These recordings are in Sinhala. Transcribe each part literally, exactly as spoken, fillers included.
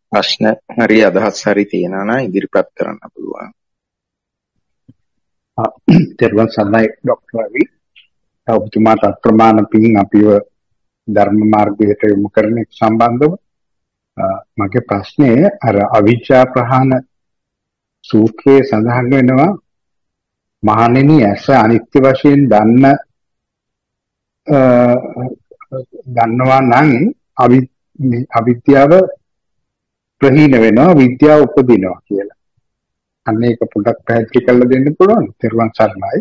ප්‍රශ්න හරි අදහස් හරි තියෙනවා නම් ඉදිරිපත් කරන්න පුළුවන්. තෙරුවන් සරණයි ડોક્ટર රවි. ඔබතුමාට අප්‍රමාණ පින් අපිව ධර්ම මාර්ගයට යොමු කරන එක සම්බන්ධව මගේ ප්‍රශ්නේ අර අවිජ්ජා ප්‍රහාණ සූත්‍රයේ සඳහන් වෙනවා මහණෙනි ඇස අනිත්‍ය වශයෙන් දන්න දන්නවා නම් අවිද්‍යාව ප්‍රහීන වෙනවා විද්‍යාව උපදිනවා කියලා. අන්න ඒක පොඩ්ඩක් පැහැදිලි කරලා දෙන්න පුළුවන්? තෙරුවන් සරණයි.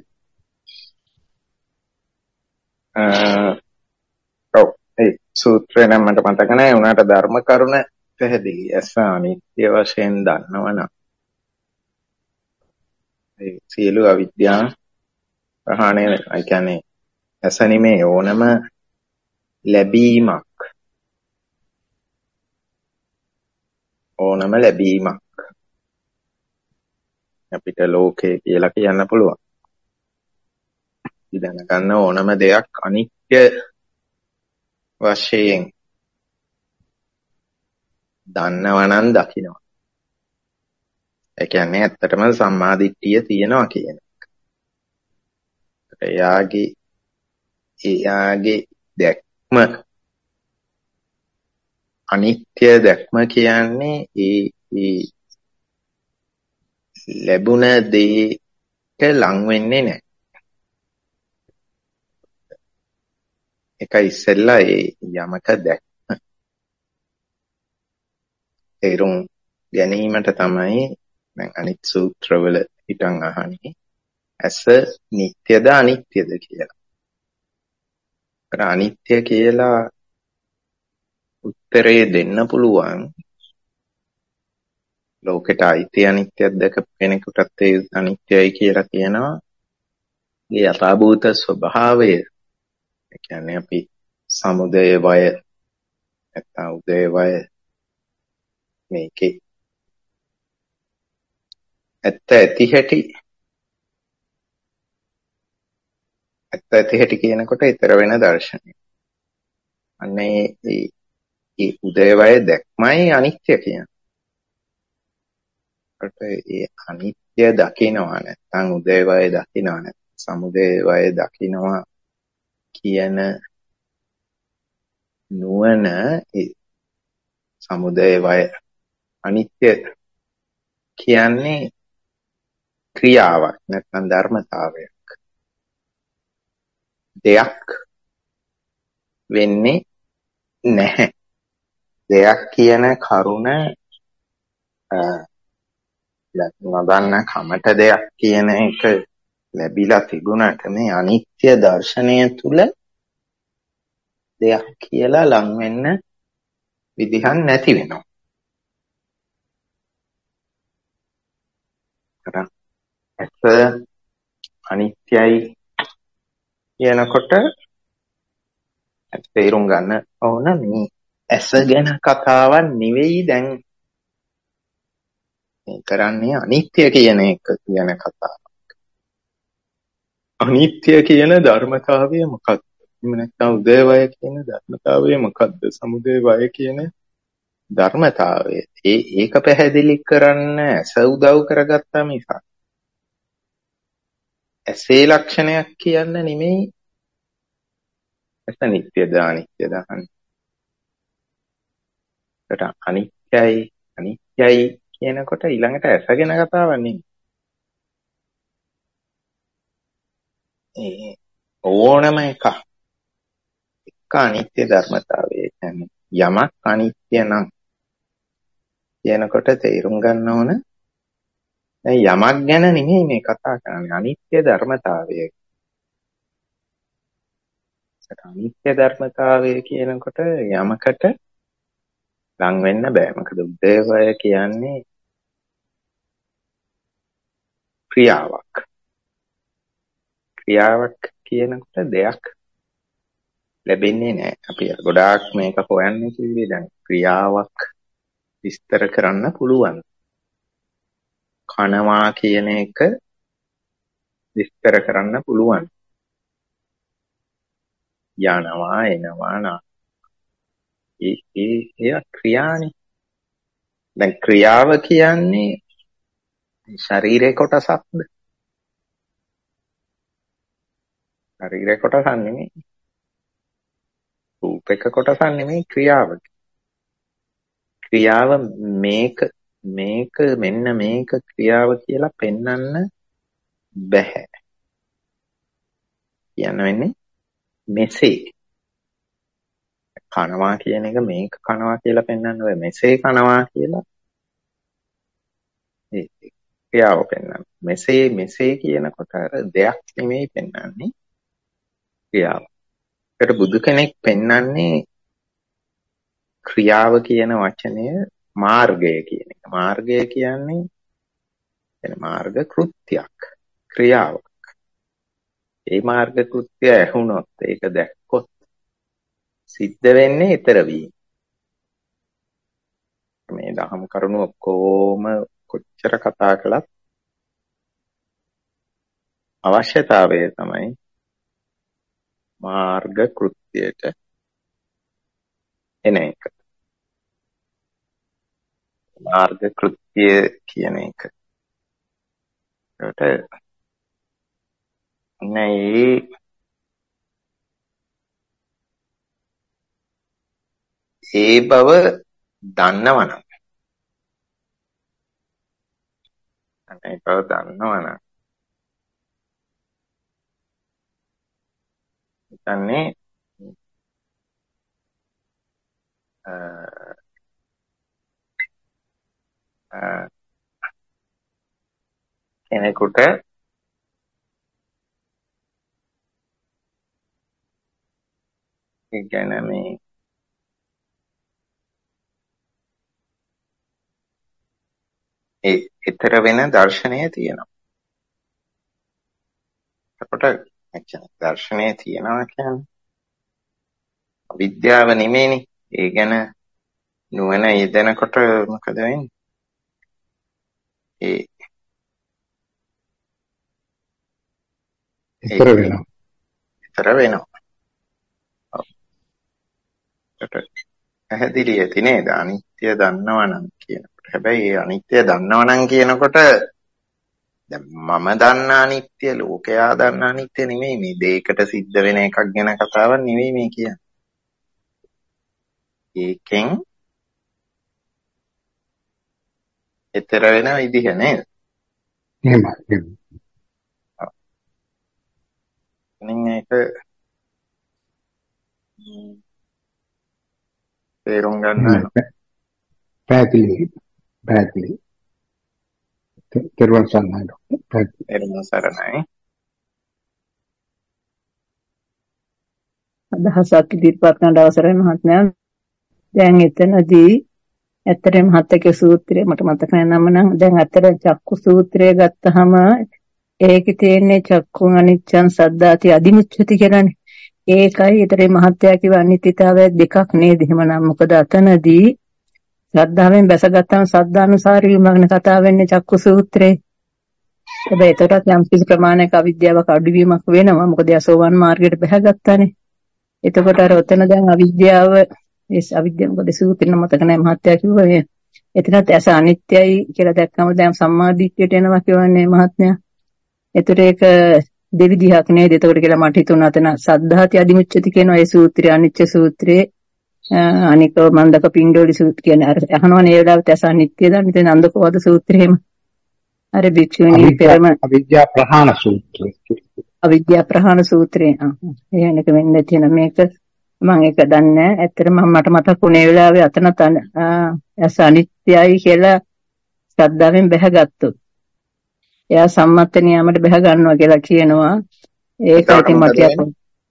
ඔව් ඒ සූත්‍රය නම් මට මතක නැහැ. උනාට ධර්ම කරුණ පැහැදිලි. ඇස අනිත්‍ය වශයෙන් දන්නවනම් ඒ සියලු අවිද්‍යාව ප්‍රහාණය වෙනවා. ඒ කියන්නේ ඇස නෙමේ ඕනම ලැබීමක් ඕනම ලැබීමක් අපිට ලෝකේ කියලා කියන්න පුළුවන්. ඉඳන ගන්න ඕනම දෙයක් අනිත්‍ය වශයෙන් දන්නවනම් දකිනවා. ඒ කියන්නේ ඇත්තටම සම්මාදිට්ඨිය තියෙනවා කියන එක. එයාගේ එයාගේ දැක්ම අනිත්‍ය දැක්ම කියන්නේ ඒ ඒ ලැබුණ දෙයට ලං වෙන්නේ නැහැ. ඒක ඉස්සෙල්ලා ඒ යමක දැක්ම තේරුම් ගැනීමට තමයි දැන් අනිත් සූත්‍රවල හිටන් අහන්නේ ඇස නිට්ටයද අනිත්‍යද කියලා. ඒකට අනිත්‍ය කියලා උත්තරේ දෙන්න පුළුවන් ලෝකෙට අයිති අනිත්‍යයක් දැකපු කෙනෙකුටත් ඒ අනිත්‍යයි කියලා කියනවා. ඒ යථාභූත ස්වභාවය. ඒ කියන්නේ අපි සමුදය වය නැත්නම් උදය වය මේකේ ඇත්ත ඇති හැටි ඇත්ත ඇති හැටි කියනකොට ඊතර වෙන දර්ශනය. අන්නේ ඒ උදය වය දැක්මයි අනිත්‍ය කියන්නේ. ඒ අනිත්‍ය දකිනවා නැත්නම් උදය වය දකිනවා නැත්නම් සමුදය වය දකිනවා කියන නුවණ ඒ සමුදය වය අනිත්‍ය කියන්නේ ක්‍රියාවක් නැත්නම් ධර්මතාවයක්. දෙයක් වෙන්නේ නැහැ. දෙයක් කියන කරුණ නොදන්න කමට දෙයක් කියන එක ලැබිලා තිබුණාට මේ අනිත්‍ය දර්ශනය තුල දෙයක් කියලා ලං වෙන්න විදිහක් නැති වෙනවා. ඇස අනිත්‍යයි කියනකොට තේරුම් ගන්න ඕන මේ ඇස ගැන කතාවක් නෙවෙයි දැන් මේ කරන්නේ අනිත්‍ය කියන එක කියන කතාවක්. අනිත්‍ය කියන ධර්මතාවය මොකක්ද? එහෙම නැත්නම් උදේවය කියන ධර්මතාවය මොකක්ද? සමුදේවය කියන ධර්මතාවය. ඒ ඒක පැහැදිලි කරන්න ඇස උදව් කරගත්තා මිසක් ඇසේ ලක්ෂණයක් කියන්න නෙමෙයි ඇස නිට්ටයද අනිත්‍යද අහන්නේ. ඒකට අනිත්‍යයි අනිත්‍යයි කියනකොට ඊළඟට ඇස ගැන කතාවක් නෙමෙයි. ඒ ඕනම එක එක අනිත්‍ය ධර්මතාවය කියන්නේ යමක් අනිත්‍ය නම් කියනකොට තේරුම් ගන්න ඕන දැන් යමක් ගැන නෙමෙයි මේ කතා කරන්නේ අනිත්‍ය ධර්මතාවය. අනිත්‍ය ධර්මතාවය කියනකොට යමකට ලං වෙන්න බෑ. මොකද උදේවය කියන්නේ ක්‍රියාවක්. ක්‍රියාවක් කියනකොට දෙයක් ලැබෙන්නේ නැහැ. අපි ගොඩාක් මේක හොයන්නේ කිව්වේ දැන් ක්‍රියාවක් විස්තර කරන්න පුළුවන්. කනවා කියන එක විස්තර කරන්න පුළුවන්. යනවා එනවා නා ඒ ඒ ඒ ක්‍රියානේ. දැන් ක්‍රියාව කියන්නේ ශරීරයේ කොටසක්ද? ශරීරයේ කොටසක් නෙමෙයි. රූපයක කොටසක් නෙමෙයි ක්‍රියාව. ක්‍රියාව මේක මේක මෙන්න මේක ක්‍රියාව කියලා පෙන්වන්න බැහැ. කියන්න වෙන්නේ මෙසේ. කනවා කියන එක මේක කනවා කියලා පෙන්වන්න බෑ. මෙසේ කනවා කියලා ඒ ක්‍රියාව පෙන්වන්න. මෙසේ මෙසේ කියනකොට අර දෙයක් නෙමෙයි පෙන්වන්නේ ක්‍රියාව. ඒකට බුදු කෙනෙක් පෙන්වන්නේ ක්‍රියාව කියන වචනය මාර්ගය කියන එක. මාර්ගය කියන්නේ එන මාර්ග කෘත්‍යයක් ක්‍රියාවක්. ඒ මාර්ග කෘත්‍යය ඇහුනොත් ඒක දැක්කොත් සිද්ධ වෙන්නේ ඊතර වීම. මේ දහම් කරුණු ඔක්කොම කොච්චර කතා කළත් අවශ්‍යතාවය තමයි මාර්ග කෘත්‍යයට එන එක. මාර්ග කෘත්‍ය කියන එක. ඒකට නේ ඒ බව දන්නවනම් ඒ බව දන්නවනම් ඉතින්නේ කෙනෙකුට ඒ කියන්නේ මේ ඒ ඊතර වෙන දර්ශනය තියෙනවා. එතකොට එච්චර දර්ශනය තියෙනවා කියන්නේ විද්‍යාව නෙමෙයිනේ. ඒ ගැන නුවණ යෙදෙනකොට මොකද වෙන්නේ? ඒ ඊතර වෙනවා. ඊතර වෙනවා. ඒකට පැහැදිලි ඇති නේද? අනිත්‍ය දන්නවනම් කියනකොට. හැබැයි ඒ අනිත්‍ය දන්නවනම් කියනකොට දැන් මම දන්න අනිත්‍ය ලෝකයා දන්න අනිත්‍ය නෙමෙයි මේ දෙයකට සිද්ධ වෙන එකක් ගැන කතාවක් නෙමෙයි මේ කියන්නේ. ඒකෙන් ඊතර වෙන විදිහ නේද? එහෙමයි. එනින් ඒක තේරුම් ගන්න පැහැදිලි පැහැදිලි තේරුම් ගන්න තේරුම් සරණයි. අදහසක් ඉදිරිපත් කරන්න අවසරයි මහත්මයා. දැන් එතනදී ඇත්තටම හතක සූත්‍රය මට මතක නැනම නම් දැන් අතර චක්කු සූත්‍රය ගත්තාම ඒකේ තියෙන්නේ චක්කුං අනිච්චං සද්දාති අදිමුච්ඡති කියලානේ. ඒකයි ඊතරේ මහත්යා කිව්ව අනිත්‍යතාවය දෙකක් නේද? එහෙමනම් මොකද අතනදී ශ්‍රද්ධාවෙන් බැසගත්තාම සද්දානුසාරී වීමගෙන කතා වෙන්නේ චක්කු සූත්‍රේ. හැබැයි ඒතරත් යම් කිසි ප්‍රමාණයක අවිද්‍යාවක අඩුවීමක් වෙනවා. මොකද යසෝවන් මාර්ගයට බැහැගත්තානේ. එතකොට අර ඔතන දැන් අවිද්‍යාව ඒ අවිද්‍යාව මොකද සූත්‍රෙ මතක නැහැ මහත්යා කිව්වා. එතනත් ඇස අනිත්‍යයි කියලා දැක්කම දැන් සම්මාදිට්ඨියට එනවා කියවනේ මහත්මයා. ඒතර ඒක දෙවිදිහක් නේද? එතකොට කියලා මට හිතුණා අතන සද්ධාති අදිමුච්ඡති කියන ඒ සූත්‍රය අනිච්ච සූත්‍රයේ අනික මන්දක පින්ඩෝලි සූත්‍රය කියන්නේ අර අහනවනේ ඒ වෙලාවට ඇස අනිත්‍යද? ඉතින් නන්දකෝද සූත්‍රය එහෙම. අර භික්ෂුණී පෙරම අවිද්‍යා ප්‍රහාණ සූත්‍රය. අවිද්‍යා ප්‍රහාණ සූත්‍රය. එහෙනක වෙන්නේ තියෙන මේක මම ඒක දන්නේ නැහැ. ඇත්තටම මට මතක් වුණේ ඒ වෙලාවේ අතන ඇස අනිත්‍යයි කියලා ශ්‍රද්ධාවෙන් බැහැගත්තොත් එයා සම්මත නියමයට බැහැ ගන්නවා කියලා කියනවා. ඒක ඉතින් මට කියන්න.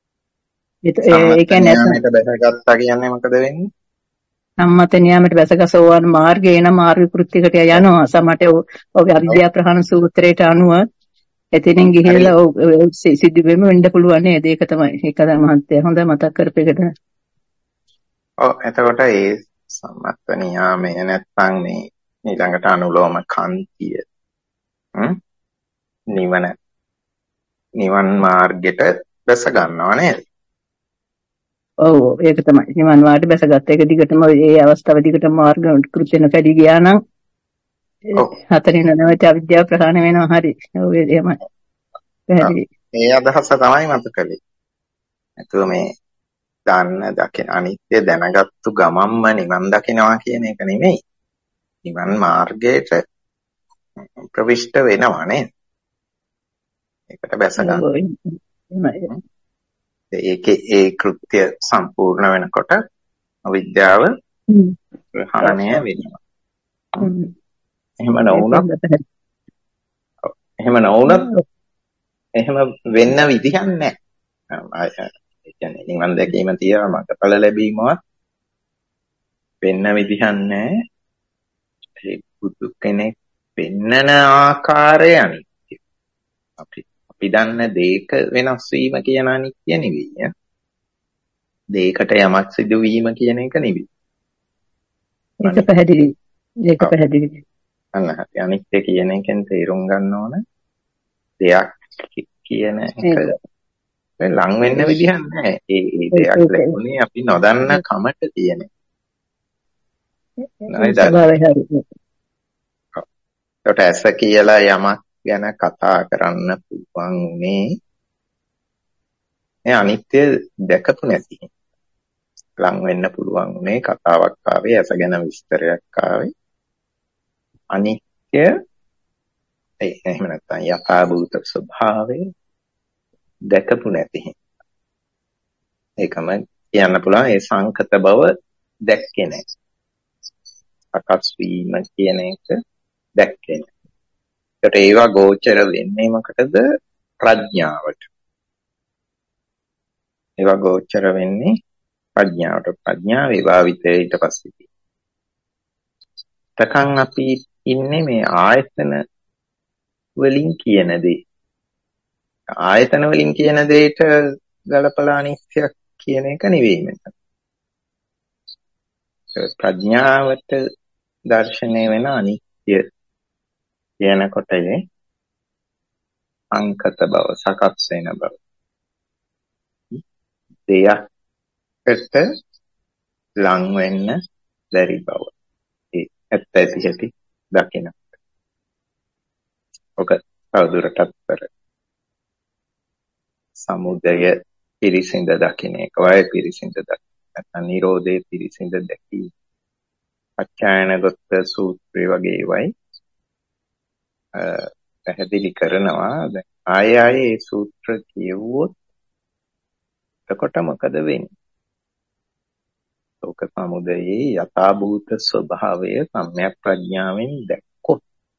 ඒ කියන්නේ සම්මත බැහැගත්තා කියන්නේ මොකද වෙන්නේ? සම්මත නියමයට බැසගසෝවන් මාර්ගේ එන මාර්ග කෘත්‍යකට යනවා. සමට ඔය අවිද්‍යා ප්‍රහාණ සූත්‍රයට අනුව එතනින් ගිහිල්ලා සිද්ධ වෙම වෙන්න පුළුවන් නේද? ඒක තමයි. ඒක තමයි මහත්තයා හොඳ මතක් කරපෙකට. ඔව් එතකොට ඒ සම්මත නියාමය නැත්නම් මේ ඊළඟට අනුලෝම කාන්තිය නිවන නිවන් මාර්ගයට බැස ගන්නවා නේද? ඔව් ඒක තමයි. නිවන් මාර්ගයට බැසගත්ත එක දිගටම ඒ අවස්ථාව දිගටම මාර්ග කෘත්‍යන කැඩි ගියා නම් ඔව්. හතරින් නැවත අවිද්‍යාව ප්‍රහාණය වෙනවා. හරි. ඔව් එහෙමයි. පැහැදිලි. මේ අදහස තමයි මත කළේ. නැතුව මේ දන්න දකින අනිත්‍ය දැනගත්තු ගමම්ම නිවන් දකිනවා කියන එක නෙමෙයි. නිවන් මාර්ගයට ප්‍රවිෂ්ඨ වෙනවා නේද? ඒකට බැස ගන්න. ඒකේ ඒ කෘත්‍ය සම්පූර්ණ වෙනකොට අවිද්‍යාව ප්‍රහාණය වෙනවා. එහෙම නොවුනොත් එහෙම නොවුනොත් එහෙම වෙන්න විදිහක් නැහැ. ඒ කියන්නේ නිවන් දැකීම තියලා මඟඵල ලැබීමවත් වෙන්න විදිහක් නැහැ. ඒ බුදු කෙනෙක් වෙන්නන ආකාරය අනිත්‍ය. අපි අපි දන්න දේක වෙනස් වීම කියන අනිත්‍ය නෙවෙයි. දේකට යමක් සිදු වීම කියන එක නෙවෙයි. ඒක පැහැදිලි. ඒක පැහැදිලි. අන්න හරි. අනිත්‍ය කියන එකෙන් තේරුම් ගන්න ඕන දෙයක් කියන එක ලං වෙන්න විදිහක් නැහැ. ඒ ඒ දෙයක් ලැබුණේ අපි නොදන්න කමට තියෙන. නේද? ඒකට ඇස කියලා යමක් ගැන කතා කරන්න පුළුවන් උනේ ඒ අනිත්‍ය දැකපු නැති. ලං වෙන්න පුළුවන් උනේ කතාවක් ආවේ ඇස ගැන විස්තරයක් ආවේ. අනිත්‍ය ඒ එහෙම නැත්නම් යථාභූත ස්වභාවය දැකපු නැති. ඒකම කියන්න පුළුවන් ඒ සංකත බව දැක්කේ නැහැ. සකස් වීම කියන එක දැක්කේ නැහැ. ඒකට ඒවා ගෝචර වෙන්නේ මොකටද? ප්‍රඥාවට. ඒවා ගෝචර වෙන්නේ ප්‍රඥාවට. ප්‍රඥාව විභාවිතේ ඊට පස්සේ. තකන් අපි ඉන්නේ මේ ආයතන වලින් කියන දේ. ආයතන වලින් කියන දෙයට ගලපලා අනිත්‍ය කියන එක නෙවෙයි මෙතන. ප්‍රඥාවට දර්ශනය වෙන අනිත්‍ය කියනකොට අංකත බව සකස් වෙන බව. දෙයකට ලං වෙන්න බැරි බව. ඒ ඇත්ත ඇති ඇති දකින. ඔක තවදුරටත් කර සමුදය පිරිසිඳ දකින එක වය පිරිසිඳ දකින. නැත්නම් නිරෝධයේ පිරිසිඳ දැකීම. අච්ඡායනගත සූත්‍රය වගේ වයි පැහැදිලි කරනවා. දැන් ආය ආයේ මේ සූත්‍ර කියවුවොත් එතකොට මොකද වෙන්නේ? ලෝක සමුදයේ යථාභූත ස්වභාවය සම්‍යක් ප්‍රඥාවෙන් දැක්කොත්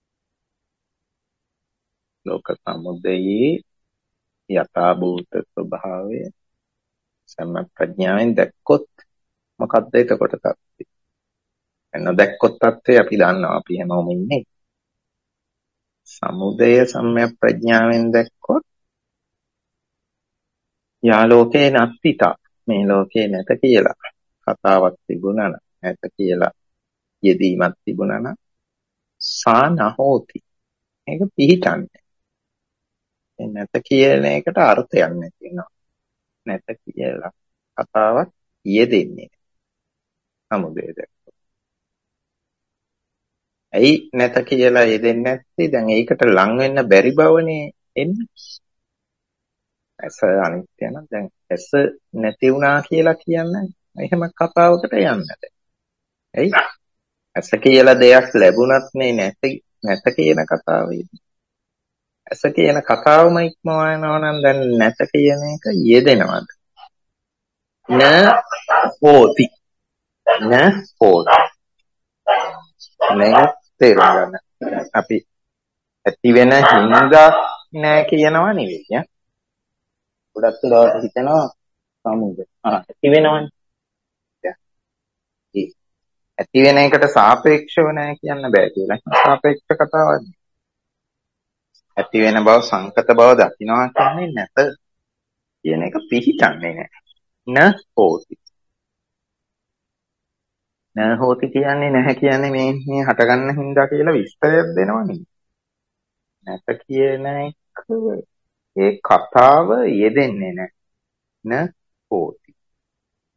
ලෝක සමුදයේ යථාභූත ස්වභාවය සම්‍යක් ප්‍රඥාවෙන් දැක්කොත් මොකද්ද එතකොට තත්ත්වය? නොදැක්කොත් තත්ත්වය අපි දන්නවා අපි හැමෝම ඉන්නේ. සමුදය සම්‍යක් ප්‍රඥාවෙන් දැක්කොත් යා ලෝකේ නැත්තිතා මේ ලෝකේ නැත කියලා කතාවක් තිබුණා නම් නැත කියලා යෙදීමක් තිබුණා නම් සානහෝති මේක පිළිටන්නේ. මේ නැත කියන එකට අර්ථයක් නැතිනවා. නැත කියලා කතාවක් යෙදෙන්නේ සමුදය දැක්කොත්. ඇයි නැත කියලා යෙදෙන්නේ නැත්තේ? දැන් ඒකට ලං වෙන්න බැරි බවනේ එන්නේ. ඇස අනිත්‍ය නම් දැන් ඇස නැති වුණා කියලා කියන්නේ එහෙම කතාවකට යන්නද? ඇයි? ඇස කියලා දෙයක් ලැබුණත් මේ නැති නැත කියන කතාවේ. ඇස කියන කතාවම ඉක්මවා යනවා නම් දැන් නැත කියන එක යෙදෙනවද? න හෝති. න හෝති. මේක තේරුම් ගන්න. අපි ඇති වෙන හින්දා නෑ කියනවා නෙවෙයි. ගොඩක් වෙලාවට හිතනවා සමුද. ආ ඇති වෙනවනේ. ඒ ඇති වෙන එකට සාපේක්ෂව නෑ කියන්න බෑ කියලා. සාපේක්ෂ කතාවක්. ඇති වෙන බව සංකත බව දකින්නවා කියන්නේ නැත කියන එක පිළිගන්නේ නෑ. න හෝති. න හෝති කියන්නේ නැහැ කියන්නේ මේ මේ හටගන්න හින්දා කියලා විස්තරයක් දෙනවනේ. නැත කියන එක ඒ කතාව යෙදෙන්නේ නැහැ. න හෝති.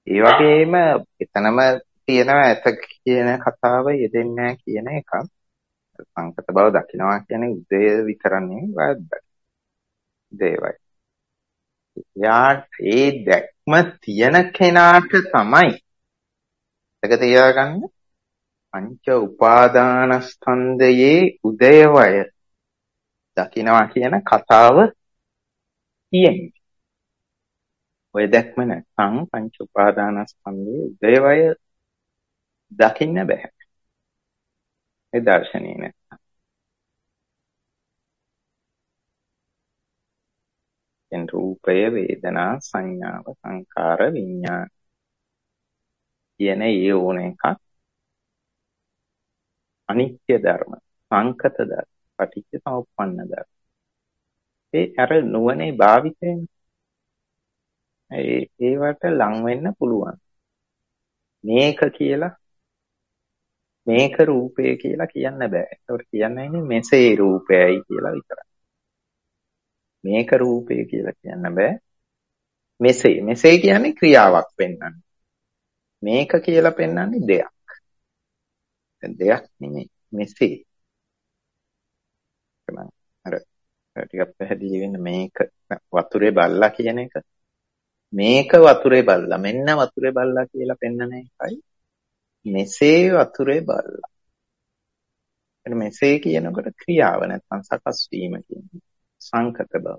ඒ වගේම එතනම තියෙනවා ඇත කියන කතාව යෙදෙන්නේ නැහැ කියන එකක්. සංකත බව දකිනවා කියන්නේ උදය විතර නෙවෙයි වැද්දක්. දේවයි. යාට ඒ දැක්ම තියෙන කෙනාට තමයි ඒක තියාගන්න පංච උපාදානස්කන්ධයේ උදයවය දකිනවා කියන කතාව තියෙන්නේ. ඔය දැක්ම නැත්නම් පංච උපාදානස්කන්ධයේ උදයවය දකින්න බෑ. ඒ දර්ශනේ නැත්නම්. එන් රූපය වේදනා සංඥාව සංකාර විඥාන කියන ඒ ඕන එකක් අනිත්‍ය ධර්ම සංකත ධර්ම පටිච්ච සමුප්පන්න ධර්ම. ඒ අර නුවණේ භාවිතයෙන් ඒ ඒවට ලං වෙන්න පුළුවන්. මේක කියලා මේක රූපය කියලා කියන්න බෑ. ඒකට කියන්නේ මෙසේ රූපයයි කියලා විතරයි. මේක රූපය කියලා කියන්න බෑ. මෙසේ මෙසේ කියන්නේ ක්‍රියාවක් පෙන්වන්නේ. මේක කියලා පෙන්වන්නේ දෙයක්. දෙයක් නෙමෙයි මෙසේ. අර ටිකක් පැහැදිලි වෙන්න මේක වතුරේ බල්ලා කියන එක. මේක වතුරේ බල්ලා මෙන්න වතුරේ බල්ලා කියලා පෙන්වන එකයි මෙසේ වතුරේ බල්ලා. එතන මෙසේ කියනකොට ක්‍රියාව නැත්නම් සකස් වීම කියන්නේ සංකත බව.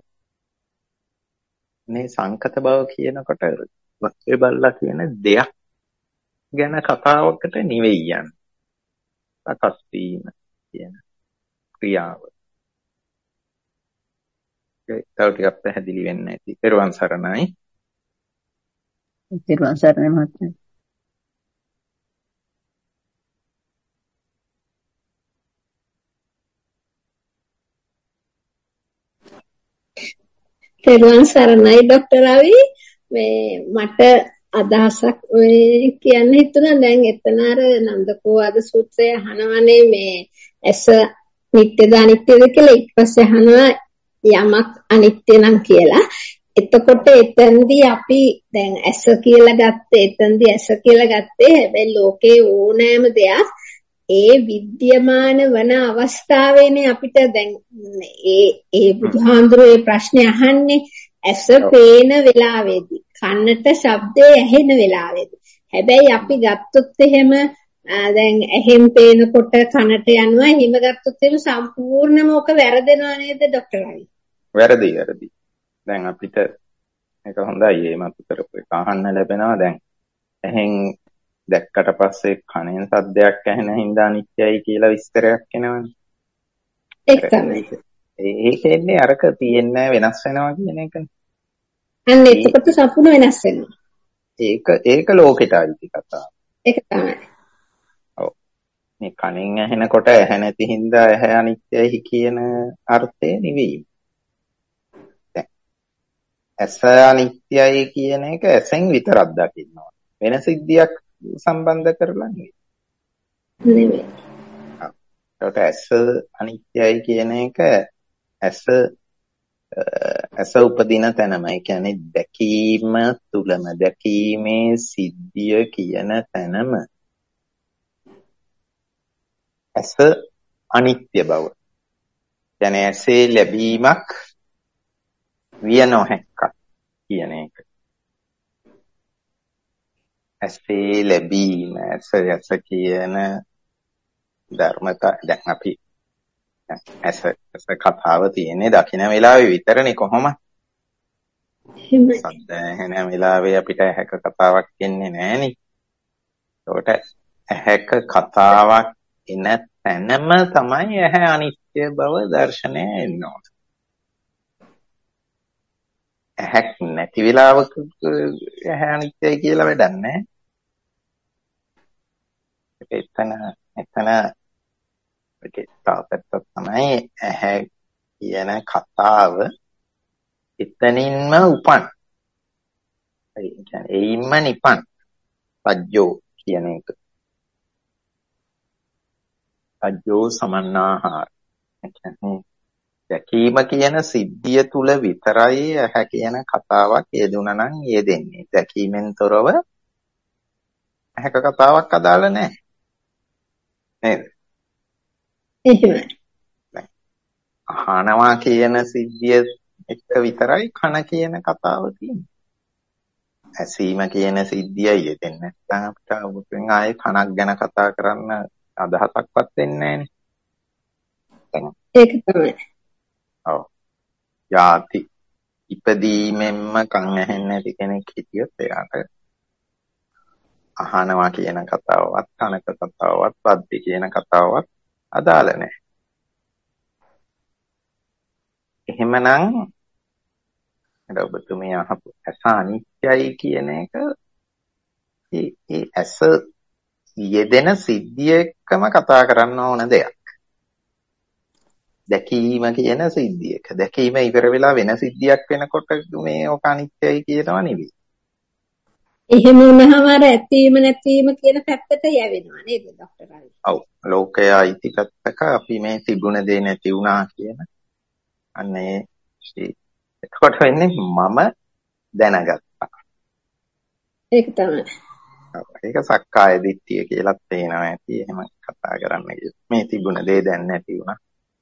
මේ සංකත බව කියනකොට වතුරේ බල්ලා කියන දෙයක් ගැන කතාවකට නෙවෙයි යන්නේ. සකස් වීම කියන ක්‍රියාව. ඒක ටිකක් පැහැදිලි වෙන්න ඇති. පෙරවන් සරණයි. පෙරවන් සරණයි මහත්මයා. පෙරවන් සරණයි ડોક્ટર රවි. මේ මට අදහසක් මේ කියන්න හිතුණා. දැන් එතන අර නන්දකෝවාද සූත්‍රය අහනවනේ මේ ඇස නිට්ටයද අනිත්‍යද කියලා. ඊට පස්සේ අහනවා යමක් අනිත්‍ය නම් කියලා. එතකොට එතෙන්දී අපි දැන් ඇස කියලා ගත්තේ එතෙන්දී ඇස කියලා ගත්තේ හැබැයි ලෝකේ ඕනෑම දෙයක් ඒ විද්‍යමාන වන අවස්ථාවේනේ අපිට දැන් ඒ ඒ බුදුහාමුදුරුවෝ මේ ප්‍රශ්නේ අහන්නේ ඇස පේන වෙලාවේදී කනට ශබ්දය ඇහෙන වෙලාවේදී. හැබැයි අපි ගත්තොත් එහෙම දැන් ඇහෙන් පේනකොට කනට යනවා එහෙම ගත්තොත් එහෙම සම්පූර්ණයෙන්ම ඔක වැරදෙනවා නේද ડોક્ટર රවි? වැරදි වැරදි. දැන් අපිට මේක හොඳයි මේ මතු කරපු එක අහන්න ලැබෙනවා. දැන් ඇහෙන් දැක්කට පස්සේ කනෙන් සද්දයක් ඇහෙන හින්දා අනිත්‍යයි කියලා විස්තරයක් එනවනේ. ඒක තමයි. ඒකෙන්නේ අරක තියෙන්නේ වෙනස් වෙනවා කියන එකනේ. අන්න එතකොට සම්පූර්ණ වෙනස් වෙනවා. ඒක ඒක ලෝකෙට අයිති කතාව. ඒක තමයි. ඔව්. මේ කනෙන් ඇහෙනකොට ඇහැ නැති හින්දා ඇහැ අනිත්‍යයි කියන අර්ථය නෙවෙයි. ඇස අනිත්‍යයි කියන එක ඇසෙන් විතරක් දකින්නවා. වෙන සිද්ධියක් සම්බන්ධ කරලා නෙවෙයි. නෙවෙයි. ඒකට ඇස අනිත්‍යයි කියන එක ඇස ඇස උපදින තැනම. ඒ කියන්නේ දැකීම තුලම දැකීමේ සිද්ධිය කියන තැනම ඇස අනිත්‍ය බව. කියන්නේ ඇසේ ලැබීමක් විය නොහැක්ක කියන එක. ඇසේ ලැබීම ඇස ඇස කියන ධර්මතා දැන් අපි ඇස ඇස කතාව තියෙන්නේ දකින්න වෙලාවේ විතරනේ කොහොම. සද්ද ඇහෙන වෙලාවේ අපිට ඇහැක කතාවක් එන්නේ නැහනේ. ඒකට ඇහැක කතාවක් එන තැනම තමයි ඇහැ අනිත්‍ය බව දර්ශනය එන්න ඕන. ඇහැක් නැති වෙලාවක ඇහැ අනිත්‍යයි කියලා වැඩක් නැහැ. එතන එතන ඒකේ තාපත්ත තමයි ඇහැ කියන කතාව එතනින්ම උපන්. ඒ කියන්නේ එයින්ම නිපන්. පජ්ජෝ කියන එක. පජ්ජෝ සමන්නාහාර. ඒ කියන්නේ දැකීම කියන සිද්ධිය තුල විතරයි ඇහැ කියන කතාවක් යෙදුණා නම් යෙදෙන්නේ. දැකීමෙන් තොරව ඇහැක කතාවක් අදාළ නැහැ. නේද? එහෙමයි. අහනවා කියන සිද්ධිය එක විතරයි කන කියන කතාව තියෙන්නේ. ඇසීම කියන සිද්ධිය යෙදෙන්නේ නැත්නම් අපිට උපෙන් ආයේ කනක් ගැන කතා කරන්න අදහසක්වත් වෙන්නේ නැහැ. ඒක තමයි. ඔව්. යාති ඉපදීමෙන්ම කන් ඇහෙන්නේ නැති කෙනෙක් හිටියොත් එයාට අහනවා කියන කතාවවත් කනක කතාවවත් පද්‍ය කියන කතාවවත් අදාළ නැහැ. එහෙමනම් අර ඔබතුමිය අහපු ඇස අනිත්‍යයි කියන එක ඒ ඒ ඇස යෙදෙන සිද්ධිය එක්කම කතා කරන්න ඕන දෙයක්. දැකීම කියන සිද්ධියක. දැකීම ඉවර වෙලා වෙන සිද්ධියක් වෙනකොට මේ ඔක අනිත්‍යයි කියනවා නෙවෙයි. එහෙම වුණාම අර ඇතීම නැතිවීම කියන පැත්තට යවෙනවා නේද ડોක්ටර් රවි? ඔව්. ලෝකයේ අයිති පැත්තක අපි මේ තිබුණ දේ නැති වුණා කියන අන්න ඒ එතකොට වෙන්නේ මම දැනගත්තා. ඒක තමයි. ඒක සක්කාය දිට්ඨිය කියලාත් තේනවා ඇති. එහෙම කතා කරන්න මේ තිබුණ දේ දැන් නැති වුණා.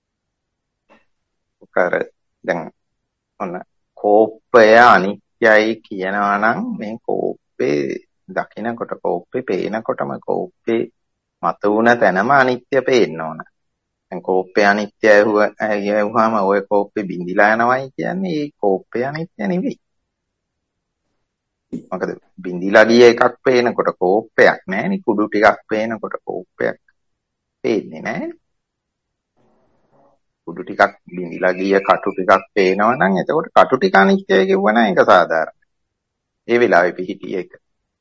උකර දැන් ඔන්න කෝපය අනිත්‍යයි කියනවා නම් මේ කෝපේ දකින්නකොට කෝපේ පේනකොටම කෝපේ මත වුණ තැනම අනිත්‍ය පේන්න ඕන. දැන් කෝපය අනිත්‍යයි වුණාම ඔය කෝපේ බිඳිලා යනවයි කියන්නේ ඒ කෝපය අනිත්‍ය නෙවෙයි. මොකද බිඳිලා ගිය එකක් පේනකොට කෝපයක් නෑනේ. කුඩු ටිකක් පේනකොට කෝපයක් පේන්නේ නෑ. කුඩු ටිකක් බිඳිලා ගිය කටු ටිකක් පේනවා නම් එතකොට කටු ටික අනිත්‍යයි කියවන එක සාධාරණයි. ඒ වෙලාවේ පිහිටිය එක.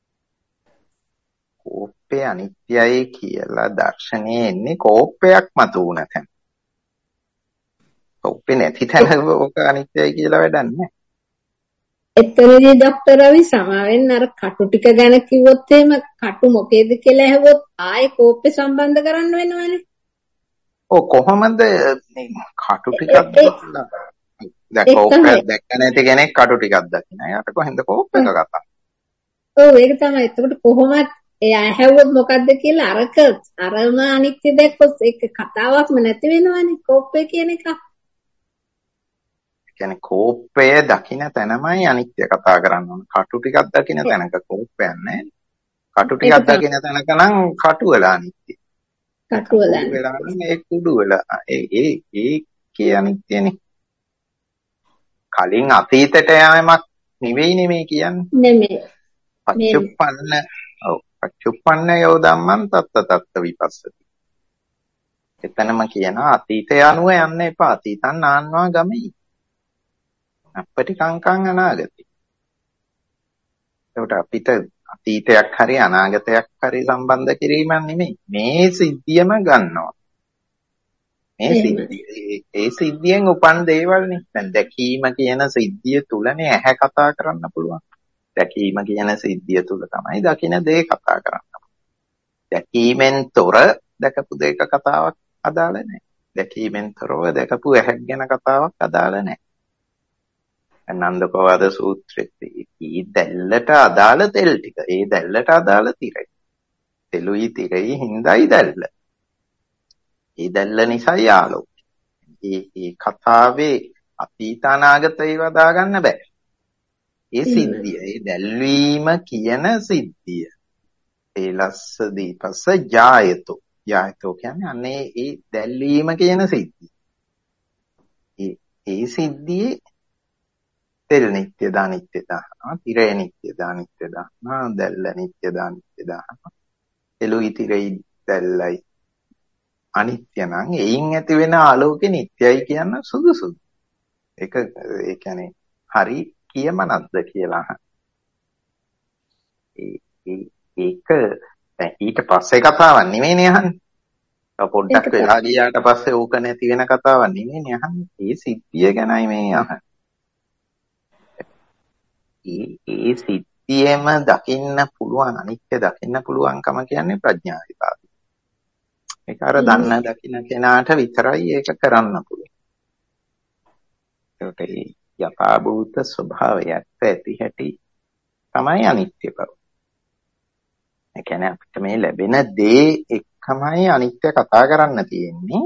කෝපය අනිත්‍යයි කියලා දර්ශනයේ එන්නේ කෝපයක් මතු වුණ තැන. කෝපේ නැති තැන ඔක අනිත්‍යයි කියලා වැඩක් නැහැ. එතනදී ડોක්ටර් රවි සමාවෙන් අර කටු ටික ගැන කිව්වොත් එහෙම කටු මොකේද කියලා ඇහුවොත් ආයේ කෝපේ සම්බන්ධ කරන්න වෙනවනේ. ඔව් කොහොමද මේ කටු ටිකක් දැක්කලා දැන් කෝපයක් දැක්ක නැති කෙනෙක් කටු ටිකක් දකින්න. එයාට කොහෙන්ද කෝප එක කතා? ඔව් ඒක තමයි. එතකොට කොහොමද එයා ඇහුවොත් මොකද්ද කියලා අරක අරම අනිත්‍ය දැක්කොත් ඒක කතාවක්ම නැති වෙනවනේ කෝපය කියන එක. කියන්නේ කෝපය දකින්න තැනමයි අනිත්‍ය කතා කරන්න ඕන. කටු ටිකක් දකින්න තැනක කෝපයක් නැහැ. කටු ටිකක් දකින්න තැනක නම් කටු වල අනිත්‍ය. කටු වල ඒ කුඩු වල ඒ ඒ ඒකේ අනිත්‍යනේ. කලින් අතීතයට යෑමක් නෙවෙයි නෙමෙයි කියන්නේ. නෙමෙයි. පච්චුප්පන්න ඔව් පච්චුප්පන්න යෝ ධම්මං තත්ත තත්ත විපස්සති. එතනම කියනවා අතීතය අනුව යන්න එපා. අතීතං නාන්වා ගමයි. අපටි කංකං අනාගති. ඒකට අපිට අතීතයක් හරි අනාගතයක් හරි සම්බන්ධ කිරීමක් නෙමෙයි. මේ සිද්ධියම ගන්නවා. මේ සිද්ධිය ඒ සිද්ධියෙන් උපන් දේවල්නේ. දැන් දැකීම කියන සිද්ධිය තුලනේ ඇහැ කතා කරන්න පුළුවන්. දැකීම කියන සිද්ධිය තුල තමයි දකින දේ කතා කරන්න. දැකීමෙන් තොර දැකපු දෙයක කතාවක් අදාළ නැහැ. දැකීමෙන් තොරව දැකපු ඇහැක් ගැන කතාවක් අදාළ නැහැ. නන්දපවාද සූත්‍රයේ ඊ දැල්ලට අදාළ තෙල් ටික. ඒ දැල්ලට අදාළ තිරයි. තෙලුයි තිරයි හිඳයි දැල්ල. ඒ දැල්ල නිසා ආලෝකය. ඒ ඒ කතාවේ අතීත අනාගත ඒවා දාගන්න බෑ. ඒ සිද්ධිය, ඒ දැල්වීම කියන සිද්ධිය. ඒලස්ස දීපස්ස ජායතෝ. ජායතෝ කියන්නේ අනේ ඒ දැල්වීම කියන සිද්ධිය. ඒ ඒ සිද්ධියේ තෙල් නිත්‍යද අනිත්‍යද අහනවා. තිරය නිත්‍යද අනිත්‍යද අහනවා. දැල්ල නිත්‍යද අනිත්‍යද අහනවා. තෙලුයි තිරයි දැල්ලයි අනිත්‍ය නම් එයින් ඇති වෙන ආලෝකෙ නිත්‍යයි කියන සුදුසුද? ඒක ඒ කියන්නේ හරි කියමනක්ද කියලා අහන. ඒ ඒක දැන් ඊට පස්සේ කතාවක් නෙමෙයිනේ අහන්නේ. පොඩ්ඩක් වෙලා ගියාට පස්සේ ඕක නැති වෙන කතාවක් නෙමෙයිනේ අහන්නේ. ඒ සිද්ධිය ගැනයි මේ අහන්නේ. ඒ ඒ සිද්ධියම දකින්න පුළුවන් අනිත්‍ය දකින්න පුළුවන්කම කියන්නේ ප්‍රඥා විපාකය. ඒක අර දන්න දකින්න කෙනාට විතරයි ඒක කරන්න පුළුවන්. ඒකට යථාභූත ස්වභාවය ඇත්ත ඇති හැටි තමයි අනිත්‍ය බව. ඒ කියන්නේ අපිට මේ ලැබෙන දේ එක්කමයි අනිත්‍ය කතා කරන්න තියෙන්නේ.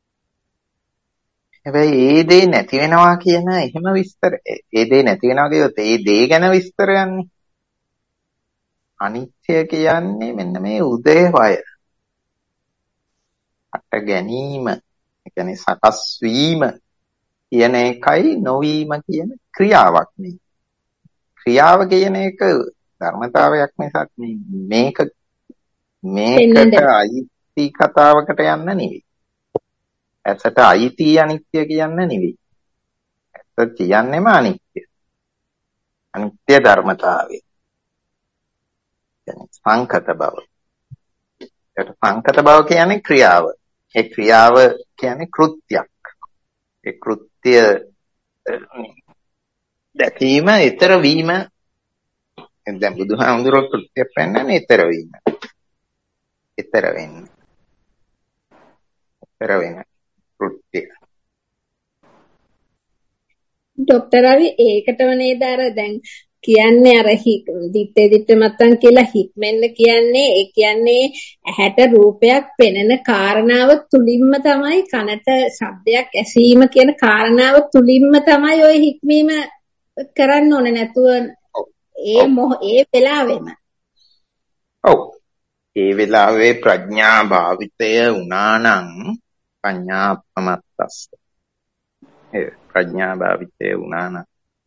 හැබැයි ඒ දේ නැති වෙනවා කියන එහෙම විස්තර ඒ දේ නැති වෙනවා කියොත් ඒ දේ ගැන විස්තරයන්නේ. අනිත්‍ය කියන්නේ මෙන්න මේ උදේවය. අට ගැනීම. ඒ කියන්නේ සකස් වීම කියන එකයි නොවීම කියන ක්‍රියාවක් නේ. ක්‍රියාව කියන එක ධර්මතාවයක් මිසක් මේක මේකට අයිති කතාවකට යන්න නෙවෙයි. ඇසට අයිති අනිත්‍ය කියන්න නෙවෙයි. ඇස කියන්නේම අනිත්‍ය. අනිත්‍ය ධර්මතාවය. කියන්නේ සංකත බව. ඒකට සංකත බව කියන්නේ ක්‍රියාව. ඒ ක්‍රියාව කියන්නේ කෘත්‍යයක්. ඒ කෘත්‍ය දැකීම ඊතර වීම දැන් බුදුහාමුදුරුවෝ කෘත්‍ය පෙන්නන්නේ ඊතර වීම. ඊතර වෙන්නේ. ඊතර වෙන කෘත්‍ය. ડોક્ટર රවි ඒකටම නේද අර දැන් කියන්නේ අර දිත්තේ දිත්ත මත්තන් කියලා හික්මෙන්න කියන්නේ ඒ කියන්නේ ඇහැට රූපයක් පෙනෙන කාරණාව තුලින්ම තමයි කනට ශබ්දයක් ඇසීම කියන කාරණාව තුලින්ම තමයි ওই හික්මීම කරන්න ඕනේ නැතුව ඒ මොහ ඒ වෙලාවෙම ඔව් ඒ වෙලාවේ ප්‍රඥා භාවිතය වුණා නම් පඤ්ඤා අපමත්තස්ස ඒ ප්‍රඥා භාවිතය වුණා නම්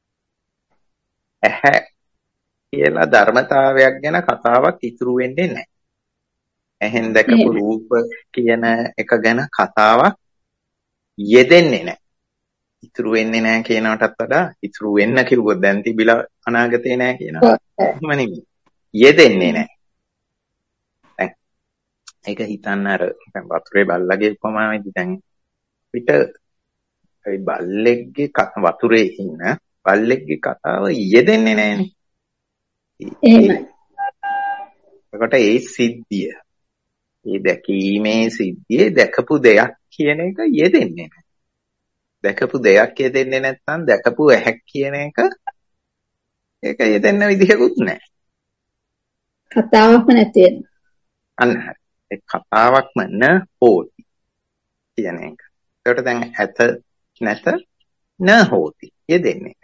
ඇහැ කියලා ධර්මතාවයක් ගැන කතාවක් ඉතුරු වෙන්නේ නැහැ. ඇහෙන් දැකපු රූප කියන එක ගැන කතාවක් යෙදෙන්නේ නැහැ. ඉතුරු වෙන්නේ නැහැ කියනකටත් වඩා ඉතුරු වෙන්න කිව්වොත් දැන් තිබිලා අනාගතේ නැහැ කියනවා. එහෙම නෙමෙයි. යෙදෙන්නේ නැහැ. දැන් ඒක හිතන්න අර දැන් වතුරේ බල්ලගේ උපමාවෙදි දැන් පිට ඒ බල්ලෙක්ගේ වතුරේ ඉන්න බල්ලෙක්ගේ කතාව යෙදෙන්නේ නැහනේ. එහෙමයි. ඒකට ඒ සිද්ධිය ඒ දැකීමේ සිද්ධියේ දැකපු දෙයක් කියන එක යෙදෙන්නේ නැහැ. දැකපු දෙයක් යෙදෙන්නේ නැත්නම් දැකපු ඇහැක් කියන එක ඒක යෙදෙන්න විදිහකුත් නැහැ. කතාවක්ම නැති වෙන. අන්න ඒ කතාවක්ම න හෝති කියන එක. ඒකට දැන් ඇත නැත න හෝති යෙදෙන්නේ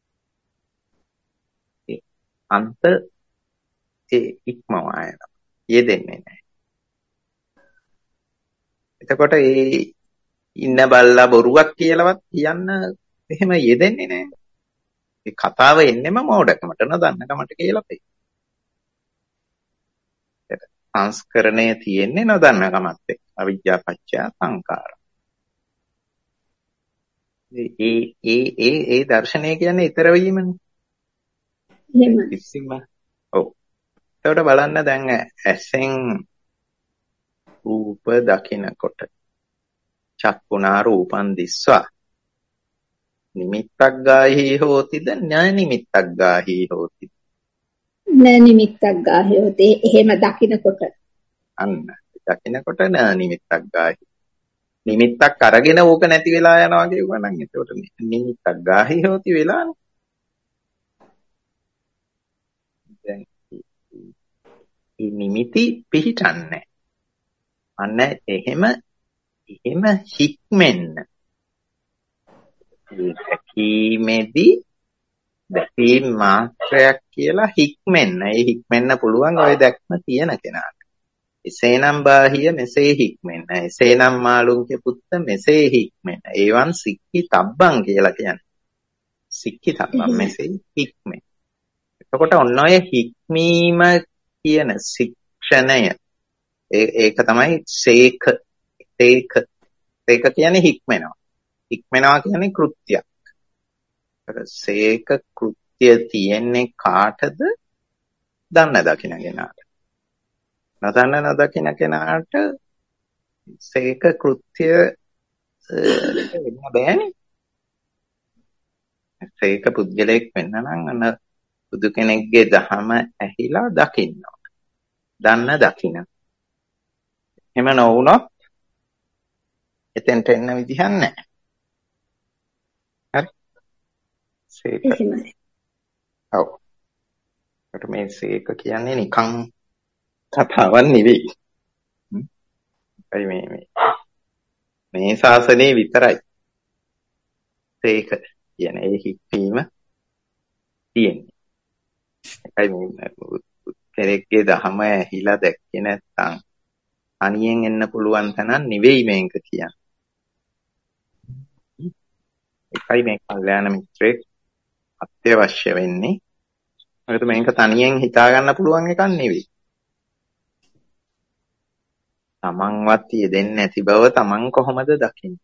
නැහැ. අන්ත ඒ ඉක්මවා යනවා. යෙදෙන්නේ නැහැ. එතකොට ඒ ඉන්න බල්ලා බොරුවක් කියලාවත් කියන්න එහෙම යෙදෙන්නේ නැහැ. ඒ කතාව එන්නෙම මෝඩකමට නොදන්නකමට කියලා පෙයි. ඒක සංස්කරණය තියෙන්නේ නොදන්නකමත් එක්ක. අවිජ්ජා පත්‍ය සංඛාර. ඒ ඒ ඒ ඒ දර්ශනය කියන්නේ ඊතර වීමනේ. එහෙමයි. කිසිම ඔව්. ඒකට බලන්න දැන් ඇසෙන් රූප දකිනකොට චක්කුණා රූපං දිස්වා නිමිත්තක් ගාහි හෝතිද න නිමිත්තක් ගාහි හෝති න නිමිත්තක් ගාහි හෝති එහෙම දකිනකොට අන්න දකිනකොට න නිමිත්තක් ගාහි නිමිත්තක් අරගෙන ඕක නැති වෙලා යනවා කියුවා නම් ඒකට නිමිත්තක් ගාහි හෝති වෙලානේ දැන් මේ නිමිති පිහිටන්නේ අන්න එහෙම එහෙම හික්මෙන්න දැකීමේදී දැකීම මාත්‍රයක් කියලා හික්මෙන්න. ඒ හික්මෙන්න පුළුවන් ඔය දැක්ම තියෙන කෙනාට. එසේනම් බාහිය මෙසේ හික්මෙන්න. එසේනම් මාළුන්ගේ පුත්ත මෙසේ හික්මෙන්න. ඒවන් සික්කි තබ්බන් කියලා කියන්නේ. සික්කි තබ්බන් මෙසේ හික්මෙන්න. එතකොට ඔන්න ඔය හික්මීම කියන ශික්ෂණය ඒක තමයි සේක සේක සේක කියන්නේ හික්මෙනවා. හික්මෙනවා කියන්නේ කෘත්‍යයක්. සේක කෘත්‍ය තියෙන්නේ කාටද? දන්න දකින්න කෙනාට. නදන්න නදකින්න කෙනාට සේක කෘත්‍ය වෙන්න බෑනේ. සේක පුද්ගලයෙක් වෙන්න නම් අන්න බුදු කෙනෙක්ගේ දහම ඇහිලා දකින්න. දන්න දකින්න. එහෙම නොවුනොත් එතෙන්ට එන්න විදිහක් නැහැ. හරි? සේක. එහෙමයි. ඔව්. ඒකට මේ සේක කියන්නේ නිකන් කතාවක් නෙවෙයි. මේ මේ මේ ශාසනයේ විතරයි ඒක කියන ඒ හික්මීම තියෙන්නේ. ඒකයි මේ කෙනෙක්ගේ දහම ඇහිලා දැක්කේ නැත්නම් අනියෙන් එන්න පුළුවන් තැනක් නෙවෙයි මේක කියන්නේ. ඒකයි මේ කල්යාණ මිත්‍රෙක් අත්‍යවශ්‍ය වෙන්නේ. ඒකට මේක තනියෙන් හිතා ගන්න පුළුවන් එකක් නෙවෙයි. තමන්වත් යෙදෙන්නේ නැති බව තමන් කොහොමද දකින්නේ?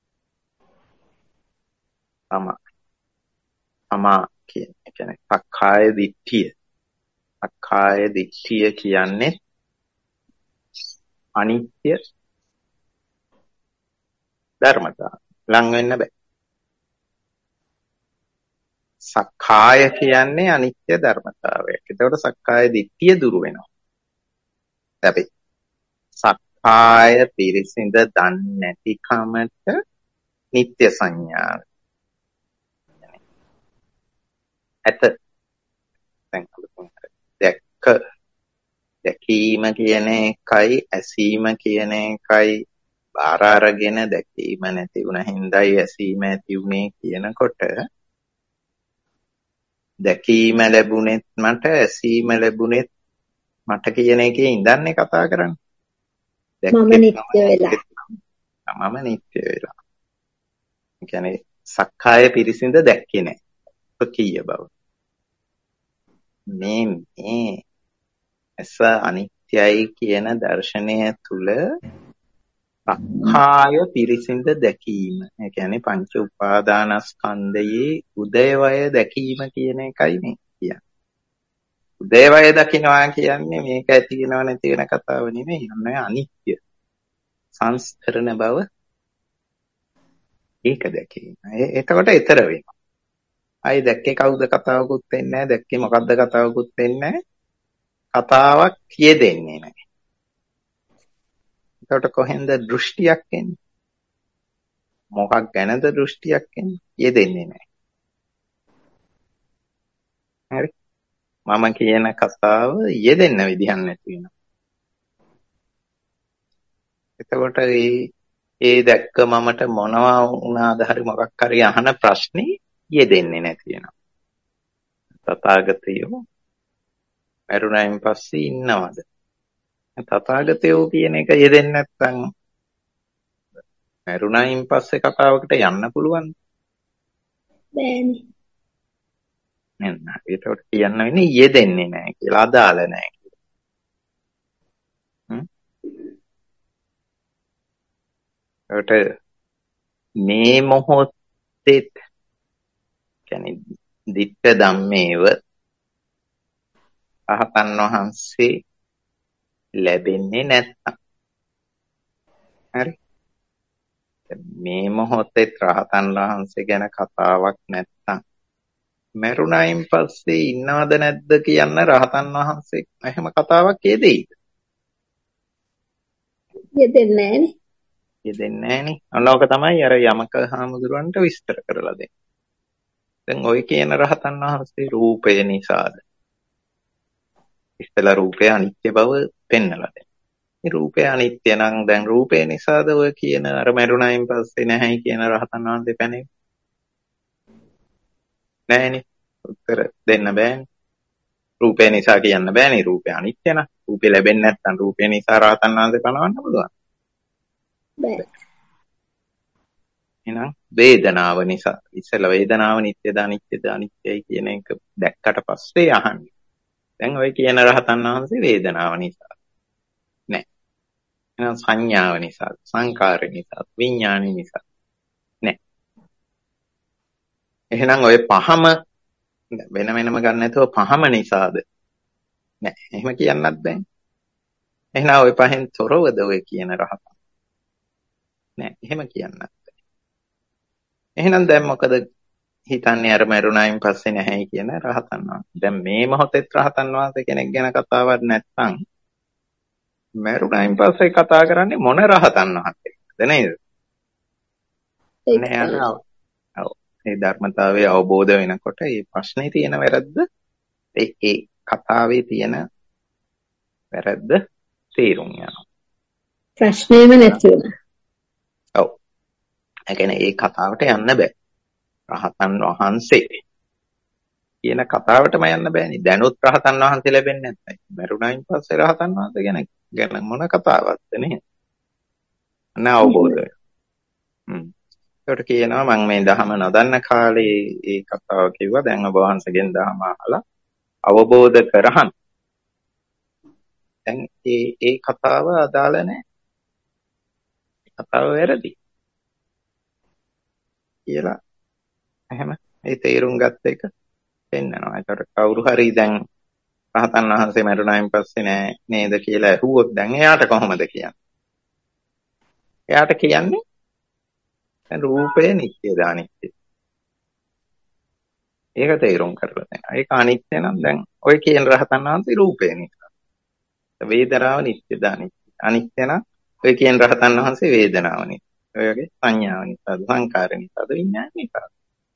තමා තමා කියන්නේ සක්කාය දිට්ඨිය. සක්කාය දිට්ඨිය කියන්නේ අනිත්‍ය ධර්මතාව. ලං වෙන්න බෑ. සක්කාය කියන්නේ අනිත්‍ය ධර්මතාවයක්. ඒතකොට සක්කාය දිට්ඨිය දුරු වෙනවා. හැබැයි සක්කාය පිරිසිඳ දන්නේ නැතිකමට නිත්‍ය සංඥාව. ඇත දැන් දැක්ක දැකීම කියන එකයි ඇසීම කියන එකයි බාර අරගෙන දැකීම නැති වුණ හින්දායි ඇසීම ඇති උනේ කියනකොට දැකීම ලැබුණෙත් මට ඇසීම ලැබුණෙත් මට කියන එකේ ඉඳන්නේ කතා කරන්නේ. මම නිත්‍ය වෙලා. මම නිත්‍ය වෙලා. ඒ කියන්නේ සක්කාය පිරිසිඳ දැක්කේ නැහැ. ප්‍රකීය බව. මේ මේ ඇස අනිත්‍යයි කියන දර්ශනය තුල සක්කාය පිරිසිඳ දැකීම. ඒ කියන්නේ පංච උපාදානස්කන්ධයේ උදේවය දැකීම කියන එකයි මේ කියන්නේ. උදේවය දකින්නවා කියන්නේ මේක ඇති වෙනව නැති වෙන කතාව නෙමෙයි. අනේ අනිත්‍ය සංස්කරණ බව ඒක දැකීම. එතකොට ඊතර වෙනවා. අයි දැක්කේ කවුද කතාවකුත් වෙන්නේ නැහැ. දැක්කේ මොකද්ද කතාවකුත් වෙන්නේ නැහැ. කතාවක් කියෙදෙන්නේ නැහැ. එතකොට කොහෙන්ද දෘෂ්ටියක් එන්නේ? මොකක් ගැනද දෘෂ්ටියක් එන්නේ? යෙදෙන්නේ නැහැ. හරි. මම කියන කතාව යෙදෙන්න විදිහක් නැති වෙනවා. එතකොට ඒ ඒ දැක්ක මමට මොනවා වුණාද හරි මොකක් හරි අහන ප්‍රශ්නේ යෙදෙන්නේ නැති වෙනවා. තථාගතයෝ මරුණයින් පස්සේ ඉන්නවද? තථාගතයෝ කියන එක යෙදෙන්නේ නැත්නම් මරුණයින් පස්සේ කතාවකට යන්න පුළුවන්. බෑනේ. නේද? ඒකට කියන්න වෙන්නේ යෙදෙන්නේ නැහැ කියලා, අදාළ නැහැ කියලා. හ්ම්. ඒකට මේ මොහොතේ කියන්නේ ditta ධම්මේව අහතන් වහන්සේ ලැබෙන්නේ නැත්තම්. හරි. මේ මොහොතේ රහතන් වහන්සේ ගැන කතාවක් නැත්තම් මරුණයින් පස්සේ ඉන්නවද නැද්ද කියන්න රහතන් වහන්සේ එහෙම කතාවක් යෙදෙයිද? යෙදෙන්නේ නැහනේ. යෙදෙන්නේ නැහනේ. අනෝක තමයි අර යමක හාමුදුරන්ට විස්තර කරලා දෙන්නේ. දැන් ඔය කියන රහතන් වහන්සේ රූපය නිසාද? ඉස්සලා රූපය අනිත්‍ය බව පෙන්නලා දෙනවා. මේ රූපය අනිත්‍ය නම් දැන් රූපය නිසාද ඔය කියන අර මරුණයින් පස්සේ නැහැයි කියන රහතන් වහන්සේ පැනේ? නෑනේ. උත්තර දෙන්න බෑනේ. රූපය නිසා කියන්න බෑනේ. රූපය අනිත්‍ය නම්. රූපය ලැබෙන්නේ නැත්නම් රූපය නිසා රහතන් වහන්සේ පනවන්න පුළුවන්. බෑ. එහෙනම් වේදනාව නිසා ඉස්සෙල්ලා වේදනාව නිට්ටයද අනිත්‍යද අනිත්‍යයි කියන එක දැක්කට පස්සේ අහන්නේ. දැන් ඔය කියන රහතන් වහන්සේ වේදනාව නිසා නෑ. එහෙනම් සංඥාව නිසා, සංකාර නිසා, විඥාන නිසා නෑ. එහෙනම් ඔය පහම වෙන වෙනම ගන්න නැතුව පහම නිසාද නෑ. එහෙම කියන්නත් බෑනේ. එහෙනම් ඔය පහෙන් තොරවද ඔය කියන රහතන් නෑ. එහෙම කියන්නත් බෑ. එහෙනම් දැන් මොකද හිතන්නේ අර මරුණයින් පස්සේ නැහැයි කියන රහතන් වහන්සේ. දැන් මේ මොහොතේ රහතන් වහන්සේ කෙනෙක් ගැන කතාවක් නැත්නම් මරුණයින් පස්සේ කතා කරන්නේ මොන රහතන් වහන්සේද නේද? නෑ. ඒ ධර්මතාවය අවබෝධ වෙනකොට මේ ප්‍රශ්නේ තියෙන වැරද්ද ඒ ඒ කතාවේ තියෙන වැරද්ද තේරුම් යනවා. ප්‍රශ්නේම නැති වුණා. ඔව්. ඒ කියන්නේ ඒ කතාවට යන්න බෑ. රහතන් වහන්සේ කියන කතාවටම යන්න බෑනේ. දැනුත් රහතන් වහන්සේ ලැබෙන්නේ නැත්නම්. මරුණයින් පස්සේ රහතන් වහන්සේ ගැන ගැන මොන කතාවක්ද නේ? නෑ අවබෝධය. හ්ම්. ඒකට කියනවා මම මේ ධහම නොදන්න කාලේ ඒ කතාව කිව්වා. දැන් ඔබ වහන්සේගෙන් ධහම අහලා අවබෝධ කරහන්. දැන් ඒ ඒ කතාව අදාළ නැහැ. කතාව වැරදි. කියලා එහෙම ඒ තේරුම් ගත්ත එක පෙන්නනවා. ඒකට කවුරු හරි දැන් රහතන් වහන්සේ මරුණායින් පස්සේ නෑ නේද කියලා ඇහුවොත් දැන් එයාට කොහොමද කියන්නේ? එයාට කියන්නේ දැන් රූපය නිත්‍යද අනිත්‍යද? ඒක තේරුම් කරලා දෙනවා. ඒක අනිත්‍ය නම් දැන් ඔය කියන රහතන් වහන්සේ රූපය නිත්‍ය. වේදනාව නිත්‍යද අනිත්‍ය? අනිත්‍ය නම් ඔය කියන රහතන් වහන්සේ වේදනාව නිත්‍ය. ඔය වගේ සංඥාව නිත්‍යද සංකාර නිත්‍යද විඥාන නිත්‍යද?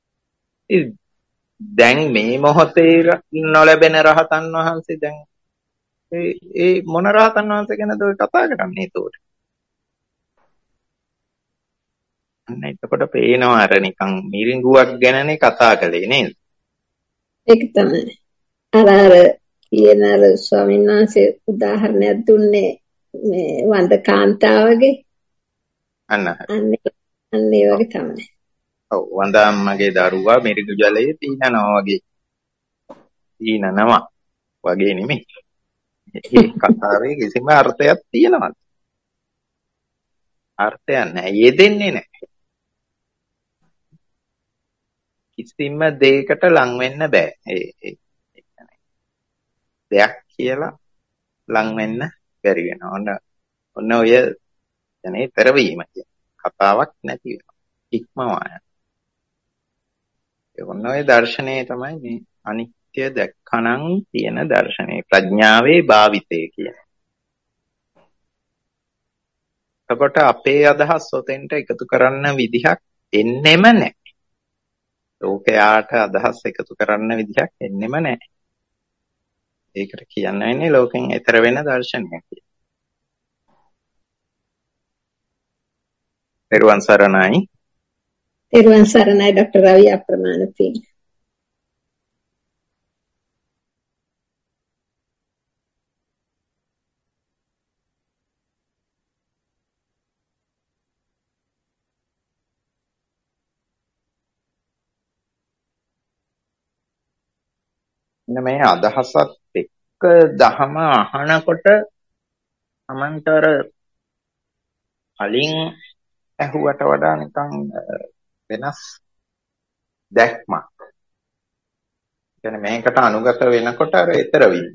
දැන් මේ මොහොතේ නොලැබෙන රහතන් වහන්සේ දැන් ඒ ඒ මොන රහතන් වහන්සේ ගැනද ඔය කතා කරන්නේ ඒතකොට? අන්න එතකොට පේනවා අර නිකන් මිරිඟුවක් ගැනනේ කතා කළේ නේද? ඒක තමයි. අර අර කියන අර ස්වාමීන් වහන්සේ උදාහරණයක් දුන්නේ මේ වන්ද කාන්තාවගේ. අන්න අන්නේ අන්නේ වගේ තමයි. ඔව් වන්දාම්මගේ දරුවා මිරිඟු ජලයේ පීනනවා වගේ. පීනනවා වගේ නෙමෙයි. මේ කතාවේ කිසිම අර්ථයක් තියෙනවද? අර්ථයක් නැහැ. යෙදෙන්නේ නැහැ. කිසිම දෙයකට ලං වෙන්න බෑ. ඒ ඒ දෙයක් කියලා ලං වෙන්න බැරි වෙනවා. ඔන්න ඔන්න ඔය يعني පෙරවීම කියන කතාවක් නැති වෙනවා. ඉක්මවා යනවා. ඒ ඔන්න ඔය දර්ශනය තමයි මේ අනිත්‍ය දැක්කනම් තියෙන දර්ශනය. ප්‍රඥාවේ භාවිතය කියන්නේ. එතකොට අපේ අදහස් ඔතෙන්ට එකතු කරන්න විදිහක් එන්නෙම නැහැ. ලෝකයාට අදහස් එකතු කරන්න විදිහක් එන්නෙම නැහැ. ඒකට කියන්න වෙන්නේ ලෝකෙන් ඈතර වෙන දර්ශනයක් කියලා. පෙරවන් සරණයි. පෙරවන් සරණයි ડોક્ટર රවි අප්‍රමාණ පිං. මේ අදහසත් එක්ක දහම අහනකොට තමන්තර කලින් ඇහුවට වඩා නිකන් වෙනස් දැක්මක්. කියන්නේ මේකට අනුගත වෙනකොට අර ඊතර වීම.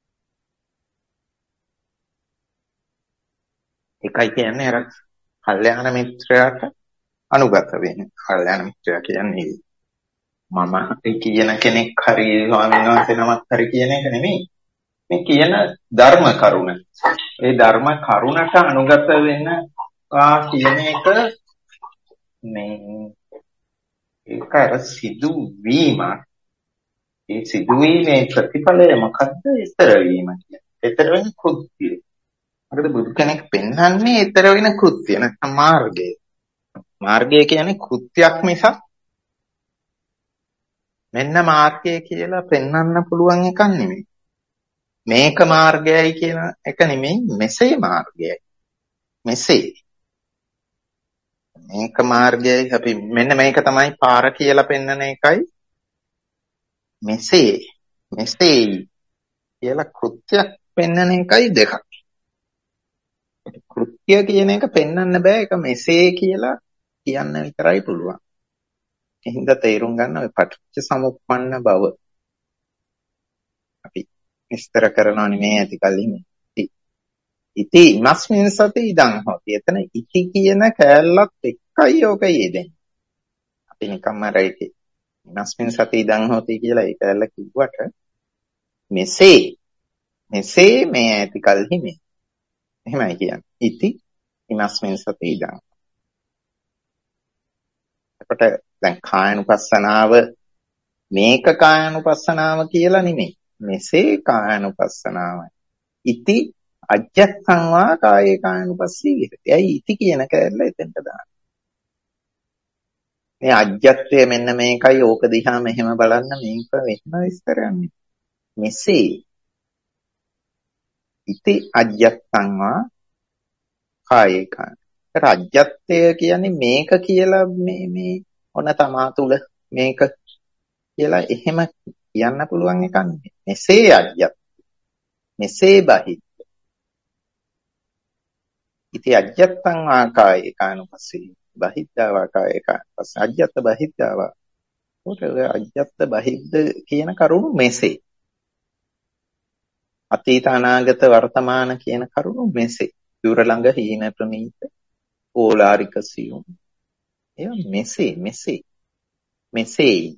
එකයි කියන්නේ අර කල්යාණ මිත්‍රයාට අනුගත වෙන. කල්යාණ මිත්‍රයා කියන්නේ මම කියන කෙනෙක් හරි ස්වාමීන් වහන්සේ නමක් හරි කියන එක නෙමෙයි. මේ කියන ධර්ම කරුණ. ඒ ධර්ම කරුණට අනුගත වෙන ආ කියන එක මේ ඒක අර සිදුවීම. ඒ සිදුවීමේ ප්‍රතිඵලය මොකද්ද? ඊතර වීම කියන්නේ. ඊතර වෙන කෘත්‍යය. මොකද බුදු කෙනෙක් පෙන්වන්නේ ඊතර වෙන කෘත්‍ය නැත්නම් මාර්ගය. මාර්ගය කියන්නේ කෘත්‍යයක් මිසක් මෙන්න මාර්ගය කියලා පෙන්වන්න පුළුවන් එකක් නෙමෙයි. මේක මාර්ගයයි කියන එක නෙමෙයි, මෙසේ මාර්ගයයි. මෙසේ. මේක මාර්ගයයි අපි මෙන්න මේක තමයි පාර කියලා පෙන්වන එකයි. මෙසේ මෙසේ කියලා කෘත්‍යයක් පෙන්වන එකයි දෙකක්. කෘත්‍ය කියන එක පෙන්වන්න බෑ, ඒක මෙසේ කියලා කියන්න විතරයි පුළුවන්. එහෙනම් තේරුම් ගන්න ඔය පටිච්ච සමුප්පන්න බව අපි විස්තර කරනවා නෙමෙයි ඇති කලින්. ඉති ඉමස්මින් සති ඉදං හොති. එතන ඉති කියන කැලලත් එක්කයි ඕක යෙදෙන්නේ. අපි නිකම්ම රයිටි ඉමස්මින් සති ඉදං හොති කියලා ඒ කැලල කිව්වට මෙසේ මෙසේ මේ ඇති කල්හි මේ. එහෙමයි කියන්නේ. ඉති ඉමස්මින් සති ඉදං. එතකොට දැන් කායනුපස්සනාව මේක කායනුපස්සනාව කියලා නෙමෙයි. මෙසේ කායනුපස්සනාවයි. ඉති අජ්ජත්තං වා කායේ කායනුපස්සී විහෙරති. ඇයි ඉති කියන කැලල එතෙන්ට දාන්නේ? මේ අජ්ජත්වය මෙන්න මේකයි, ඕක දිහා මෙහෙම බලන්න, මේක වෙන විස්තරයක්. මෙසේ ඉති අජ්ජත්තං වා කායේ කාය. ඒත් අජ්ජත්වය කියන්නේ මේක කියලා, මේ මේ ඔන්න තමා තුල මේක කියලා එහෙම කියන්න පුළුවන් එකක් නෙමෙයි. මෙසේ අජ්ජත් මෙසේ බහිද්ද ඉති අජ්ජත්තං වා කායේ කායනුපස්සී බහිද්ධා වා කායේ කායනුපස්සී අජ්ජත් බහිද්ධා වා. උට අජ්ජත් බහිද්ද කියන කරුණු මෙසේ. අතීත අනාගත වර්තමාන කියන කරුණු මෙසේ. දුර ළඟ හීන ප්‍රනීත ඕලාරික සියුම්. ඒවා මෙසේ මෙසේ මෙසේ.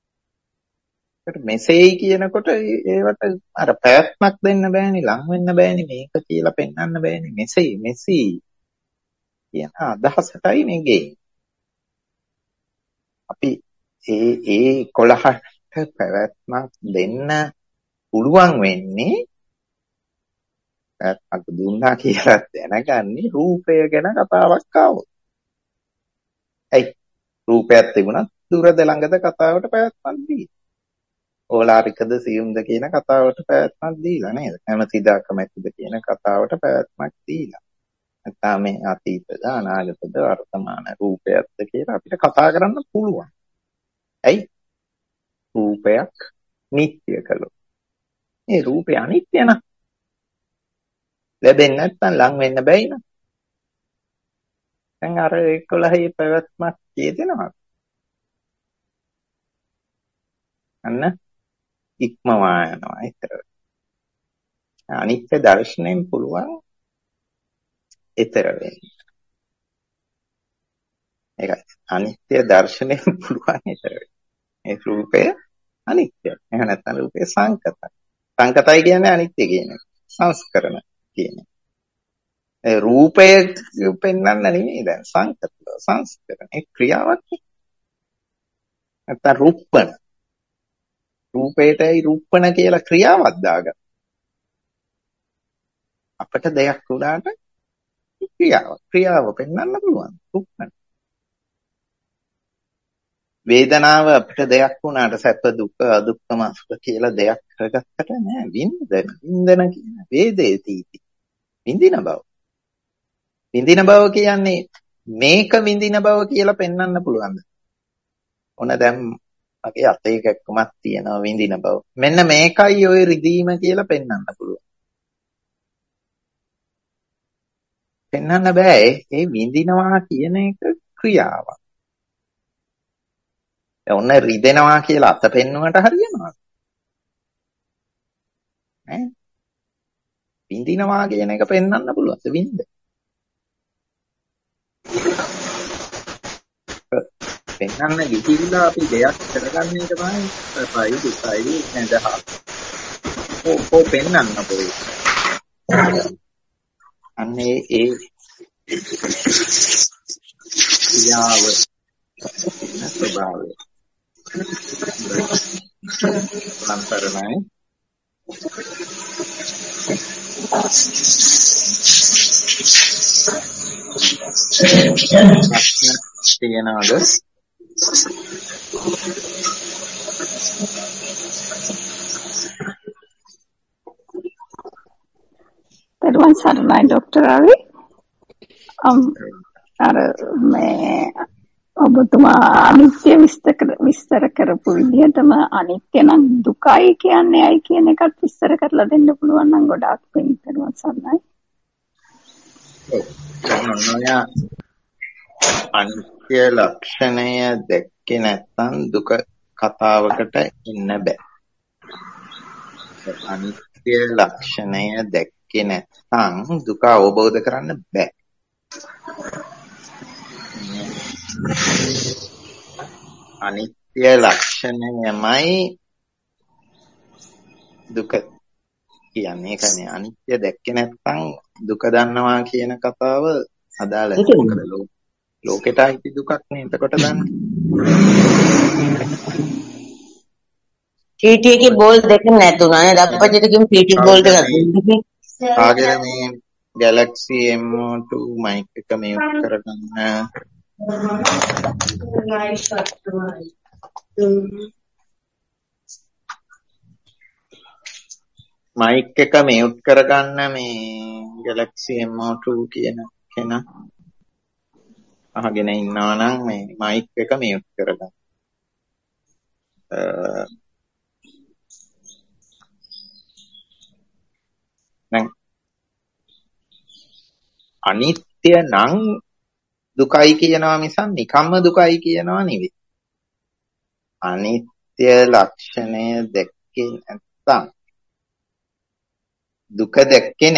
මෙසේයි කියනකොට ඒවට අර පැවැත්මක් දෙන්න බෑනේ, ලං වෙන්න බෑනේ, මේක කියලා පෙන්වන්න බෑනේ. මෙසේ මෙසේ කියන අදහසටයි මේ ගේ. අපි ඒ ඒ කොළහට පැවැත්මක් දෙන්න පුළුවන් වෙන්නේ පැවැත්මක් දුන්නා කියලා දැනගන්නේ රූපය ගැන කතාවක් ආවොත්. ඇයි රූපයක් තිබුණත් දුරද ළඟද කතාවට පැවැත්මක් දී. ඕලාරිකද සියුම්ද කියන කතාවට පැවැත්මක් දීලා නේද? කැමැතිද අකමැතිද කියන කතාවට පැවැත්මක් දීලා. නැත්නම් මේ අතීතද අනාගතද වර්තමාන රූපයක්ද කියලා අපිට කතා කරන්න පුළුවන්. ඇයි? රූපයක් නිට්ටය කළොත්. මේ රූපය අනිත්‍ය න ะ. ලැබෙන්නේ නැත්නම් ලං වෙන්න බැයි න ะ. දැන් අර එක්කොළහේ පැවැත්මක් කියදෙනවා. අන්න ඉක්මවා යනවා ඒතර. අනිත්‍ය දර්ශනයෙන් පුළුවන් ඊතර වෙන්න. ඒකයි අනිත්‍ය දර්ශනයෙන් පුළුවන් ඊතර වෙන්න. ඒ රූපය අනිත්‍යයි. එහෙම නැත්නම් රූපය සංකතයි. සංකතයි කියන්නේ අනිත්‍ය කියන එක. සංස්කරණ කියන්නේ. ඒ රූපය පෙන්වන්න නෙමෙයි දැන් සංකත සංස්කරණ. ඒ ක්‍රියාවක්. නැත්නම් රූපණ. රූපේටයි රූපණ කියලා ක්‍රියාවක් දාගන්න. අපිට දෙයක් උඩාට ක්‍රියාව ක්‍රියාව පෙන්වන්න පුළුවන් රූපණ. වේදනාව අපිට දෙයක් වුණාට සැප දුක අදුක්කම සුඛ කියලා දෙයක් කරගත්තට නෑ. විඳින විඳින කියන වේදේතිති විඳින බව. විඳින බව කියන්නේ මේක විඳින බව කියලා පෙන්වන්න පුළුවන්ද? ඔන්න දැන් මගේ අතේ කැක්කමක් තියෙනවා විඳින බව. මෙන්න මේකයි ওই රිදීම කියලා පෙන්වන්න පුළුවන්. පෙන්වන්න බෑ. ඒ විඳිනවා කියන එක ක්‍රියාවක්. ඔන්න රිදෙනවා කියලා අත පෙන්නුවට හරියනවා. ඈ විඳිනවා කියන එක පෙන්වන්න පුළුවන්. විඳ. පෙන්වන්න ගිහිල්ලා අපි දෙයක් කරගන්න එක තමයි පයි දුකයි නැදහ. ඕ ඕ පෙන්වන්න අපේ. අන්නේ ඒ යාව ස්වභාවය. අන්තරණයි තියනවාද? තෙරුවන් සරණයි ડોક્ટર රවි. අම් අර මේ ඔබතුමා අනිත්‍ය විස්තර විස්තර කරපු විදිහටම අනිත්‍ය නම් දුකයි කියන්නේ ඇයි කියන එකත් විස්තර කරලා දෙන්න පුළුවන් නම් ගොඩාක් පිං. තෙරුවන් සරණයි. ඔව්. අනිත්‍ය ලක්ෂණය දැක්කේ නැත්නම් දුක කතාවකට ඉන්න බෑ. අනිත්‍ය ලක්ෂණය දැක්කේ නැත්නම් දුක අවබෝධ කරන්න බෑ. අනිත්‍ය ලක්ෂණයමයි දුක කියන්නේ. ඒකනේ අනිත්‍ය දැක්කේ නැත්නම් දුක දන්නවා කියන කතාව අදාළ නැහැ. ලෝකෙට අයිති දුකක් නේ එතකොට දන්නේ. ටීටී එකේ බෝල් දෙක නැතුණා නේද? අප්පච්චිට කිව්ව ටීටී බෝල් දෙක දෙන්න. ආගෙන මේ Galaxy M two mic එක mute කරගන්න. mic එක mute කරගන්න මේ Galaxy M two කියන කෙනා අහගෙන ඉන්නවා නම් මේ mic එක mute කරගන්න. දැන් අනිත්‍ය නම් දුකයි කියනවා මිසක් නිකම්ම දුකයි කියනවා නෙවෙයි. අනිත්‍ය ලක්ෂණය දැක්කේ නැත්නම් දුක දැක්කේ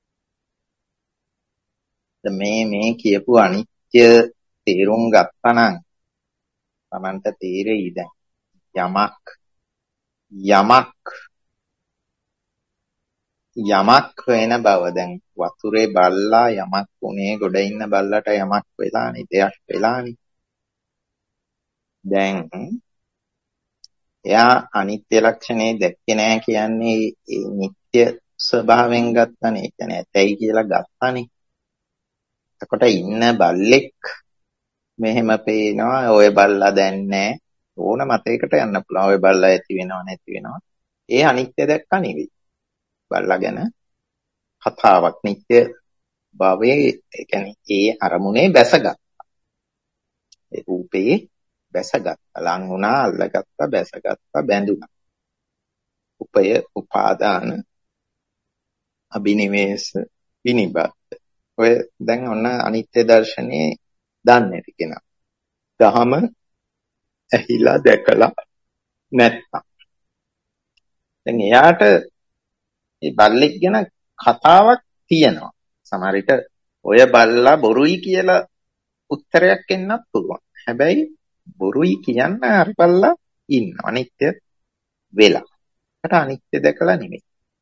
නැහැ. මේ මේ කියපු අනිත්‍ය තේරුම් ගත්තා නම් Tamanta තේරෙයි දැන් යමක් යමක් යමක් වෙන බව. දැන් වතුරේ බල්ලා යමක් උනේ ගොඩ ඉන්න බල්ලට යමක් වෙලානේ, දෙයක් වෙලානේ. දැන් එයා අනිත්‍ය ලක්ෂණේ දැක්කේ නැහැ කියන්නේ ඒ නිට්ටය ස්වභාවයෙන් ගත්තනේ. ඒ කියන්නේ ඇතයි කියලා ගත්තනේ. එතකොට ඉන්න බල්ලෙක් මෙහෙම පේනවා, ඔය බල්ලා දැන් නැහැ. ඕන මතයකට යන්න පුළුවන්. ඔය බල්ලා ඇති වෙනව නැති වෙනවා. ඒ අනිත්‍ය දැක්කා නෙවෙයි. බල්ලා ගැන කතාවක්. නිත්‍ය භවයේ ඒ කියන්නේ ඒ අරමුණේ බැසගත්තා. ඒ රූපේ බැසගත්තා. ලං වුණා, අල්ලගත්තා, බැසගත්තා, බැඳුණා. උපය, උපාදාන, අබිනිවේෂ, විනිබත්. ඔය දැන් ඔන්න අනිත්‍ය දර්ශනේ දන්නේ නැති කෙනා. දහම ඇහිලා දැකලා නැත්තම්. දැන් එයාට මේ බල්ලෙක් ගැන කතාවක් තියෙනවා. සමහර විට ඔය බල්ලා බොරුයි කියලා උත්තරයක් එන්නත් පුළුවන්. හැබැයි බොරුයි කියන්න අර බල්ලා ඉන්නවා අනිත්‍ය වෙලා. ඒකට අනිත්‍ය දැකලා නෙමෙයි.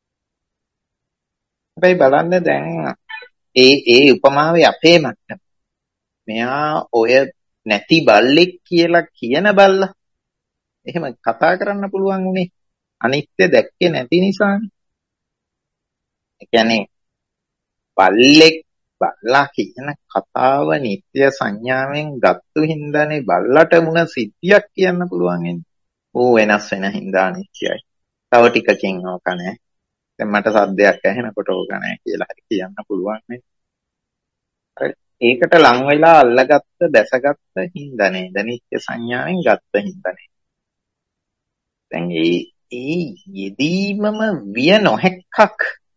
හැබැයි බලන්න දැන් ඒ ඒ උපමාවේ අපේ මට්ටම. මෙයා ඔය නැති බල්ලෙක් කියලා කියන බල්ලා එහෙම කතා කරන්න පුළුවන් උනේ අනිත්‍ය දැක්කේ නැති නිසානේ. ඒ කියන්නේ බල්ලෙක් බල්ලා කියන කතාව නිත්‍ය සංඥාවෙන් ගත්තු හින්දානේ බල්ලට මුණ සිද්ධියක් කියන්න පුළුවන් එන්නේ. ඌ වෙනස් වෙන හින්දා නිත්‍යයි. තව ටිකකින් ඕක නැහැ. දැන් මට සද්දයක් ඇහෙනකොට ඕක නැහැ කියලා හරි කියන්න පුළුවන් නේ. ඒකට ලං වෙලා අල්ලගත්ත දැසගත්ත හින්දා නේද නිත්‍ය සංඥාවෙන් ගත්ත හින්දා නේ. දැන් ඒ ඒ යෙදීමම විය නොහැක්කක්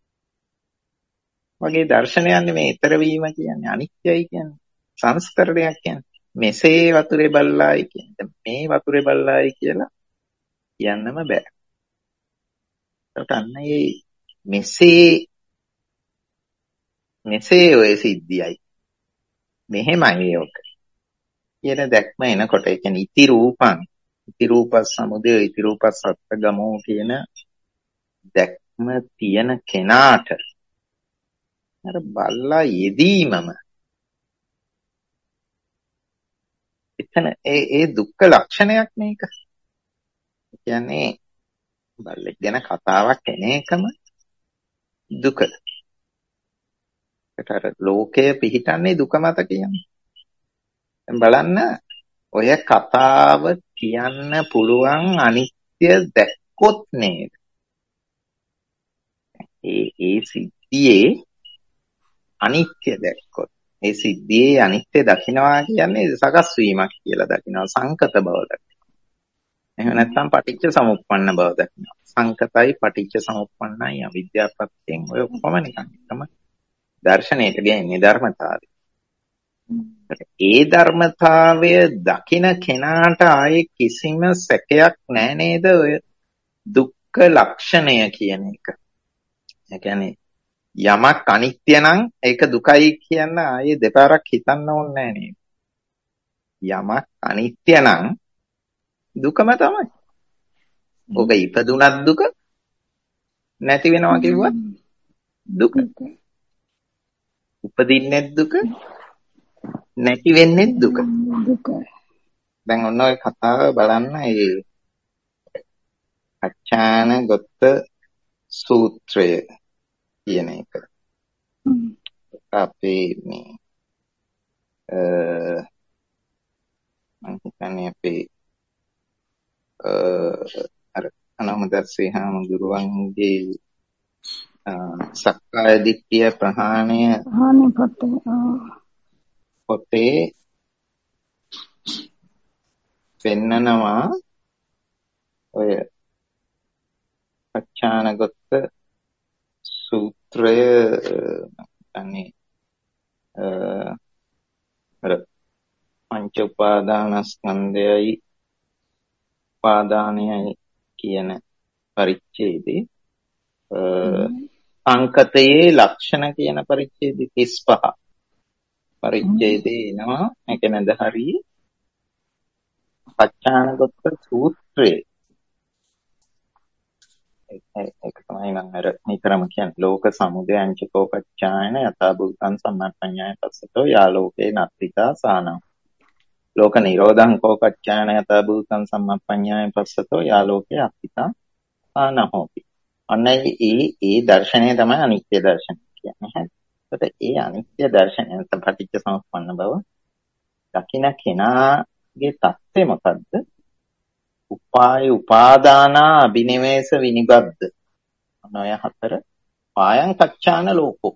වගේ දර්ශනයන්නේ මේ ඊතර වීම කියන්නේ අනිත්‍යයි කියන්නේ සංස්කරණයක් කියන්නේ. මෙසේ වතුරේ බල්ලායි කියන්නේ මේ වතුරේ බල්ලායි කියලා කියන්නම බෑ. ඒකට අන්න ඒ මෙසේ මෙසේ ඔය සිද්ධියයි මෙහෙමයි ඔක කියන දැක්ම එනකොට ඒ කියන්නේ ඉති රූපං ඉති රූපස් සමුදය ඉති රූපස් සත්‍යගමෝ කියන දැක්ම තියෙන කෙනාට අර බල්ලා යෙදීමම එතන ඒ ඒ දුක්ඛ ලක්ෂණයක් මේක. ඒ කියන්නේ බල්ලෙක් ගැන කතාවක් එන එකම දුක. ඒකට අර ලෝකය පිහිටන්නේ දුක මත කියන්නේ. දැන් බලන්න ඔය කතාව කියන්න පුළුවන් අනිත්‍ය දැක්කොත් නේද? ඒ ඒ සිද්ධියේ අනිත්‍ය දැක්කොත් ඒ සිද්ධියේ අනිත්‍ය දකින්නවා කියන්නේ සකස් වීමක් කියලා දකින්නවා, සංකත බව දකින්නවා. එහෙම නැත්නම් පටිච්ච සමුප්පන්න බව දකින්නවා. සංකතයි පටිච්ච සමුප්පන්නයි අවිද්‍යාවපත්යෙන් ඔය ඔක්කොම නිකන් එකම දර්ශනයට ගන්නේ ධර්මතාවය. ඒ ධර්මතාවය දකින කෙනාට ආයේ කිසිම සැකයක් නැහැ නේද ඔය දුක්ඛ ලක්ෂණය කියන එක. ඒ කියන්නේ යමක් අනිත්‍ය නම් ඒක දුකයි කියන්න ආයේ දෙපාරක් හිතන්න ඕනේ නැහැ නේද? යමක් අනිත්‍ය නම් දුකම තමයි. ඔබ ඉපදුනත් දුක, නැති වෙනවා කිව්වත් දුක. උපදින්නේ දුක, නැති වෙන්නේ දුක. දැන් ඔන්න ඔය කතාව බලන්න ඒ අච්ඡාන ගොත්ත සූත්‍රය කියන එක. අපේ මේ මම හිතන්නේ අපේ අර අනමදස්සේ හාමුදුරුවන්ගේ සක්කාය දිට්ඨිය ප්‍රහාණය පොතේ පෙන්නනවා ඔය පච්චානගත සූත්‍රය අනේ අර පංච උපාදානස්කන්ධයයි උපාදානයයි කියන පරිච්ඡේදේ අංකතයේ ලක්ෂණ කියන පරිච්ඡේදෙ තිස් පහ පරිච්ඡේදේ එනවා මේකනද හරිය පච්චානගත සූත්‍රයේ ඒක තමයි මම අර නිතරම කියන්නේ ලෝක සමුදය අංචකෝ පච්චායන යථා භූතං සම්මප්පඤ්ඤාය පස්සතෝ යා ලෝකේ නත්තිතා සානං ලෝක නිරෝධං කෝ පච්චායන යථා භූතං සම්මප්පඤ්ඤාය පස්සතෝ යා ලෝකේ අත්තිතා සානං හෝති. අන්න ඒ ඒ දර්ශනය තමයි අනිත්‍ය දර්ශනය කියන්නේ. හරි. ඒකට ඒ අනිත්‍ය දර්ශනය පටිච්ච සමුප්පන්න බව දකින්න කෙනාගේ தත්ත්වය මොකද්ද? උපාය උපාදානා අබිනිවේෂ විනිබද්ද අනය හතර පායං කච්චාන ලෝකෝ.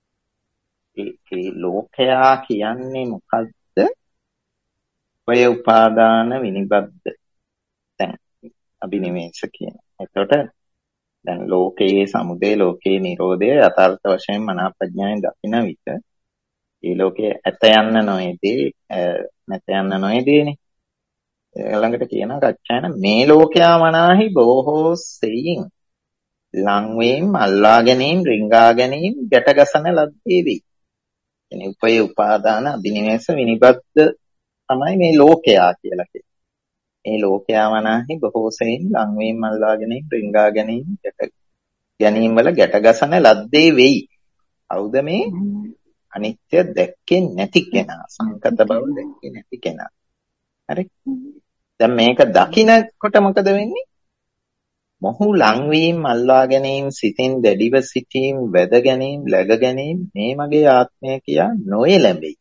ඒ ලෝකයා කියන්නේ මොකද්ද? උපය උපාදාන විනිබද්ද. දැන් අබිනිවේෂ කියන. එතකොට දැන් ලෝකයේ සමුදය ලෝකයේ නිරෝධය යථාර්ථ වශයෙන් මනාපඥාණයෙන් දකින විට ඒ ලෝකයේ ඇත යන්න නොයේදී නැත යන්න නොයේදීනේ ළඟට කියන කච්චායන මේ ලෝකයා මනාහි බොහෝ සෙයින් ලංවීම අල්ලා ගැනීම රිංගා ගැනීම ගැටගසන ලද්දේ වේ. එනේ උපය උපාදාන අබිනිවේෂ විනිබද්ද තමයි මේ ලෝකයා කියලා කියන්නේ. මේ ලෝකයා මනාහි බොහෝ සෙයින් ලංවීම අල්ලා ගැනීම රිංගා ගැනීම ගැට ගැනීම වල ගැටගසන ලද්දේ වෙයි. කවුද මේ? අනිත්‍ය දැක්කේ නැති කෙනා, සංකත බව දැක්කේ නැති කෙනා. හරි. දැන් මේක දකින්නකොට මොකද වෙන්නේ? මොහු ලංවීම අල්ලා ගැනීම සිතින් දැඩිව සිටීම වැද ගැනීම läග ගැනීම මේ මගේ ආත්මය කියා නොයැලෙයි.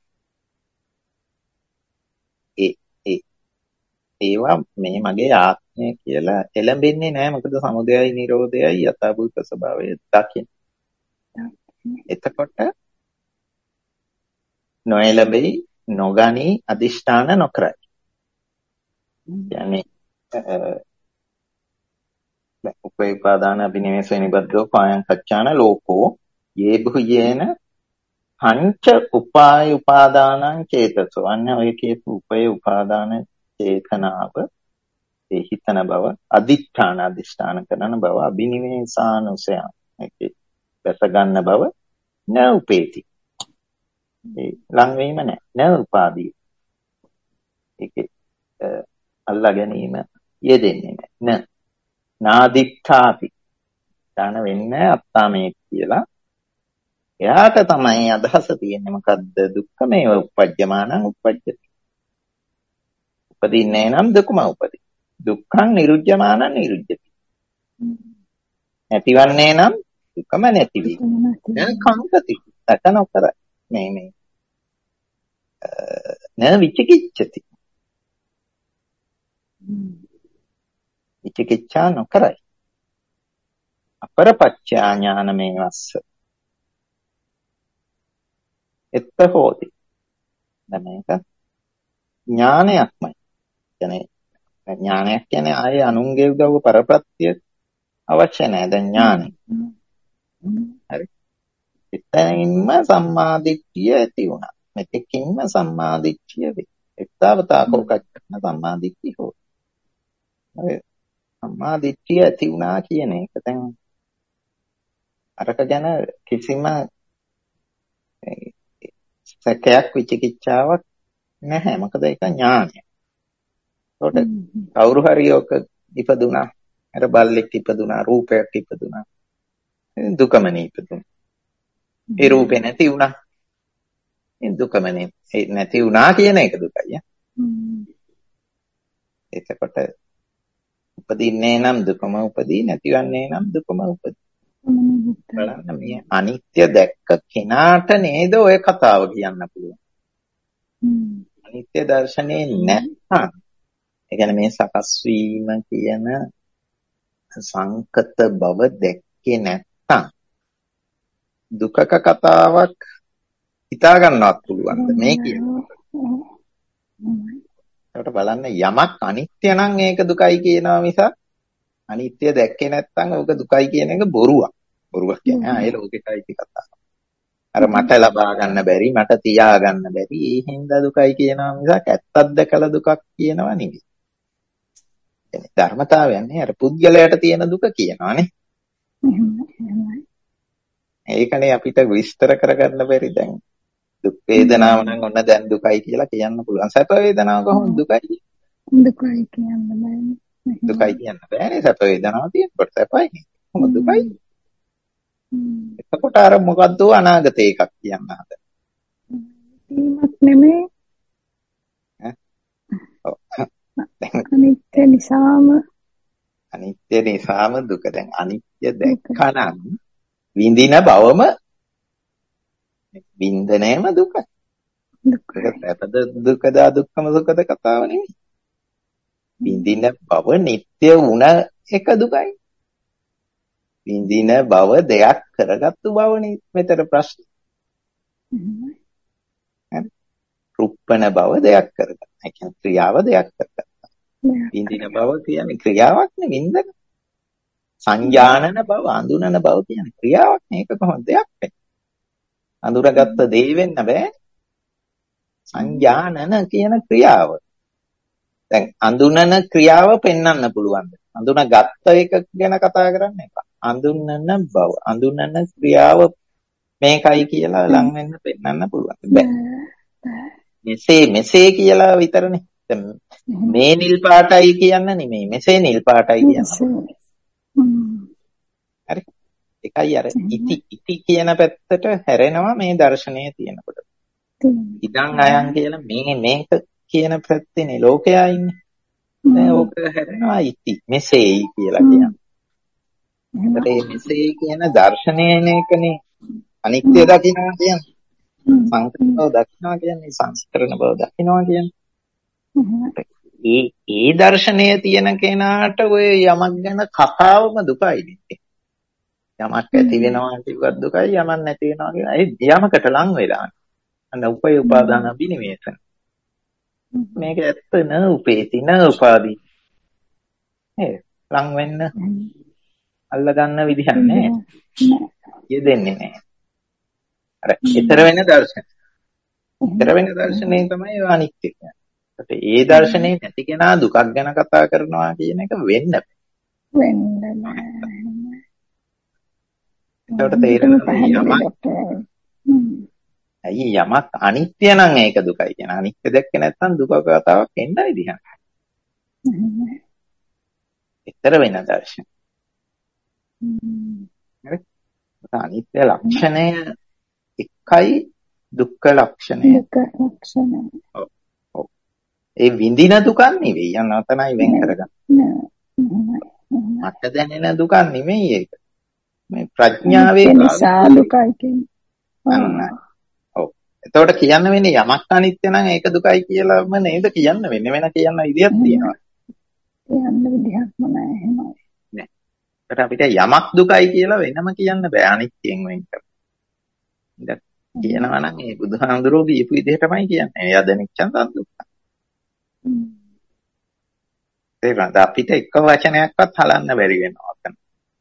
ඒ ඒ ඒවා මේ මගේ ආත්මය කියලා එළඹෙන්නේ නැහැ. මොකද සමුදයයි නිරෝධයයි යථාභූත ස්වභාවය දකින්න. එතකොට නොයැලෙයි නොගනි අදිෂ්ඨාන නොකරයි. يعني උපේපාදාන අභිනිවේෂ නිබද්දෝ පායං කච්චාන ලෝකෝ යේ බුයේන පංච උපාය උපාදානං චේතසෝ. අන්න ඔය කියපු උපේ උපාදාන චේතනාව ඒ හිතන බව අදිඨාන අදිෂ්ඨාන කරන බව අභිනිවේෂානුසය ඒකේ දැස ගන්න බව න උපේති. ඒ ලං වීම නැහැ න උපාදී. ඒකේ අල්ලා ගැනීම යෙදෙන්නේ නැහැ. න නාදික්ඛාති දාන වෙන්නේ අත්තාමේ කියලා. එයාට තමයි අදහස තියෙන්නේ මොකද්ද? දුක්ඛමේව උපජ්ජමානං උපජ්ජති. උපදින්නේ නම් දුකම උපදී. දුක්ඛං නිරුජ්ජමානං නිරුජ්ජති. නැතිවන්නේ නම් දුකම නැති වෙයි. දැන් කංකති තකනොකර මේ මේ න විචිකිච්ඡති. විචිකිච්ඡා නොකරයි. අපරපච්චා ඥානමේ වස්ස. එත්ත හෝති. දැන් මේක ඥානයක්මයි. කියන්නේ ඥානයක් කියන්නේ ආයේ අනුන්ගේ උදව්ව පරප්‍රත්‍ය අවශ්‍ය නැහැ. දැන් ඥානෙ. හරි. එතනින්ම සම්මාදිට්ඨිය ඇති වුණා. මෙතෙකින්ම සම්මාදිට්ඨිය වේ. එක්තාවතාවකෝ කච්චන සම්මාදිට්ඨිය හෝ. හරි. සම්මාදිට්ඨිය ඇති වුණා කියන එක දැන් අරක ගැන කිසිම සැකයක් විචිකිච්ඡාවක් නැහැ. මොකද ඒක ඥානය. ඒකට කවුරු හරි ඔක ඉපදුනා. අර බල්ලෙක් ඉපදුනා, රූපයක් ඉපදුනා. දුකමනේ ඉපදුනා. ඒ රූපේ නැති වුණා. ඒ දුකමනේ නැති වුණා කියන එක දුකයි. එතකොට උපදින්නේ නම් දුකම උපදී, නැතිවන්නේ නම් දුකම උපදී. බලන්න මේ අනිත්‍ය දැක්ක කෙනාට නේද ඔය කතාව කියන්න පුළුවන්. අනිත්‍ය දර්ශනේ නැත්නම් ඒ කියන්නේ මේ සකස් වීම කියන සංකත බව දැක්කේ නැත්නම් දුකක කතාවක් හිතා ගන්නවත් පුළුවන්ද මේ කියන්නේ. ඒකට බලන්න යමක් අනිත්‍ය නම් ඒක දුකයි කියනවා මිස අනිත්‍ය දැක්කේ නැත්නම් ඕක දුකයි කියන එක බොරුවක්. බොරුවක් කියන්නේ ආ ඒ ලෝකෙටයි කතාව. අර මට ලබා ගන්න බැරි මට තියා ගන්න බැරි ඒ හින්දා දුකයි කියනවා මිසක් ඇත්තක් දැකලා දුකක් කියනවා නෙවෙයි. එනේ ධර්මතාවයන්නේ අර පුද්ගලයාට තියෙන දුක කියනවානේ. ඒකනේ අපිට විස්තර කරගන්න බැරි දැන් දුක් වේදනාව නම් ඔන්න දැන් දුකයි කියලා කියන්න පුළුවන්. සැප වේදනාව කොහොමද දුකයි? දුකයි කියන්න බෑනේ. දුකයි කියන්න බෑනේ සැප වේදනාව තියෙනකොට සැපයිනේ. කොහොමද දුකයි? එතකොට අර මොකද්ද අනාගතේ එකක් කියන්න හද. තීමක් නෙමෙයි. ඈ? ඔව්. අනිත්‍ය නිසාම අනිත්‍ය නිසාම දුක. දැන් අනිත්‍ය දැක්කනම් විඳින බවම විඳිනේම දුකයි. දුක සැපද දුකද දුක්ඛම සුඛද කතාව නෙමෙයි. විඳින බව නිට්ටය වුණ එක දුකයි. විඳින බව දෙයක් කරගත්තු බවනේ මෙතන ප්‍රශ්නේ. හරි. රුප්පන බව දෙයක් කරගත්තා. ඒ කියන්නේ ක්‍රියාව දෙයක් කරගත්තා. විඳින බව කියන්නේ ක්‍රියාවක් නෙවෙයි විඳින. සංජානන බව අඳුනන බව කියන්නේ ක්‍රියාවක් නේ. ඒක කොහොමද දෙයක් වෙන්නේ? අඳුරගත්ත දේ වෙන්න බෑ. සංජානන කියන ක්‍රියාව. දැන් අඳුනන ක්‍රියාව පෙන්වන්න පුළුවන්ද? අඳුනගත්ත එක ගැන කතා කරන්න එපා. අඳුනන බව, අඳුනන ක්‍රියාව මේකයි කියලා ලං වෙන්න පෙන්වන්න පුළුවන්. බෑ. මෙසේ මෙසේ කියලා විතරනේ. දැන් මේ නිල් පාටයි කියන්න නෙමෙයි. මෙසේ නිල් පාටයි කියන්න. හරි. එකයි අර ඉති ඉති කියන පැත්තට හැරෙනවා මේ දර්ශනයේ තියෙනකොට. ඉදන් අයන් කියලා මේ මේක කියන පැත්තේනේ ලෝකයා ඉන්නේ. දැන් ඕක හැරෙනවා ඉති මෙසේයි කියලා කියනවා. ඒකට මේ මෙසේ කියන දර්ශනයන එකනේ අනිත්‍ය දකින්නවා කියන්නේ. සංකල්පව දකින්නවා කියන්නේ සංස්කරණ බව දකින්නවා කියන්නේ. ඒ ඒ දර්ශනය තියෙන කෙනාට ඔය යමක් ගැන කතාවම දුකයි නේ. යමක් ඇති වෙනවා කියවත් දුකයි යමක් නැති වෙනවා කියන ඒ යමකට ලං වෙලා. අන්න උපය උපාදාන අභිනිවේෂණ. මේක ඇත්ත න උපේති න උපාදී. ඒ ලං වෙන්න අල්ල ගන්න විදිහක් නැහැ. යෙදෙන්නේ නැහැ. අර ඊතර වෙන දර්ශන. ඊතර වෙන දර්ශනේ තමයි අනිත්‍ය කියන්නේ. ඒ දර්ශනේ නැති කෙනා දුකක් ගැන කතා කරනවා කියන එක වෙන්න බෑ. වෙන්න බෑ. ඒකට තේරෙනවා යමක් ඇයි යමක් අනිත්‍ය නම් ඒක දුකයි කියන. අනිත්‍ය දැක්කේ නැත්නම් දුක කතාවක් එන්නයි විදිහක්. ඊතර වෙන දර්ශන. හරි. අනිත්‍ය ලක්ෂණය එකයි දුක්ඛ ලක්ෂණය. දුක්ඛ ලක්ෂණය. ඔව්. ඔව්. ඒ විඳින දුකක් නෙවෙයි. යන්න අතනයි වෙන් කරගන්න. මට දැනෙන දුකක් නෙමෙයි ඒක. මේ ප්‍රඥාවේ නිසා දුකයි කියන්නේ. ඔව්. එතකොට කියන්න වෙන්නේ යමක් අනිත්‍ය නම් ඒක දුකයි කියලාම නේද කියන්න වෙන්නේ. වෙන කියන්න විදියක් තියෙනවා. කියන්න විදිහක්ම නැහැ එහෙමයි. නෑ. ඒකට අපිට යමක් දුකයි කියලා වෙනම කියන්න බෑ අනිත්‍යෙන් වෙන් කර. ඉතින් කියනවා නම් මේ බුදුහාමුදුරුවෝ කියපු විදිහටමයි කියන්නේ. යදනිච්ඡන් දුක්ඛ. ඒක අපිට එක වචනයක්වත් හලන්න බැරි වෙනවා අතන.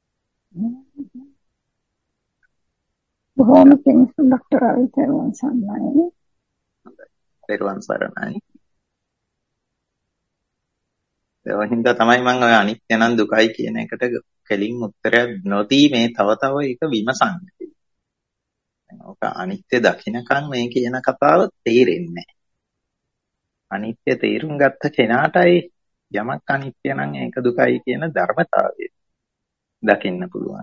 බොහොම පිං ડોක්ටර් අවිතරුවන් සම්මානයි. පෙරවන් සරණයි. ඒ හින්දා තමයි මම ඔය අනිත්‍ය නම් දුකයි කියන එකට කෙලින් උත්තරයක් නොදී මේ තව තව ඒක විමසන්නේ. ඔක අනිත්‍ය දකින්නකන් මේ කියන කතාව තේරෙන්නේ නැහැ. අනිත්‍ය තේරුම් ගත්ත කෙනාටයි යමක් අනිත්‍ය නම් ඒක දුකයි කියන ධර්මතාවය දකින්න පුළුවන්.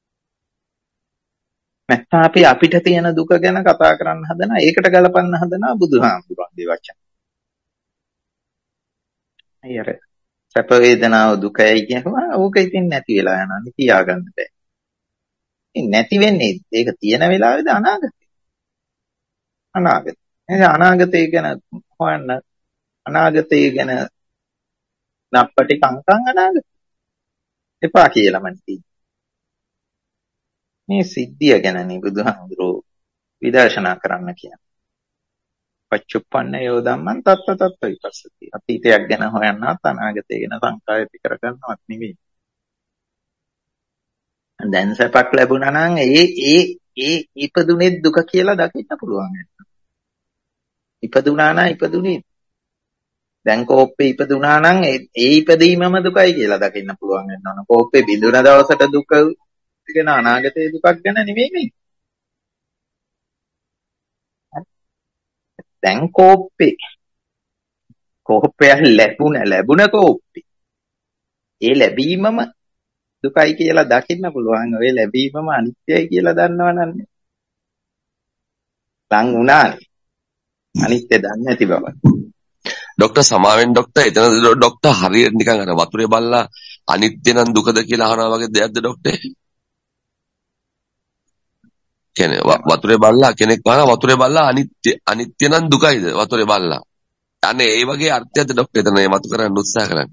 නැත්නම් අපි අපිට තියෙන දුක ගැන කතා කරන්න හදනවා. ඒකට ගලපන්න හදනවා බුදුහාමුදුරන්ගේ වචන. අයියර සැප වේදනාව දුකයි කියනවා. ඕක ඉතින් නැති වෙලා යනවා. තියාගන්න බෑ. නැති වෙන්නේ ඒක තියෙන වෙලාවේද අනාගතේ. අනාගතේ. එහෙනම් අනාගතය ගැන හොයන්න අනාගතය ගැන නප්පටි කංකං අනාගතේ. එපා කියලා මම තියෙන්නේ. මේ සිද්ධිය ගැනනේ බුදුහාමුදුරුවෝ විදර්ශනා කරන්න කියන්නේ. පච්චුප්පන්නයෝ ධම්මං තත්ත තත්ත විපස්සති. අතීතයක් ගැන හොයන්නත් අනාගතය ගැන සංකල්ප ඇති කරගන්නවත් නෙවෙයි. දැන් සැපක් ලැබුණා නම් ඒ ඒ ඒ ඉපදුනේ දුක කියලා දකින්න පුළුවන්. ඉපදුනා නම් ඉපදුනේ. දැන් කෝප්පේ ඉපදුනා නම් ඒ ඉපදීමම දුකයි කියලා දකින්න පුළුවන් වෙනවා. කෝප්පේ බිඳුන දවසට දුක කියන අනාගතයේ දුකක් ගැන නෙමෙයි මේ. දැන් කෝප්පේ කෝප්පය ලැබුණ ලැබුණ කෝප්පේ ඒ ලැබීමම දුකයි කියලා දකින්න පුළුවන්. ඔය ලැබීමම අනිත්‍යයි කියලා දන්නවනන්නේ ලං උනානේ අනිත්‍ය දන්නේ නැති බව. ડોક્ટર සමාවෙන් ડોક્ટર එතන ડોક્ટર හරියට නිකන් අර වතුරේ බල්ලා අනිත්‍ය නම් දුකද කියලා අහනවා වගේ දෙයක්ද ડોક્ટર? කියන්නේ වතුරේ බල්ලා කෙනෙක් වහන වතුරේ බල්ලා අනිත්‍ය අනිත්‍ය නම් දුකයිද වතුරේ බල්ලා? අනේ ඒ වගේ අර්ථයක්ද ડોક્ટર එතන මේ මතු කරන්න උත්සාහ කරන්නේ?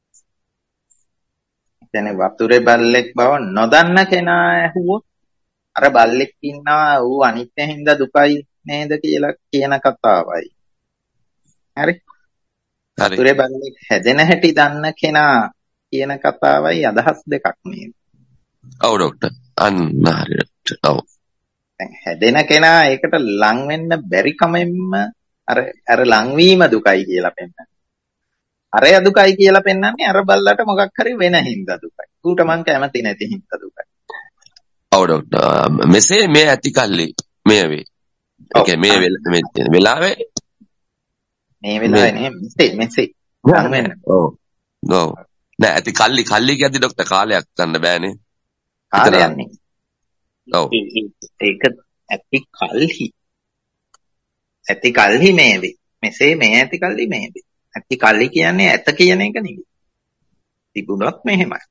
කියන්නේ වතුරේ බල්ලෙක් බව නොදන්න කෙනා ඇහුවොත් අර බල්ලෙක් ඉන්නවා ඌ අනිත්‍ය හින්දා දුකයි නේද කියලා කියන කතාවයි. හරි. වතුරේ බල්ලෙක් හැදෙන හැටි දන්න කෙනා කියන කතාවයි අදහස් දෙකක් නේද? ඔව් ડોක්ටර්. අන්න හරියට. ඔව්. දැන් හැදෙන කෙනා ඒකට ලං වෙන්න බැරි කමෙන්ම අර අර ලංවීම දුකයි කියලා පෙන්නනවා. අරය දුකයි කියලා පෙන්නන්නේ අර බල්ලට මොකක් හරි වෙන හින්දා දුකයි. ඌට මං කැමති නැති හින්දා දුකයි. ඔව් ડોක්ටර්. මෙසේ මේ ඇති කල්ලි මේ වේ. ඒ මේ වෙලාවේ මේ වෙලාවේ නේ මෙසේ මෙසේ ලං වෙන්න. ඔව්. ඔව්. නෑ ඇති කල්ලි කල්ලි කියද්දි ડોක්ටර් කාලයක් ගන්න බෑනේ. කාලයක් නේ. ඔව්. ඒක ඇති කල්හි. ඇති කල්හි මේ වේ. මෙසේ මේ ඇති කල්හි මේ වේ. ඇති කල්හි කියන්නේ ඇත කියන එක නෙවෙයි. තිබුණොත් මෙහෙමයි.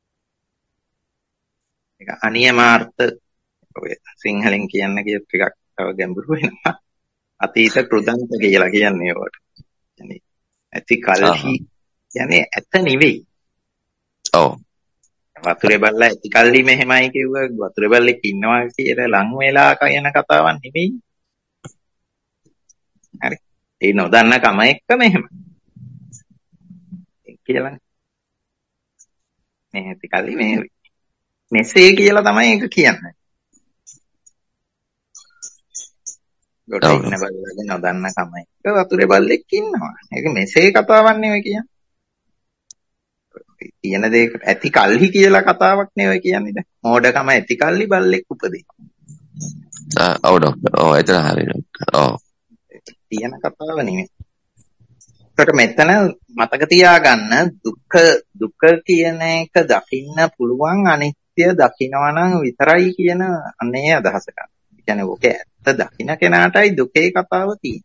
ඒක අනියමාර්ථ ඔය සිංහලෙන් කියන්න කියත් ටිකක් තව ගැඹුරු වෙනවා. අතීත කෘතන්ත කියලා කියන්නේ ඒවට. يعني ඇති කල්හි කියන්නේ ඇත නෙවෙයි. ඔව්. වතුරේ බල්ලා ඇති කල්හි මෙහෙමයි කිව්ව වතුරේ බල්ලෙක් ඉන්නවා කියලා ලං වෙලා කියන කතාවක් නෙවෙයි. හරි. ඒ නොදන්න කම එක්ක මෙහෙමයි. කියලා මේ ඇති කල්හි මේ මෙසේ කියලා තමයි ඒක කියන්නේ. ගොඩක් ඉන්න බල්ලගේ නොදන්න කම එක්ක වතුරේ බල්ලෙක් ඉන්නවා. ඒක මෙසේ කතාවක් නෙවෙයි කියන්නේ. තියෙන දෙයක ඇති කල්හි කියලා කතාවක් නෙවෙයි කියන්නේ දැන්. මෝඩකම ඇති කල්හි බල්ලෙක් උපදිනවා. ආ ඔව් ડોක්ටර්. ඔව් එතන හරියි ડોක්ටර්. ඔව්. තියෙන කතාව නෙවෙයි. ඒකට මෙතන මතක තියාගන්න දුක දුක කියන එක දකින්න පුළුවන් අනිත්‍ය දකිනවා නම් විතරයි කියන අනේ අදහස ගන්න. ඒ කියන්නේ ඔක ඇත්ත දකින්න කෙනාටයි දුකේ කතාව තියෙන්නේ.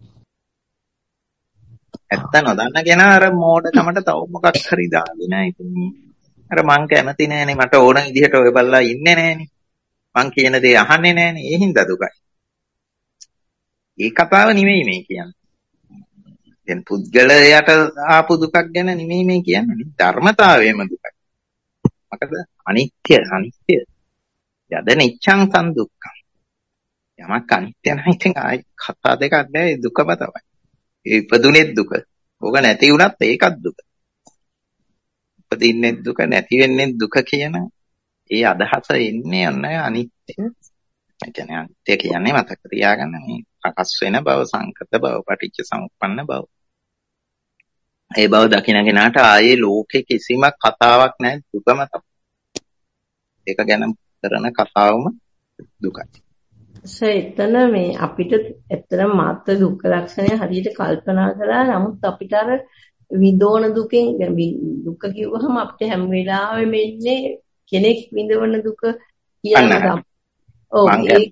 ඇත්ත නොදන්න කෙනා අර මෝඩකමට තව මොකක් හරි දාගෙන ඉතින් අර මං කැමති නෑනේ මට ඕන විදිහට ඔය බල්ලා ඉන්නේ නෑනේ. මං කියන දේ අහන්නේ නෑනේ. ඒ හින්දා දුකයි. ඒ කතාව නෙමෙයි මේ කියන්නේ. දැන් පුද්ගලයාට ආපු දුකක් ගැන නෙමෙයි මේ කියන්නේ. ධර්මතාවයේම දුකයි. මොකද අනිත්‍ය අනිත්‍ය. යද නිච්ඡං සම්දුක්ඛං. යමක් අනිත්‍ය නම් ඉතින් ආයි කතා දෙකක් නෑ දුකම තමයි. ඒ ඉපදුනේ දුක. ඕක නැති වුණත් ඒකත් දුක. ඉපදින්නේ දුක නැති වෙන්නේ දුක කියන ඒ අදහස එන්නේ අන්න අනිත්‍ය. ඒ කියන්නේ අනිත්‍ය කියන්නේ මතක තියාගන්න මේ සකස් වෙන බව, සංකත බව, පටිච්ච සමුප්පන්න බව. ඒ බව දකින කෙනාට ආයේ ලෝකේ කිසිම කතාවක් නැහැ දුකම තමයි. ඒක ගැන කරන කතාවම දුකයි. එතන මේ අපිට ඇත්තටම මාත්‍ර දුක්ඛ ලක්ෂණය හරියට කල්පනා කරලා නමුත් අපිට අර විඳෝන දුකෙන් දුක කිව්වහම අපිට හැම වෙලාවෙම ඉන්නේ කෙනෙක් විඳවන දුක කියන්නේ. ඔව්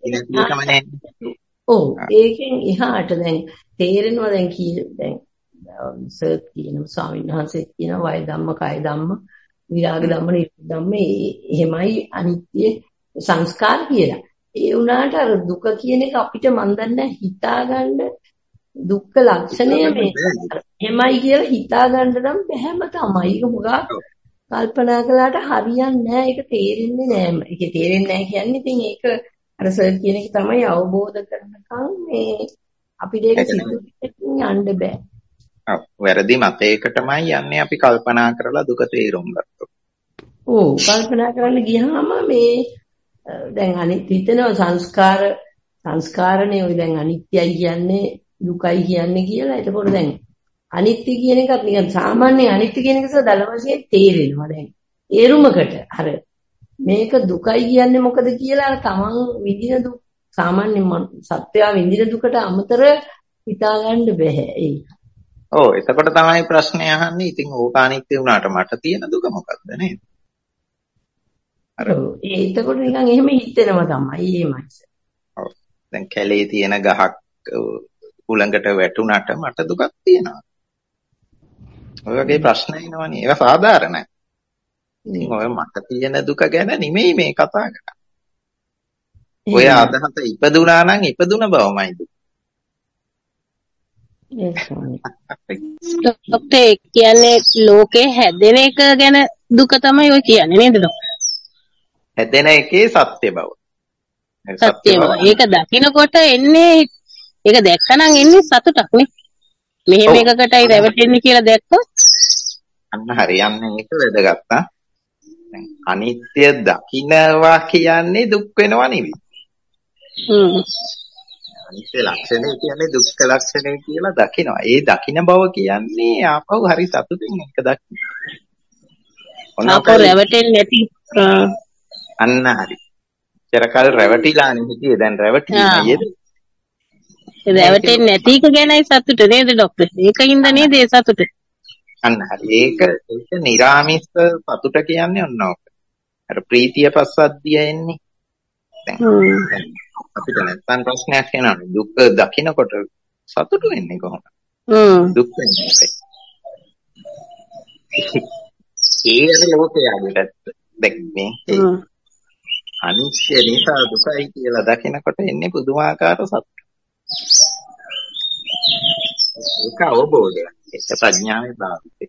ඔව් ඒකෙන් එහාට දැන් තේරෙනවා දැන් කී දැන් සර් කියන ස්වාමීන් වහන්සේ කියන වය ධම්ම කය ධම්ම විරාග ධම්ම නිරෝධ ධම්ම එහෙමයි අනිත්‍ය සංස්කාර කියලා. ඒ වුණාට අර දුක කියන එක අපිට මන් දන්නේ හිතාගන්න දුක්ඛ ලක්ෂණය මේ එහෙමයි කියලා හිතාගන්න නම් බැහැම තමයි. ඒක හුඟා කල්පනා කළාට හරියන්නේ නැහැ. ඒක තේරෙන්නේ නැහැ. ඒක තේරෙන්නේ නැහැ කියන්නේ ඉතින් ඒක අර සර් කියන එක තමයි අවබෝධ කරනකම් මේ අපිට ඒක සිතුවිල්ලකින් යන්න බෑ. ඔව් වැරදි මතයකටමයි යන්නේ අපි කල්පනා කරලා දුක තේරුම් ගත්තොත්. ඔව් කල්පනා කරන්න ගියාම මේ දැන් අනිත් හිතනවා සංස්කාර සංස්කාරනේ ඔය දැන් අනිත්‍යයි කියන්නේ දුකයි කියන්නේ කියලා. එතකොට දැන් අනිත්‍ය කියන එකත් නිකන් සාමාන්‍ය අනිත්‍ය කියන එක සදල වශයෙන් තේරෙනවා දැන්. ඒරුමකට අර මේක දුකයි කියන්නේ මොකද කියලා අර තමන් විඳින දුක් සාමාන්‍ය සත්‍යය විඳින දුකට අමතර හිතාගන්න බෑ ඒක. ඔව් එතකොට තමයි ප්‍රශ්නේ අහන්නේ. ඉතින් ඕක අනිත්‍ය වුණාට මට තියෙන දුක මොකක්ද නේද? අර ඒ එතකොට නිකන් එහෙම හිතෙනවා තමයි එහෙමයි. ඔව් දැන් කැලේ තියෙන ගහක් උලඟට වැටුණාට මට දුකක් තියෙනවා. ඔය වගේ ප්‍රශ්න එනවනේ. ඒක සාධාරණයි. ඉතින් ඔය මට තියෙන දුක ගැන නෙමෙයි මේ කතා කරන්නේ. ඔය අදහස ඉපදුනා නම් ඉපදුන බවමයි දුක. ડોක්ටර් කියන්නේ ලෝකේ හැදෙන එක ගැන දුක තමයි ඔය කියන්නේ නේද ડોක්ටර්? හැදෙන එකේ සත්‍ය බව. සත්‍ය බව. ඒක දකින්නකොට එන්නේ ඒක දැක්කනම් එන්නේ සතුටක් නේ. මෙහෙම එකකටයි රැවටෙන්නේ කියලා දැක්කොත් අන්න හරියන්නේ ඒක වැදගත් ආ. දැන් අනිත්‍ය දකින්නවා කියන්නේ දුක් වෙනවා නෙවෙයි. හ්ම්. අනිත්‍ය ලක්ෂණය කියන්නේ දුක්ඛ ලක්ෂණය කියලා දකිනවා. ඒ දකින්න බව කියන්නේ ආපහු හරි සතුටින් එක දකින්න. ආපහු රැවටෙන්නේ නැති අන්න හරි. චරකල් රැවටිලානේ හිටියේ දැන් රැවටිලා නේද? රැවටෙන්නේ නැති එක ගැනයි සතුට නේද ડોක්ටර්? ඒකින්ද නේද ඒ සතුට? අන්න හරි. ඒක ඒක නිරාමිෂ සතුට කියන්නේ ඔන්න ඔක. අර ප්‍රීතිය පස්සද්ධිය එන්නේ. දැන් අපිට නැත්තම් ප්‍රශ්නයක් එනවා. දුක් දකින්නකොට සතුටු වෙන්නේ කොහොමද? හ්ම්. දුක් වෙන්නේ. ඒ අර ලෝකයාගේ දැන් මේ අනිත්‍ය නිසා දුකයි කියලා දකිනකොට එන්නේ පුදුමාකාර සතුට. ඒක අවබෝධය. ඒක ප්‍රඥාවේ භාවිතය.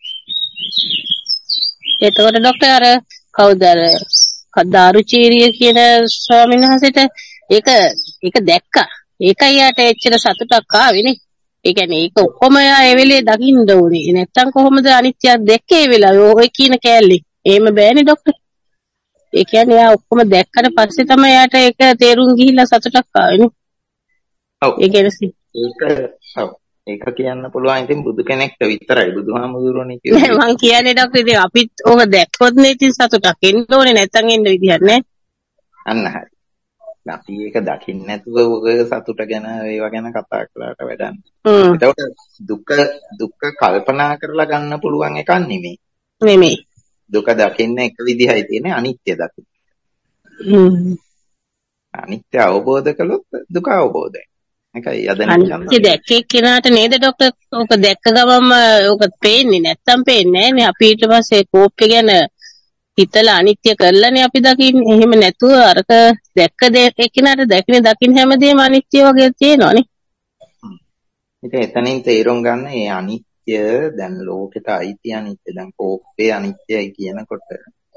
එතකොට ડોක්ටර් අර කවුද අර කදාරුචීරිය කියන ස්වාමීන් වහන්සේට ඒක ඒක දැක්කා. ඒකයි යාට එච්චර සතුටක් ආවේනේ. ඒ කියන්නේ ඒක ඔක්කොම යා ඒ වෙලේ දකින්න ඕනේ. නැත්තම් කොහොමද අනිත්‍යයක් දැක්කේ ඒ වෙලාවේ? ඔය කියන කෑල්ලේ. එහෙම බෑනේ ડોක්ටර්. ඒ කියන්නේ යා ඔක්කොම දැක්කට පස්සේ තමයි යාට ඒක තේරුම් ගිහිල්ලා සතුටක් ආවේනේ. ඔව්. ඒ කියන්නේ ඒක ඔව්. ඒක කියන්න පුළුවන් ඉතින් බුදු කෙනෙක්ට විතරයි. බුදුහාමුදුරුවනේ කියන්නේ. මම කියන්නේ ડોක්ටර් ඉතින් අපිත් ඕක දැක්කොත් නේ ඉතින් සතුටක් එන්න ඕනේ. නැත්තම් එන්න විදිහක් නැහැ. අන්න හරි. අපි ඒක දකින්න නැතුව ඔය සතුට ගැන ඒවා ගැන කතා කළාට වැඩක් නෑ. ඒකට දුක දුක කල්පනා කරලා ගන්න පුළුවන් එකක් නෙමෙයි. නෙමෙයි. දුක දකින්න එක විදිහයි තියෙන්නේ අනිත්‍ය දකින්න. හ්ම්. අනිත්‍ය අවබෝධ කළොත් දුක අවබෝධයි. ඒකයි අද අනිත්‍ය දැක්කේ කෙනාට නේද ડોක්ටර්? ඔක දැක්ක ගමන්ම ඔක පේන්නේ නැත්තම් පේන්නේ නෑනේ. අපි ඊට පස්සේ කෝප්පේ ගැන හිතලා අනිත්‍ය කරලානේ අපි දකින්නේ. එහෙම නැතුව අරක දැක්ක දේ කෙනාට දැකින දකින්න හැමදේම අනිත්‍ය වගේ තියෙනවනේ. ඉතින් එතනින් තේරුම් ගන්න මේ අනිත්‍ය දැන් ලෝකෙට අයිති අනිත්‍ය දැන් කෝප්පේ අනිත්‍යයි කියනකොට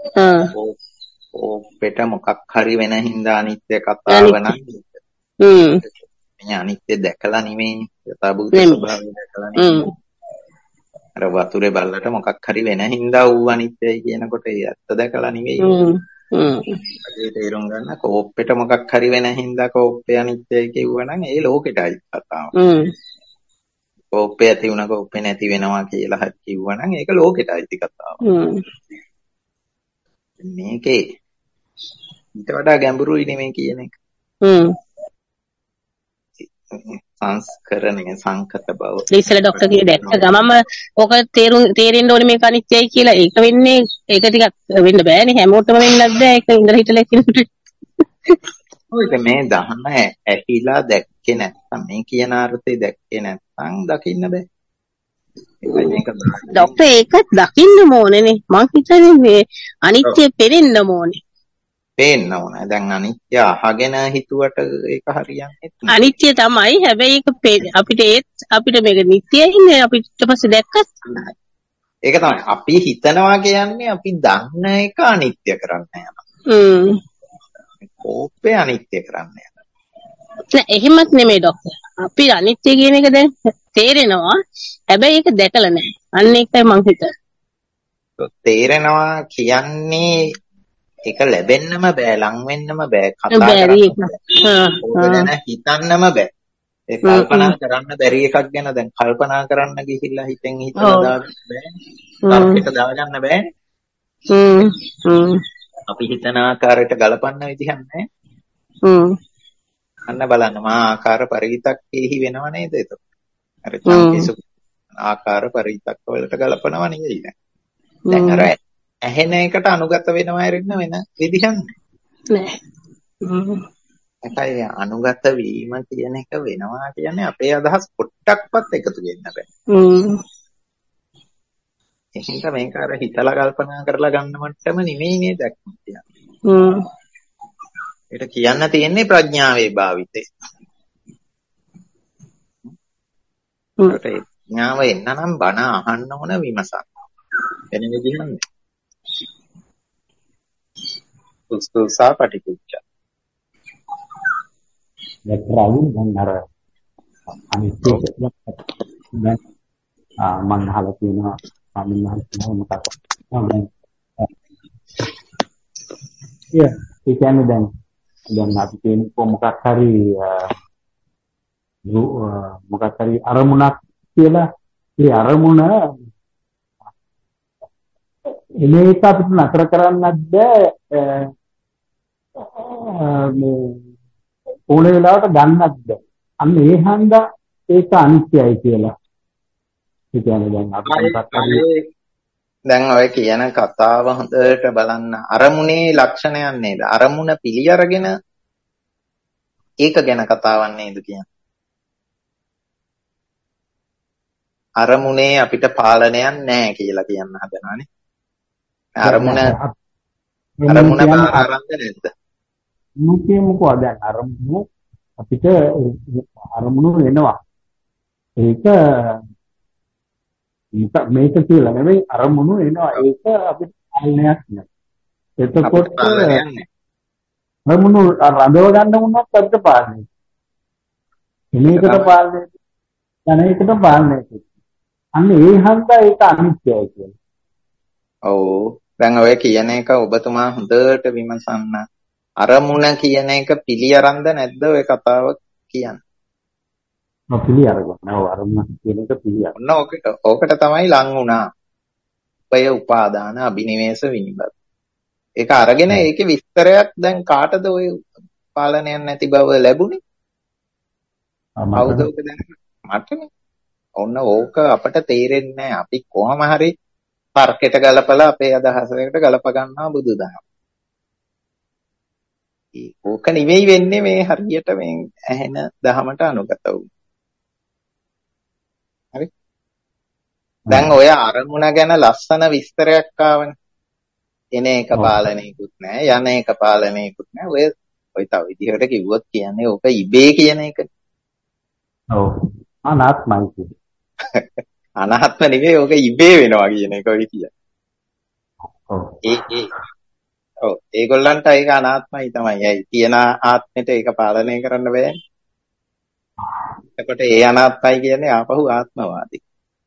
කෝප්පෙට මොකක් හරි වෙන හින්දා අනිත්‍ය කතාව නම් හ්ම් මේ අනිත්‍ය දැකලා නෙමෙයි යථාභූත ස්වභාවය දැකලා නෙමෙයි අර වතුරේ බල්ලට මොකක් හරි වෙන හින්දා ඌ අනිත්‍යයි කියනකොට ඒ ඇත්ත දැකලා නෙමෙයි හ්ම් හ්ම් ඒ තේරුම් ගන්න කෝප්පෙට මොකක් හරි වෙන හින්දා කෝප්පේ අනිත්‍යයි කිව්වනම් ඒ ලෝකෙට අයිති කතාවක් හ්ම් කෝප්පේ ඇති වුණා කෝප්පේ නැති වෙනවා කියලා හරි කිව්වනම් ඒක ලෝකෙට අයිති කතාවක් හ්ම් මේකේ ඊට වඩා ගැඹුරුයි නෙමෙයි කියන එක හ්ම් සංස්කරණය සංකත බව ඉතින් ડોක්ටර් කිය දැක්ක ගමම ඔක තේරුම් තේරෙන්න ඕනේ මේක අනිත්‍යයි කියලා. ඒක වෙන්නේ ඒක ටිකක් වෙන්න බෑනේ හැමෝටම වෙන්නත් බෑ. ඒක ඉඳලා හිටලා කෙනෙකුට. ඔය මේ දහම ඇහිලා දැක්කේ නැත්නම් මේ කියන අර්ථය දැක්කේ නැත්නම් දකින්න බෑ. ડોක්ටර් ඒක දකින්න ඕනේනේ. මං හිතන්නේ මේ අනිත්‍ය පෙරෙන්න ඕනේ. පේන්න ඕන. දැන් අනිත්‍ය අහගෙන හිතුවට ඒක හරියන්නේ නැහැ. අනිත්‍ය තමයි. හැබැයි ඒක අපිට ඒත් අපිට මේක නිට්ටයයිනේ අපිට ඊට පස්සේ දැක්කත්. ඒක තමයි අපි හිතනවා කියන්නේ අපි දන්න එක අනිත්‍ය කරන්න යනවා. හ්ම්. කෝපය අනිත්‍ය කරන්න යනවා. නෑ එහෙමත් නෙමෙයි ડોක්ටර්. අපි අනිත්‍ය කියන එක දැන් තේරෙනවා. හැබැයි ඒක දැකලා නැහැ. අන්න ඒකයි මං හිතන්නේ. තේරෙනවා කියන්නේ ඒක ලැබෙන්නම බෑ, ලං වෙන්නම බෑ, කතා බැරි කරන්න එක. බෑ, හිතන්නම බෑ. ඒ කල්පනා කරන්න බැරි එකක් ගැන දැන් කල්පනා කරන්න ගිහිල්ලා හිතෙන් හිතලා දාගන්න බෑ. තර්කයට දාගන්න බෑ. හ්ම් හ්ම්. අපි හිතන ආකාරයට ගලපන්න විදිහක් නැහැ. හ්ම්. අන්න බලන්න මා ආකාර පරිවිතක්කෙහි වෙනව නේද එතකොට? අර චම්පිසු ආකාර පරිවිතක්ක වලට ගලපනව නෙවෙයි නේද? දැන් අර ඇහෙන එකට අනුගත වෙනවා ඉරින්න වෙන විදිහක් නෑ. හ්ම්. ඒකයි අනුගත වීම කියන එක වෙනවා කියන්නේ අපේ අදහස් පොට්ටක්වත් එකතු වෙන්න බෑ. හ්ම්. එහෙනම් මේක අර හිතලා කල්පනා කරලා ගන්න මට්ටම නෙමෙයි නේද දැක්ම කියන්නේ. හ්ම්. ඒක කියන්න තියෙන්නේ ප්‍රඥාවේ භාවිතේ. හ්ම්. ඒකට ප්‍රඥාව එන්න නම් බණ අහන්න ඕන විමසන්න. වෙන විදිහක් නෑ. උස්තුසා පටිකුච්චා. ලැබරාවින් දැන් අර අනිත්‍ය දැන් මම අහලා තියෙනවා ස්වාමීන් වහන්සේ මොකක්ද මම ඒ කියන්නේ දැන් දැන් අපි කියන්නේ මොකක් හරි මොකක් හරි අරමුණක් කියලා ඒ අරමුණ එනේක අපිට නතර කරන්නත් බෑ මේ ඕන වෙලාවට ගන්නත් බෑ. අන්න ඒ හන්දා ඒක අනිත්‍යයි කියලා. ඒ කියන්නේ දැන් අපි දැන් ඔය කියන කතාව හොඳට බලන්න අරමුණේ ලක්ෂණයක් නේද? අරමුණ පිළි අරගෙන ඒක ගැන කතාවක් නේද කියන්නේ? අරමුණේ අපිට පාලනයක් නැහැ කියලා කියන්න හදනවානේ. අරමුණ අරමුණ පාරාරන්ද නැද්ද? මුකේ මොකෝ දැන් අරමුණු අපිට අරමුණු වෙනවා. ඒක මේක කියලා නෙවෙයි අරමුණු එනවා. ඒක අපිට පාලනයක් නෑ. එතකොට අරමුණු රඳව ගන්න වුණත් අපිට පාලනය. මේකට පාලනය යන එකට පාලනය කරනවා. අන්න ඒ හන්දා ඒක අනිත්‍යයි කියලා. ඔව්. දැන් ඔය කියන එක ඔබතුමා හොඳට විමසන්න. අරමුණ කියන එක පිළි අරන්ද නැද්ද ඔය කතාව කියන්නේ? ඔව් පිළි අරගෙන. ඔව් අරමුණ කියන එක පිළි අරගෙන. ඔන්න ඕකට ඕකට තමයි ලං වුණා. උපය උපාදාන අබිනිවේෂ විනිබද. ඒක අරගෙන ඒකේ විස්තරයක් දැන් කාටද ඔය පාලනයක් නැති බව ලැබුණේ? කවුද ඔක දැනගන්නේ? මටනේ. ඔන්න ඕක අපට තේරෙන්නේ නැහැ. අපි කොහොම හරි තර්කයට ගලපලා අපේ අදහසකට ගලප ගන්නවා බුදුදහම. ඕක නෙවෙයි වෙන්නේ මේ හරියට මේ ඇහෙන දහමට අනුගත වුනේ. හරි? දැන් ඔය අරමුණ ගැන ලස්සන විස්තරයක් ආවනේ. එන එක පාලනයකුත් නැහැ, යන එක පාලනයකුත් නැහැ. ඔය ඔය තව විදිහකට කිව්වොත් කියන්නේ ඕක ඉබේ කියන එක. ඔව්. අනාත්මයි කියන්නේ. අනාත්ම නෙවෙයි ඕක ඉබේ වෙනවා කියන එක ඔය කියන්නේ. ඔව්. ඒ ඒ ඔව් ඒගොල්ලන්ට ඒක අනාත්මයි තමයි. ඇයි තියෙන ආත්මෙට ඒක පාලනය කරන්න බෑනේ. එතකොට ඒ අනාත්මයි කියන්නේ ආපහු ආත්මවාදී.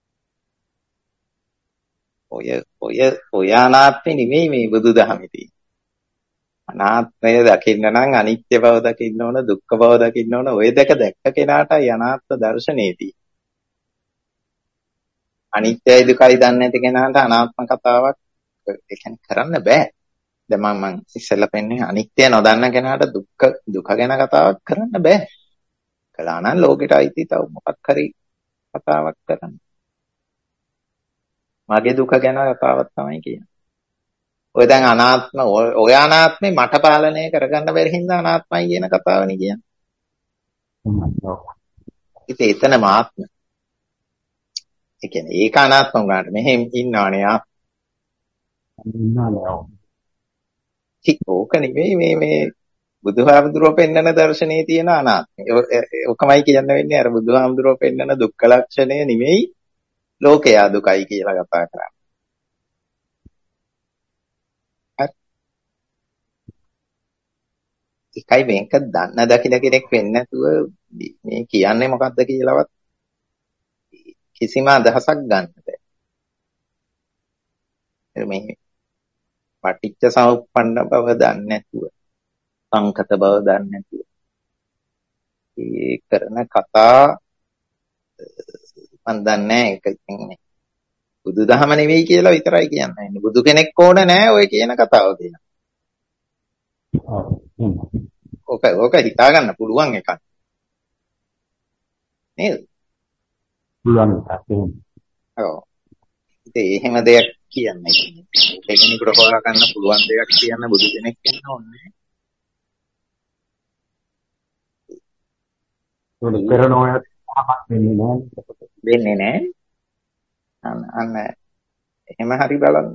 ඔය ඔය ඔය අනාත්මෙ නෙමෙයි මේ බුදුදහමේ තියෙන්නේ. අනාත්මය දකින්න නම් අනිත්‍ය බව දකින්න ඕන, දුක්ඛ බව දකින්න ඕන. ඔය දෙක දැක්ක කෙනාටයි අනාත්ම දර්ශනේදී. අනිත්‍යයි දුකයි දන්නේ නැති කෙනාට අනාත්ම කතාවක් ඒ කියන්නේ කරන්න බෑ. දැන් මම මම ඉස්සෙල්ලා පෙන්නේ අනිත්‍ය නොදන්න කෙනාට දුක්ඛ දුක ගැන කතාවක් කරන්න බෑ. කළා නම් ලෝකෙට අයිති තව මොකක් හරි කතාවක් කරන්න. මගේ දුක ගැන කතාවක් තමයි කියන්නේ. ඔය දැන් අනාත්ම ඔය අනාත්මේ මට පාලනය කරගන්න බැරි හින්දා අනාත්මයි කියන කතාවනේ කියන්නේ. ඉතින් එතන මාත්ම. ඒ කියන්නේ ඒක අනාත්ම වුණාට මෙහෙම ඉන්නවනේ ආ. ඉන්නවනේ. ඕක නෙමෙයි මේ මේ බුදුහාමුදුරුවෝ පෙන්නන දර්ශනයේ තියෙන අනාත්මය. ඔකමයි කියන්න වෙන්නේ අර බුදුහාමුදුරුවෝ පෙන්නන දුක්ඛ ලක්ෂණය නෙමෙයි ලෝකයා දුකයි කියලා කතා කරන්නේ. එකයි මේක දන්න දකින කෙනෙක් වෙන්නේ නැතුව මේ කියන්නේ මොකද්ද කියලාවත් කිසිම අදහසක් ගන්න බෑ. මේ පටිච්ච සමුප්පන්න බව දන්නේ නැතුව සංකත බව දන්නේ නැතුව ඒ කරන කතා මන් දන්නේ ඒක ඉතින් බුදුදහම නෙවෙයි කියලා විතරයි කියන්නේ. බුදු කෙනෙක් ඕන නැහැ ඔය කියන කතාව කියන. ඕක ඕක හිතා ගන්න පුළුවන් එකක්. නේද? පුළුවන් එකක්. ඔව්. ඉතින් එහෙම දෙයක් කියන්නේ කෙනෙකුට හොයා ගන්න පුළුවන් දෙයක් කියන්න බුදු කෙනෙක් වෙන්න ඕනේ. ඒක කරනෝය වෙන්නේ නැහැ. වෙන්නේ නැහැ. අන්න අන්න එහෙම හරි බලන්න.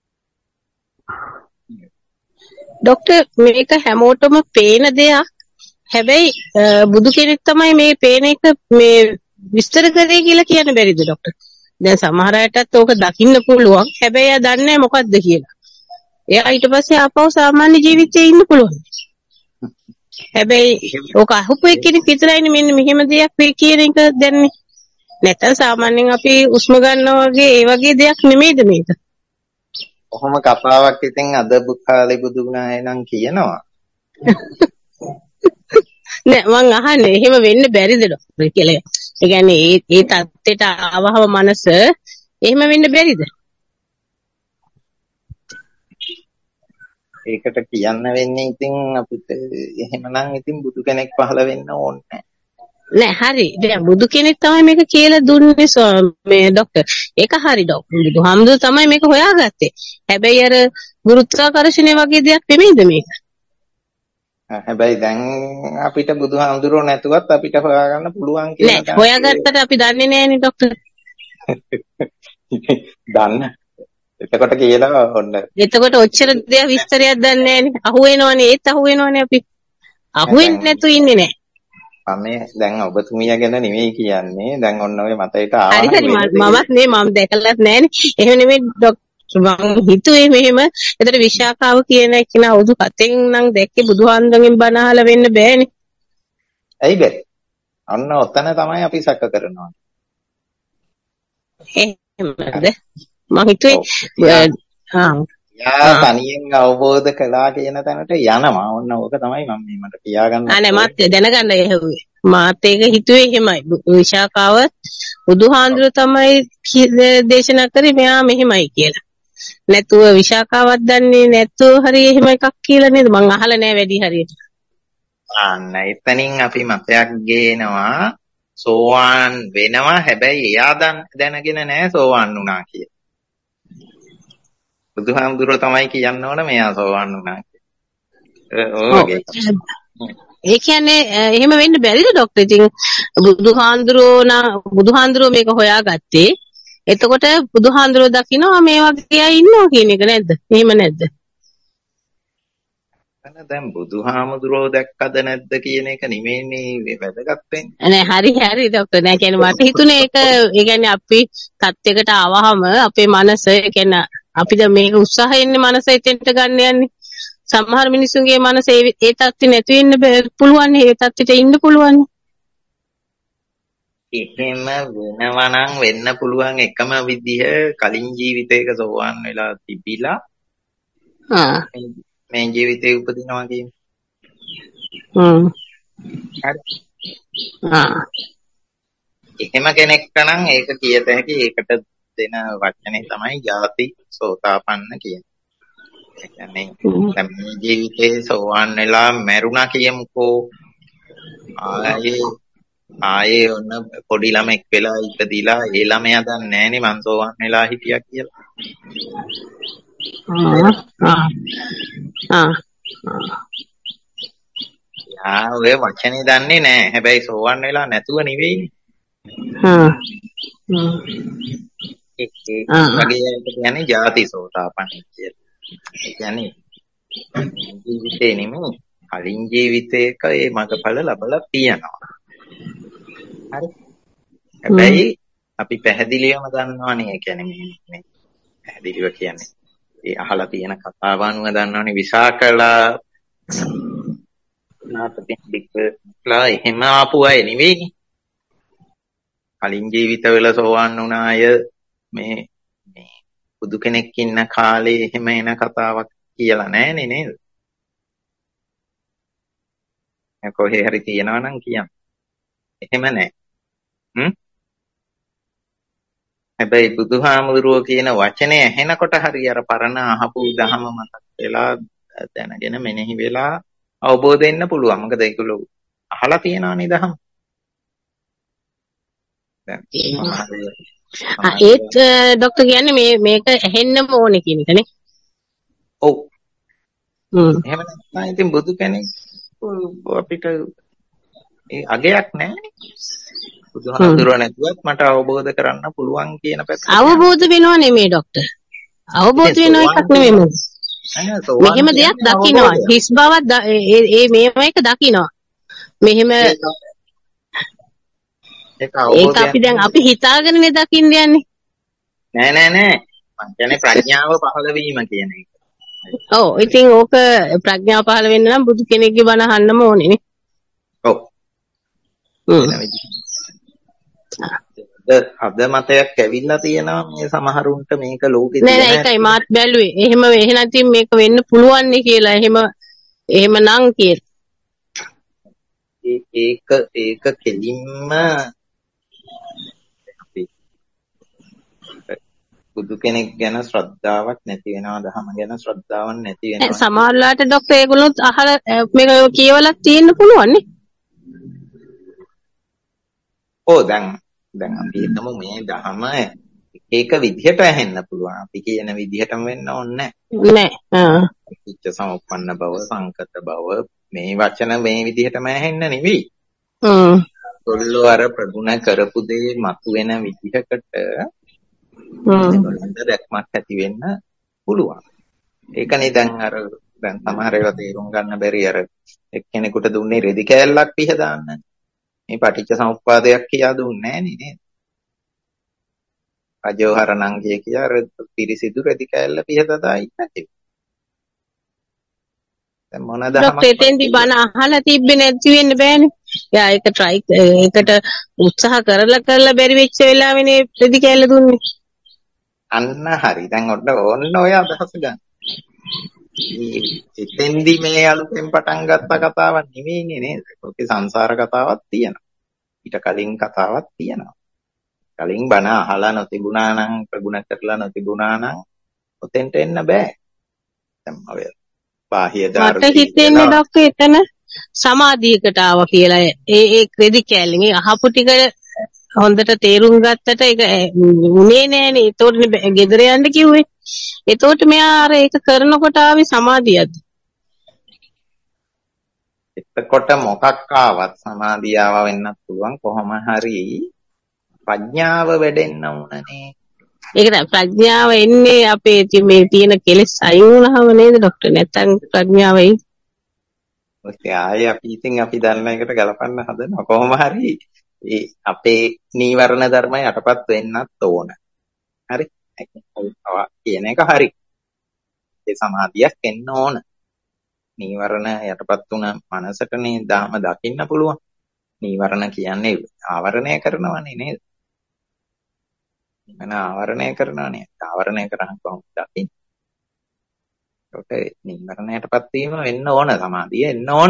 ડોક્ટર මේක හැමෝටම පේන දෙයක්. හැබැයි බුදු කෙනෙක් තමයි මේ පේන එක මේ විස්තර කරේ කියලා කියන්න බැරිද ડોක්ටර්? දැන් සමහර අයටත් ඕක දකින්න පුළුවන්. හැබැයි එයා දන්නේ නැහැ මොකද්ද කියලා. එයා ඊට පස්සේ ආපහු සාමාන්‍ය ජීවිතේ ඉන්න පුළුවන්. හැබැයි ඕක අහපු එක්කෙනෙක් විතරයිනේ මෙන්න මෙහෙම දෙයක් වෙයි කියන එක දැන්නේ. නැත්නම් සාමාන්‍යයෙන් අපි උස්ම ගන්නවා වගේ ඒ වගේ දෙයක් නෙමෙයිද මේක? කොහොම කතාවක් ඉතින් අද කාලේ බුදු ගුණය නම් කියනවා. නෑ මං අහන්නේ එහෙම වෙන්න බැරිද ડોක්ටර් කියලා. ඒ කියන්නේ ඒ ඒ தත්ත්වයට ආවහම මනස එහෙම වෙන්න බැරිද? ඒකට කියන්න වෙන්නේ ඉතින් අපිට එහෙමනම් ඉතින් බුදු කෙනෙක් පහළ වෙන්න ඕනේ නෑ. හරි. දැන් බුදු කෙනෙක් තමයි මේක කියලා දුන්නේ මේ ડોක්ටර්. ඒක හරි ડોක්ටර්. බුදුහාමුදුරුවෝ තමයි මේක හොයාගත්තේ. හැබැයි අර ගුරුත්වාකර්ෂණය වගේ දෙයක් නෙමෙයිද මේක? හැබැයි දැන් අපිට බුදුහාමුදුරුවෝ නැතුවත් අපිට හොයාගන්න පුළුවන් කියලා නෑ. හොයාගත්තට අපි දන්නේ නෑනේ ડોක්ටර්. දන්න. එතකොට කියලා ඔන්න. එතකොට ඔච්චර දෙයක් විස්තරයක් දන්නේ නෑනේ. අහුවෙනවනේ ඒත් අහුවෙනවනේ අපි. අහුවෙන්නේ නැතු ඉන්නේ නෑ. අනේ දැන් ඔබතුමිය ගැන නෙමෙයි කියන්නේ. දැන් ඔන්න ඔය මතයට ආවා. හරි හරි මමත් නේ මම දැකලත් නෑනේ. එහෙම නෙමෙයි ડોක්ටර් මම හිතුවේ මෙහෙම. එතන විශාඛාව කියන කෙනා අවුරුදු හතෙන් නම් දැක්කේ බුදුහාමුදුරන්ගෙන් බණ අහලා වෙන්න බෑනේ. ඇයි බැරි? අන්න ඔතන තමයි අපි සැක කරනවා. එහෙමද? මම හිතුවේ ආ යා තනියෙන් අවබෝධ කළා කියන තැනට යනවා. ඔන්න ඕක තමයි මම මේ මට කියාගන්න. ආ නෑ මත් දැනගන්න යහුවේ. මාත් ඒක හිතුවේ එහෙමයි. විශාඛාව බුදුහාඳුර තමයි දේශනා කරේ මෙයා මෙහෙමයි කියලා. නැතුව විශාඛාවක් දන්නේ නැතුව හරි එහෙම එකක් කියලා නේද? මං අහලා නෑ වැඩි හරියට. අන්න එතනින් අපි මතයක් ගේනවා සෝවාන් වෙනවා. හැබැයි එයා දැනගෙන නෑ සෝවාන් වුණා කියලා. බුදුහාමුදුරුවෝ තමයි කියන්න ඕන මෙයා සෝවාන් වුණා කියලා. ඒ කියන්නේ එහෙම වෙන්න බැරිද ડોක්ටර්? ඉතින් බුදුහාමුදුරුවෝ නා බුදුහාමුදුරුවෝ මේක හොයාගත්තේ. එතකොට බුදුහාමුදුරුවෝ දකිනවා මේ වගේ අය ඉන්නවා කියන එක නැද්ද? එහෙම නැද්ද? දැන් බුදුහාමුදුරුවෝ දැක්කද නැද්ද කියන එක නෙමෙයිනේ වැදගත් වෙන්නේ. නෑ හරි හරි ડોක්ටර්. නෑ කියන්නේ මට හිතුනේ ඒක ඒ කියන්නේ අපි තත්යකට ආවහම අපේ මනස ඒ කියන්නේ අපිට මේක උත්සාහයෙන්නේ මනස එතෙන්ට ගන්න යන්නේ. සමහර මිනිසුන්ගේ මනස ඒ ඒ තත්ත්වෙ නැති වෙන්න පුළුවන්. ඒ තත්ත්වෙට ඉන්න පුළුවන්. එහෙම වෙනවා නම් වෙන්න පුළුවන් එකම විදිහ කලින් ජීවිතයක සෝවාන් වෙලා තිබිලා ආ මේ ජීවිතේ උපදිනවා කියන්නේ. හ්ම්. හරි. ආ. එහෙම කෙනෙක්ට නම් ඒක කියත හැකි. ඒකට දෙන වචනේ තමයි ජාති සෝතාපන්න කියන්නේ. ඒ කියන්නේ දැන් මේ ජීවිතේ සෝවාන් වෙලා මැරුණා කියමුකෝ. ආයේ ආයේ ඔන්න පොඩි ළමෙක් වෙලා ඉපදිලා ඒ ළමයා දන්නේ නැහනේ මං සෝවාන් වෙලා හිටියා කියලා. ආ ආ යා ඔය වචනේ දන්නේ නැහැ. හැබැයි සෝවන් වෙලා නැතුව නෙවෙයිනේ. හ්ම්. ඒ ඒ වගේ කියන්නේ ජාති සෝතාපන්න කියලා. ඒ කියන්නේ ජීවිතේ නෙමෙයි කලින් ජීවිතයක ඒ මඟඵල ලැබලා තියෙනවා. හරි. හැබැයි අපි පැහැදිලිවම දන්නවනේ ඒ කියන්නේ මේ මේ පැහැදිලිව කියන්නේ ඒ අහලා තියෙන කතාව අනුව දන්නවනේ විසාකලා නාතපින්ඩිකලා එහෙම ආපු අය නෙවෙයිනේ. කලින් ජීවිතවල සෝවාන් වුණ අය මේ මේ බුදු කෙනෙක් ඉන්න කාලේ එහෙම එන කතාවක් කියලා නෑනේ නේද? කොහේ හරි තියනවා නම් කියන්න. එහෙම නෑ. හ්ම්? හැබැයි බුදුහාමුදුරුවෝ කියන වචනේ ඇහෙනකොට හරි අර පරණ අහපු දහම මතක් වෙලා දැනගෙන මෙනෙහි වෙලා අවබෝධ වෙන්න පුළුවන්. මොකද ඒගොල්ලෝ අහලා තියෙනවනේ දහම. දැන් ඒත් ડોක්ටර් කියන්නේ මේ මේක ඇහෙන්නම ඕනේ කියන එකනේ. ඔව්. හ්ම්. එහෙම නැත්නම් ඉතින් බුදු කෙනෙක් අපිට ඒ අගයක් නැහැනේ. බුදුහාමුදුරුවෝ නැතුවත් මට අවබෝධ කරන්න පුළුවන් කියන පැත්ත. අවබෝධ වෙනව නෙමෙයි ડોක්ටර්. අවබෝධ වෙනව එකක් නෙමෙයි මොකද? මෙහෙම දෙයක් දකින්නවා. හිස් බවක් ඒ මේව එක දකින්නවා. මෙහෙම ඒක අපි දැන් අපි හිතාගෙනනේ දකින්න යන්නේ. නෑ නෑ නෑ. මං කියන්නේ ප්‍රඥාව පහළ වීම කියන එක. ඔව් ඉතින් ඕක ප්‍රඥාව පහළ වෙන්න නම් බුදු කෙනෙක්ගේ බණ අහන්නම ඕනේ නේ. ඔව්. අද මතයක් ඇවිල්ලා තියෙනවා මේ සමහරුන්ට මේක ලෝකෙ නෑ නෑ ඒකයි මාත් බැලුවේ. එහෙම එහෙනම් ඉතින් මේක වෙන්න පුළුවන් නේ කියලා. එහෙම එහෙම නම් කියලා. ඒක ඒක කෙලින්ම බුදු කෙනෙක් ගැන ශ්‍රද්ධාවක් නැති වෙනවා, ධර්ම ගැන ශ්‍රද්ධාවක් නැති වෙනවා. සමහරලාට ડોක්ටර් ඒගොල්ලොත් අහලා මේක කියවලා තියෙන්න පුළුවන් නේ. ඔව් දැන් දැන් අපි හිතමු මේ ධර්ම එක විදිහට ඇහෙන්න පුළුවන්. අපි කියන විදිහටම වෙන්න ඕනේ නැහැ. නෑ. පිච්ච සමුප්පන්න බව, සංකත බව මේ වචන මේ විදිහටම ඇහෙන්න නෙවෙයි. හ්ම්. කොල්ලෝ අර ප්‍රගුණ කරපු දේ මතුවෙන විදිහකට හ්ම් දැක්මක් ඇති වෙන්න පුළුවන්. ඒකනේ දැන් අර දැන් සමහර ඒවා තේරුම් ගන්න බැරි අර එක්කෙනෙකුට දුන්නේ රෙදි කෑල්ලක් පිහ දාන්න. මේ පටිච්ච සමුප්පාදයක් කියා දුන්නේ නෑනේ නේද? රජෝහරණං කිය කියා අර පිරිසිදු රෙදි කෑල්ල පිහ දදා ඉන්නේ. දැන් මොන දහමක් ડોක්ටර් එතෙන්දි බණ අහලා තිබ්බේ නැති වෙන්න බෑනේ. යා ඒක try ඒකට උත්සාහ කරලා කරලා බැරි වෙච්ච වෙලාවෙනේ රෙදි කෑල්ල දුන්නේ. අන්න හරි. දැන් ඔන්න ඕන්න ඔය අදහස ගන්න. එතෙන්දි මේ අලුතෙන් පටන් ගත්ත කතාවක් නෙවෙයිනේ නේද? ඔකේ සංසාර කතාවක් තියෙනවා. ඊට කලින් කතාවක් තියෙනවා. කලින් බණ අහලා නොතිබුණා නම් ප්‍රගුණ කරලා නොතිබුණා නම් ඔතෙන්ට එන්න බෑ. දැන් ඔය බාහ්‍ය ධර්ම මට හිතෙන්නේ ડોක්ටර් එතන සමාධියකට ආවා කියලා. ඒ ඒ රෙදි කෑල්ලෙන් ඒ අහපු ටික හොඳට තේරුම් ගත්තට ඒක උනේ නෑනේ. ඒතෝටනේ ගෙදර යන්න කිව්වේ. ඒතෝට මෙයා අර ඒක කරනකොට ආවේ සමාධියද? එතකොට මොකක් ආවත් සමාධිය ආව වෙන්නත් පුළුවන්. කොහොම හරි ප්‍රඥාව වැඩෙන්න ඕනනේ. ඒක තමයි ප්‍රඥාව එන්නේ අපේ මේ තියෙන කෙලෙස් අයින් වුණාම නේද ડોක්ටර්? නැත්තම් ප්‍රඥාව එයි. ඔය ආයේ අපි ඉතින් අපි දන්න එකට ගලපන්න හදනවා. කොහොම හරි ඒ අපේ නීවරණ ධර්ම යටපත් වෙන්නත් ඕන. හරි? කියන එක හරි. ඒ සමාධියක් එන්න ඕන. නීවරණ යටපත් වුණ මනසටනේ ධාම දකින්න පුළුවන්. නීවරණ කියන්නේ ආවරණය කරනවනේ නේද? මන ආවරණය කරනවනේ. ආවරණය කරාම කොහොමද දකින්නේ? ඒකට නීවරණ යටපත් වීම වෙන්න ඕන. සමාධිය එන්න ඕන.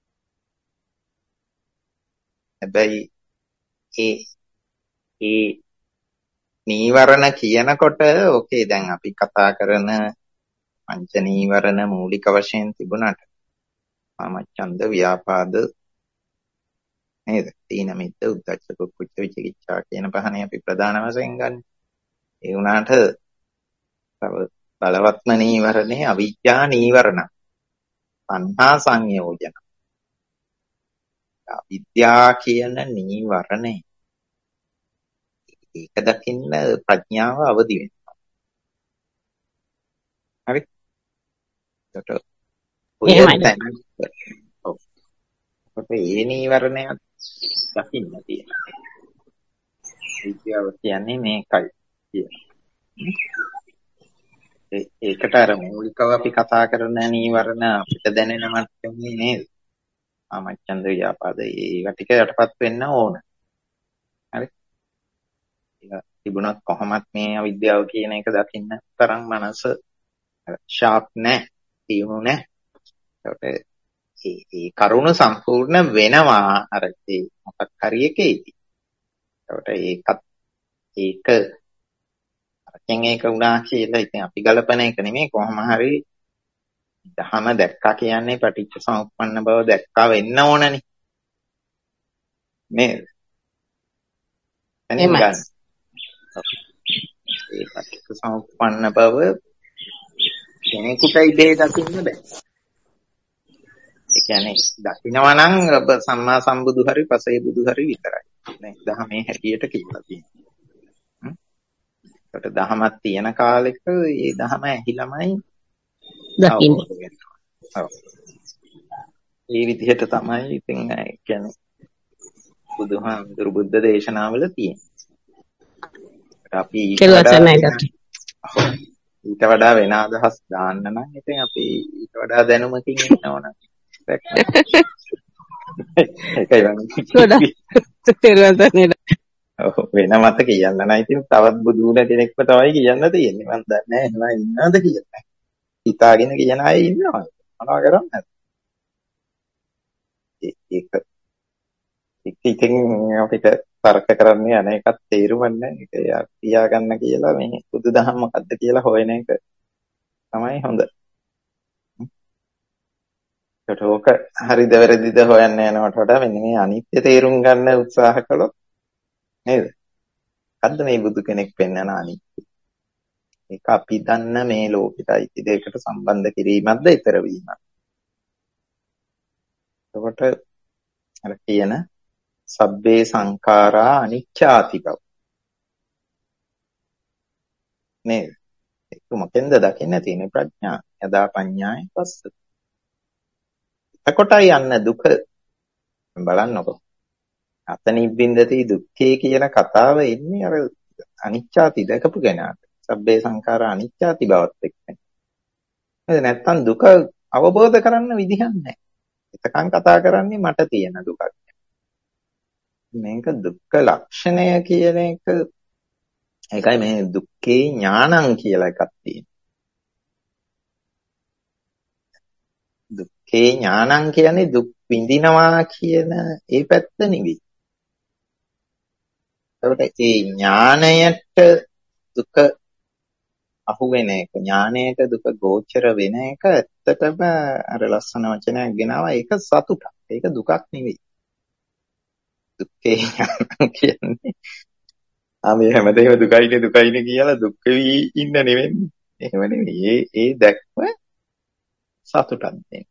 හැබැයි ඒ ඒ නීවරණ කියනකොට ඕකේ දැන් අපි කතා කරන පංච නීවරණ මූලික වශයෙන් තිබුණාට කාමච්ඡන්ද ව්‍යාපාද නේද? තීන මිද්ද උද්ධච්ච කුච්ච විචිකිච්ඡා කියන පහනේ අපි ප්‍රධාන වශයෙන් ගන්න. ඒ වුණාට තව බලවත්ම නීවරණේ අවිජ්ජා නීවරණ. සංහා සංයෝජන. අවිද්‍යා කියන නීවරණේ ඒක දකින්න ප්‍රඥාව අවදි වෙනවා. හරි? ඔය එහෙමයි. තැන ඔව්. කොට ඒ නීවරණයක් දකින්න තියෙනවා. විද්‍යාව කියන්නේ මේකයි කියලා. ඒ- ඒකට අර මූලිකව අපි කතා කරන නීවරණ අපිට දැනෙන මට්ටමේ නේද? ආමච්ඡන්ද ව්‍යාපාද ඒවා ටික යටපත් වෙන්න ඕන. හරි. ඒක තිබුණත් කොහොමත් මේ අවිද්‍යාව කියන එක දකින්න තරම් මනස ෂාප් නැහැ, තියුණු නැහැ. ඒකට ඒ ඒ කරුණ සම්පූර්ණ වෙනවා අර ඒ මොකක් හරි එකේදී. ඒකට ඒකත් ඒක අරකින් ඒක වුණා කියලා ඉතින් අපි ගලපන එක නෙමෙයි කොහොම හරි දහම දැක්කා කියන්නේ පටිච්ච සමුප්පන්න බව දැක්කා වෙන්න ඕනනේ. නේද? එනින් එහෙමයි. ගන්න. ඒ පටිච්ච සමුප්පන්න බව කෙනෙකුට ඉබේ දකින්න බෑ. ඒ කියන්නේ දකින්නවා නම් ඔබ සම්මා සම්බුදු හරි පසේ බුදු හරි විතරයි. නේ දහමේ හැටියට කියලා තියෙනවා. ඒකට දහමක් තියෙන කාලෙක ඒ දහම ඇහිලමයි දකින්න. අවබෝධ වෙනවා. ඔව්. මේ විදිහට තමයි ඉතින් ඒ කියන්නේ බුදුහාමුදුරු බුද්ධ දේශනාවල තියෙන්නේ. අපි ඊට කෙරුවා වඩා තමයි වෙන- ડોක්ටර්. ඊට වඩා වෙන අදහස් දාන්න නම් ඉතින් අපි ඊට වඩා දැනුමකින් ඉන්න ඕන. ඒකයි වන්නේ. ගොඩක් කෙරුවා තමයි. ඔව් වෙන මත කියන්න නම් ඉතින් තවත් බුදුන කෙනෙක්ව තමයි කියන්න තියෙන්නේ. මම දන්නේ නැහැ එහෙම ඉන්නවද කියලා. හිතාගෙන කියන අය ඉන්නවා. මොනවා කරන්නද? ඒ- ඒක ඒක ඉතින් අපිට තර්ක කරන්නේ අනේකත් තේරුම් නැහැ. ඒක යා- තියාගන්න කියලා මේ බුදුදහම මොකද්ද කියලා හොයන එක තමයි හොඳ. ඒකට ඕක හරිද වැරදිද හොයන්න යනවට වඩා මෙන්න මේ අනිත්‍ය තේරුම් ගන්න උත්සාහ කළොත් නේද? මොකද්ද මේ බුදු කෙනෙක් පෙන්වන අනිත්‍ය? ඒක අපි දන්න මේ ලෝකෙට අයිති දෙයකට සම්බන්ධ කිරීමක්ද ඊතර වීමක්. එතකොට අර කියන සබ්බේ සංඛාරා අනිච්චාති බව නේද? ඒක මොකෙන්ද දකින්න තියෙන ප්‍රඥා. යදා පඤ්ඤාය පස්ස. එතකොටයි යන්න දුක බලන්නකො. අතනිබ්බින්දති දුක්ඛේ කියන කතාව එන්නේ අර අනිච්චාති දැකපු කෙනාට. සබ්බේ සංඛාරා අනිච්චාති බවත් එක්ක. නේද? නැත්තම් දුක අවබෝධ කරන්න විදිහක් නැහැ. එතකන් කතා කරන්නේ මට තියෙන දුකක්. මේක දුක්ඛ ලක්ෂණය කියන එක ඒකයි මේ දුක්ඛේ ඥානං කියලා එකක් තියෙනවා. දුක්ඛේ ඥානං කියන්නේ දුක් විඳිනවා කියන ඒ පැත්ත නෙවෙයි. ඒකට ඒ ඥාණයට දුක අහු වෙන එක ඥාණයට දුක ගෝචර වෙන එක ඇත්තටම අර ලස්සන වචනයක් ගෙනාවා ඒක සතුටක්. ඒක දුකක් නෙවෙයි. දුක්ඛේ ඥානං කියන්නේ ආ මේ හැමදේම දුකයිනේ දුකයිනේ කියලා දුක් වෙවි ඉන්න නෙවෙයි. එහෙම නෙවෙයි. ඒ ඒ දැක්ම සතුටක් දෙන්නේ.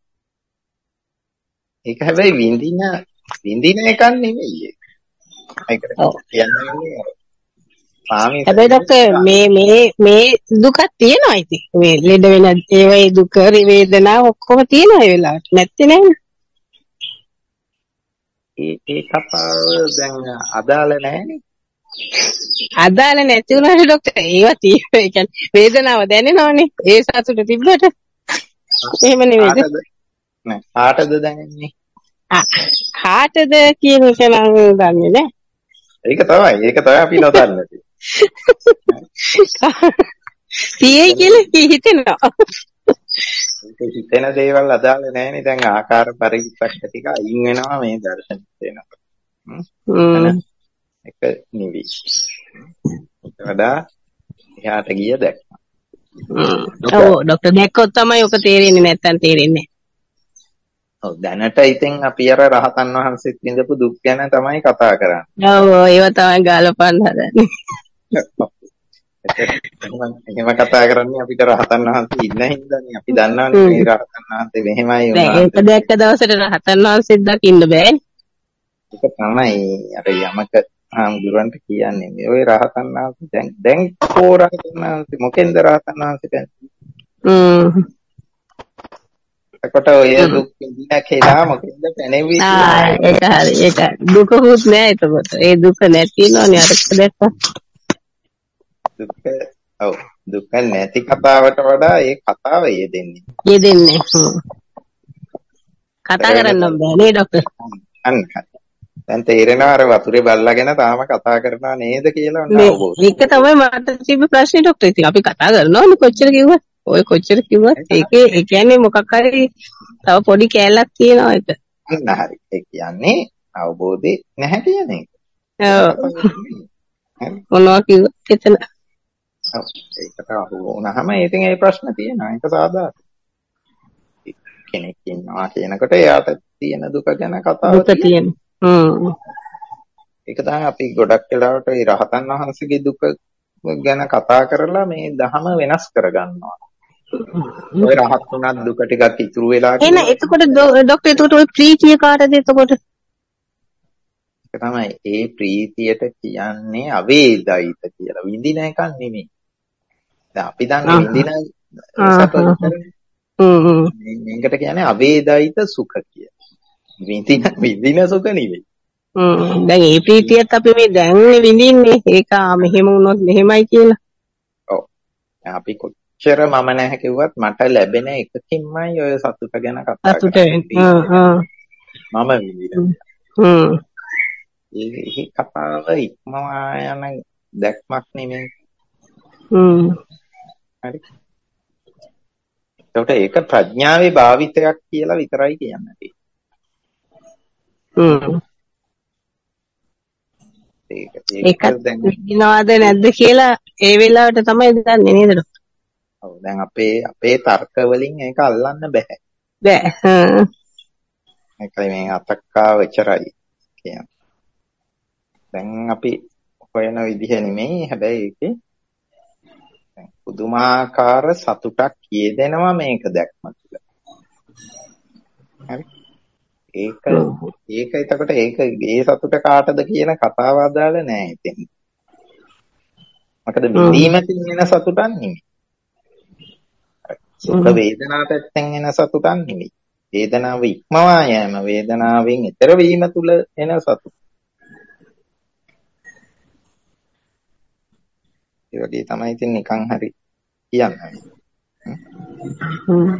ඒක හැබැයි විඳින විඳින එකක් නෙවෙයි ඒක. ඒකට ඔව්. කියන්නේ සාමීස හැබැයි ડોක්ටර් මේ මේ මේ දුකක් තියෙනවා ඉතින්. මේ ලෙඩ වෙන ඒවයි දුක වේදනා ඔක්කොම තියෙනවා ඒ වෙලාවට. නැත්තේ නෑනේ. ඒ ඒ කතාව දැන් අදාළ නැහැනේ. අදාළ නැති වුණානේ ડોක්ටර්. ඒවා තියෙනවා. ඒ කියන්නේ වේදනාව දැනෙනවනේ. ඒ සතුට තිබ්බට. එහෙම නෙවෙයිද? කාටද නෑ කාටද දැනෙන්නේ? ආ, කාටද කියන එක නම් දන්නේ නැහැ. ඒක තමයි. ඒක තමයි අපි නොදන්නේ. තියෙයි කියලා හිතෙනවා. ඒක හිතෙන දේවල් අදාළ නැහැනේ. දැන් ආකාර පරිවිතක්ක ටික අයින් වෙනවා මේ දර්ශනෙත් වෙනකොට. හ්ම්. හ්ම්. එක නිවි. ඒක වඩා එහාට ගිය දැක්ම. හ්ම්. ඔව් ડોක්ටර් දැක්කොත් තමයි ඔක තේරෙන්නේ නැත්තම් තේරෙන්නේ ඔව් දැනට ඉතින් අපි අර රහතන් වහන්සේත් විඳපු දුක් ගැන තමයි කතා කරන්නේ. නැහැ. ඔව් ඒව තමයි ගාලපන්න හදන්නේ. එහෙම එහෙම කතා කරන්නේ අපිට රහතන් වහන්සේ ඉන්න හින්දානේ. අපි දන්නවනේ මේ රහතන් වහන්සේ මෙහෙමයි දැන් ඒක දැක්ක දවසට රහතන් වහන්සේත් දකින්න බෑ. ඒක තමයි අර යමක හාමුදුරන්ට කියන්නේ. මේ ඔය රහතන් වහන්සේ දැන් දැන් කෝ රහතන් වහන්සේ මොකෙන්ද රහතන් වහන්සේ දැන්? හ්ම්. එතකොට ඔය දුක් විඳින කෙනා මොකෙන්ද පැනෙවි ආ ඒක හරි. ඒක දුකකුත් නෑ එතකොට. ඒ දුක නැති වෙනවනේ අර දැක්ක. දුක ඔව් දුක නැති කතාවට වඩා ඒ කතාව යෙදෙන්නේ. යෙදෙන්නේ. කතා කරන්න බෑ නේ ડોක්ටර්. අන්න දැන් තේරෙනවා අර වතුරේ බල්ලා ගැන තාම කතා කරනවා නේද කියලා ඔන්න අවබෝධ. මේක තමයි මට තිබ්බ ප්‍රශ්නේ ડોක්ටර්. ඉතින් අපි කතා කරනවානේ කොච්චර කිව්වත්. ඔය කොච්චර කිව්වත් ඒකේ ඒ කියන්නේ මොකක් හරි තව පොඩි කෑල්ලක් තියෙනවා ඒක. අන්න හරි. ඒ කියන්නේ අවබෝධේ නැහැ කියන එක. ඔව්. මොනවා කිව්වත් එතන. ඔව්. ඒකට අහු වුණාම ඉතින් ඒ ප්‍රශ්න තියෙනවා. ඒක සාධාරණයි. කෙනෙක් ඉන්නවා කියනකොට එයාට තියෙන දුක ගැන කතාව දුක තියෙන. හ්ම්. ඒක තමයි අපි ගොඩක් වෙලාවට ඒ රහතන් වහන්සේගේ දුක ගැන කතා කරලා මේ ධහම වෙනස් කරගන්නවා. ඔය රහත් උනත් දුක ටිකක් ඉතුරු වෙලා එන එතකොට ડોක්ටර් එතකොට ඔය ප්‍රීතිය කාටද එතකොට? ඒක තමයි ඒ ප්‍රීතියට කියන්නේ අවේදිත කියලා. විඳින එකක් නෙමෙයි. දැන් අපි දන්නේ විඳින සැප විතරනේ. හ්ම් හ්ම්. මේකට කියන්නේ අවේදිත සුඛ කියලා. විඳින විඳින සුඛ නෙවෙයි. හ්ම්. දැන් මේ ප්‍රීතියත් අපි මේ දැන් විඳින්නේ ඒක මෙහෙම වුණොත් මෙහෙමයි කියලා. ඔව්. අපි කොච්චර මම නැහැ කිව්වත් මට ලැබෙන එකකින්මයි ඔය සතුට ගැන කතා කරන්නේ. මම විඳින. හ්ම්. ඒ කතාව ඉක්මවා යන දැක්මක් නෙමෙයි. හ්ම්. හරි. ඒකට ඒක ප්‍රඥාවේ භාවිතයක් කියලා විතරයි කියන්නේ. හ්ම්. ඒක ඒක විඳිනවද නැද්ද කියලා ඒ වෙලාවට තමයි දන්නේ නේද? ඔව් දැන් අපේ අපේ තර්ක වලින් ඒක අල්ලන්න බෑ. බෑ. හ්ම්. ඒකයි මේ අතක්කා වෙචරයි කියන්නේ. දැන් අපි හොයන විදිහ නෙමෙයි හැබැයි ඒකේ පුදුමාකාර සතුටක් යෙදෙනවා මේක දැක්ම තුළ. හරි. ඒක ඒක එතකොට ඒක ඒ සතුට කාටද කියන කතාව අදාළ නෑ ඉතින්. මොකද විඳීමකින් එන සතුටක් නෙමෙයි. සුඛ වේදනා පැත්තෙන් එන සතුටක් නෙමෙයි. වේදනාව ඉක්මවා යෑම වේදනාවෙන් ඈතර වීම තුළ එන සතුට. ඒ වගේ තමයි ඉතින් නිකන් හරි කියන්නේ. හ්ම්.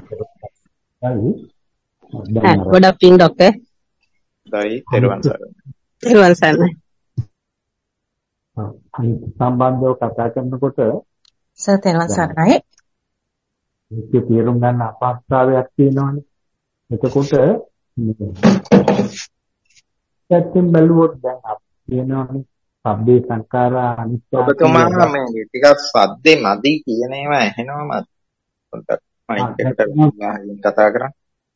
ගොඩක් පින් ડોක්ටර්. දෛ තෙරුවන් සරණයි. තෙරුවන් සරණයි. අනිත් සම්බන්ධව කතා කරනකොට සර් තෙරුවන් සරණයි. මේකේ තේරුම් ගන්න අපහසුතාවයක් තියෙනවානේ. එතකොට ඇත්තෙන් බැලුවොත් දැන් අපි කියනවානේ සබ්බේ සංඛාරා අනිත්‍ය. ඔබතුමා මේ ටිකක් සද්දේ මදි කියන ඒවා ඇහෙනවම පොඩ්ඩක් මයික් එකට කතා කරන්න.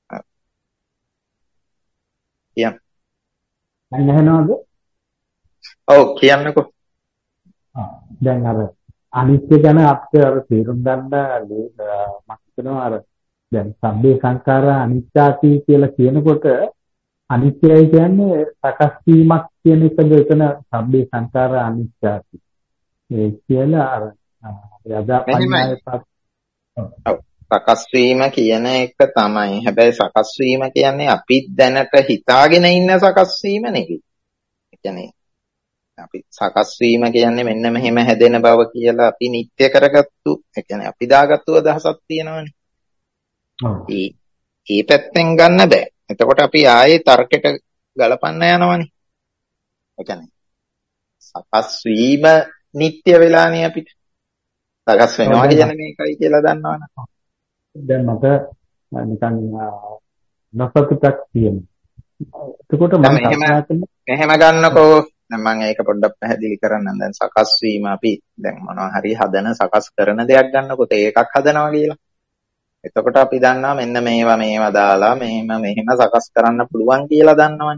කියන්න. දැන් ඇහෙනවද? ඔව් කියන්නකෝ. ආ දැන් අර අනිත්‍ය ගැන අපිට අර තේරුම් ගන්න මම හිතනවා අර දැන් සබ්බේ සංඛාරා අනිත්‍යාති කියලා කියනකොට අනිත්‍යයි කියන්නේ සකස් වීමක් කියන එකද එතන සබ්බේ සංඛාරා අනිත්‍යාති. ඒ කියලා අර යදා පඤ්ඤාය ඔව් සකස් වීම කියන එක තමයි. හැබැයි සකස් වීම කියන්නේ අපි දැනට හිතාගෙන ඉන්න සකස් වීම නෙවෙයි. ඒ කියන්නේ අපි සකස් වීම කියන්නේ මෙන්න මෙහෙම හැදෙන බව කියලා අපි නිත්‍ය කරගත්තු. ඒ කියන්නේ අපි දාගත්තු අදහසක් තියෙනවනේ. ඒ ඒ පැත්තෙන් ගන්න බෑ. එතකොට අපි ආයේ තර්කයට ගලපන්න යනවනේ. ඒ කියන්නේ සකස් වීම නිත්‍ය වෙලානේ අපිට. සකස් වෙනවා කියන්නේ මේකයි කියලා දන්නවනේ. දැන් මට නිකන් නොසතුටක් තියෙනවා. එතකොට මම මෙහෙම ගන්නකෝ. දැන් මම ඒක පොඩ්ඩක් පැහැදිලි කරන්නම්. දැන් සකස් වීම අපි දැන් මොනවා හරි හදන සකස් කරන දෙයක් ගන්නකොට ඒකක් හදනවා කියලා. එතකොට අපි දන්නවා මෙන්න මේවා මේවා දාලා මෙහෙම මෙහෙම සකස් කරන්න පුළුවන් කියලා දන්නවනේ.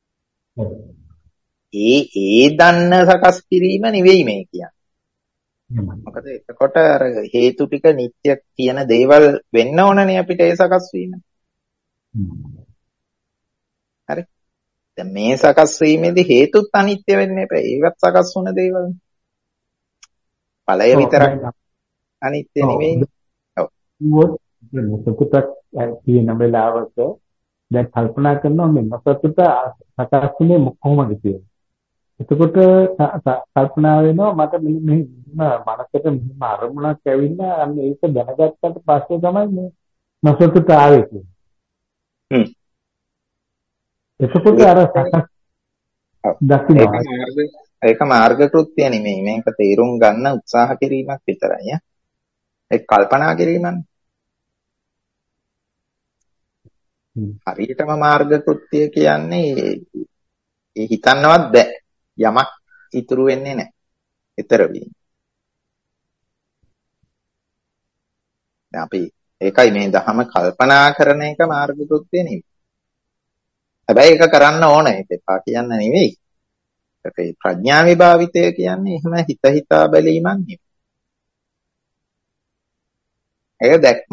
ඒ ඒ දන්න සකස් කිරීම නෙවෙයි මේ කියන්නේ. මොකද එතකොට අර හේතු ටික නිත්‍ය කියන දේවල් වෙන්න ඕනනේ අපිට ඒ සකස් වීම. හරි. දැන් මේ සකස් වීමේදී හේතුත් අනිත්‍ය වෙන්න එපා. ඒවත් සකස් වුණ දේවල්. ඵලය විතරක් අනිත්‍ය නෙවෙයි. ඔව්. සතුටක් තියෙන වෙලාවක දැන් කල්පනා කරනවා මේ නොසතුට සකස් වෙන්නේ කොහොමද කියලා. එතකොට කල්පනා වෙනවා මට මෙන්න මනසට මෙහෙම අරමුණක් ඇවිල්ලා අන්න ඒක දැනගත්තට පස්සේ තමයි මේ නොසතුට ආවේ කියන්නේ. හ්ම්. එතකොට අර සකස් දකින්න ඒක මාර්ග කෘත්‍ය නෙමෙයි. මේක තේරුම් ගන්න උත්සාහ කිරීමක් විතරයි. ඒක කල්පනා කිරීමනේ. හරියටම මාර්ග කෘත්‍ය කියන්නේ ඒ හිතන්නවත් බෑ. යමක් ඉතුරු වෙන්නේ නැහැ. ඊතර වෙන්නේ. දැන් අපි ඒකයි මේ දහම කල්පනා කරන එක මාර්ග කෘත්‍ය නෙමෙයි. හැබැයි ඒක කරන්න ඕන. ඒක එපා කියන්න නෙවෙයි. ඒකේ ප්‍රඥා විභාවිතය කියන්නේ එහෙම හිත හිතා බැලීමක් නෙවෙයි. ඒක දැක්ම.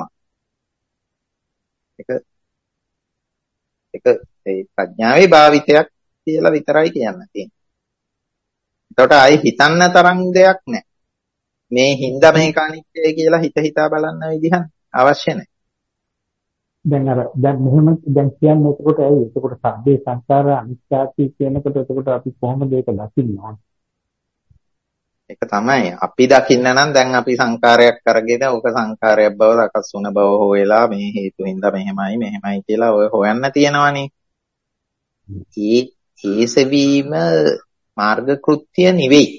ඒක ඒක ඒ ප්‍රඥාවේ භාවිතයක් කියලා විතරයි කියන්න තියෙන්නේ. ඒකට ආයි හිතන්න තරම් දෙයක් නැහැ. මේ හින්දා මේක අනිත්‍යයි කියලා හිත හිතා බලන්න විදිහක් අවශ්‍ය නැහැ. දැන් අර දැන් මෙහෙම දැන් කියන්නේ එතකොට ඇයි එතකොට සබ්බේ සංඛාර අනිත්‍යයි කියනකොට එතකොට අපි කොහොමද ඒක දකින්නේ? ඒක තමයි අපි දකින්න නම් දැන් අපි සංඛාරයක් අරගෙන ඕක සංඛාරයක් බව සකස් වුණ බව හොයලා මේ හේතු හින්දා මෙහෙමයි මෙහෙමයි කියලා ඔය හොයන්න තියෙනවනේ. ඒ ඒසවීම මාර්ග කෘත්‍ය නෙවෙයි.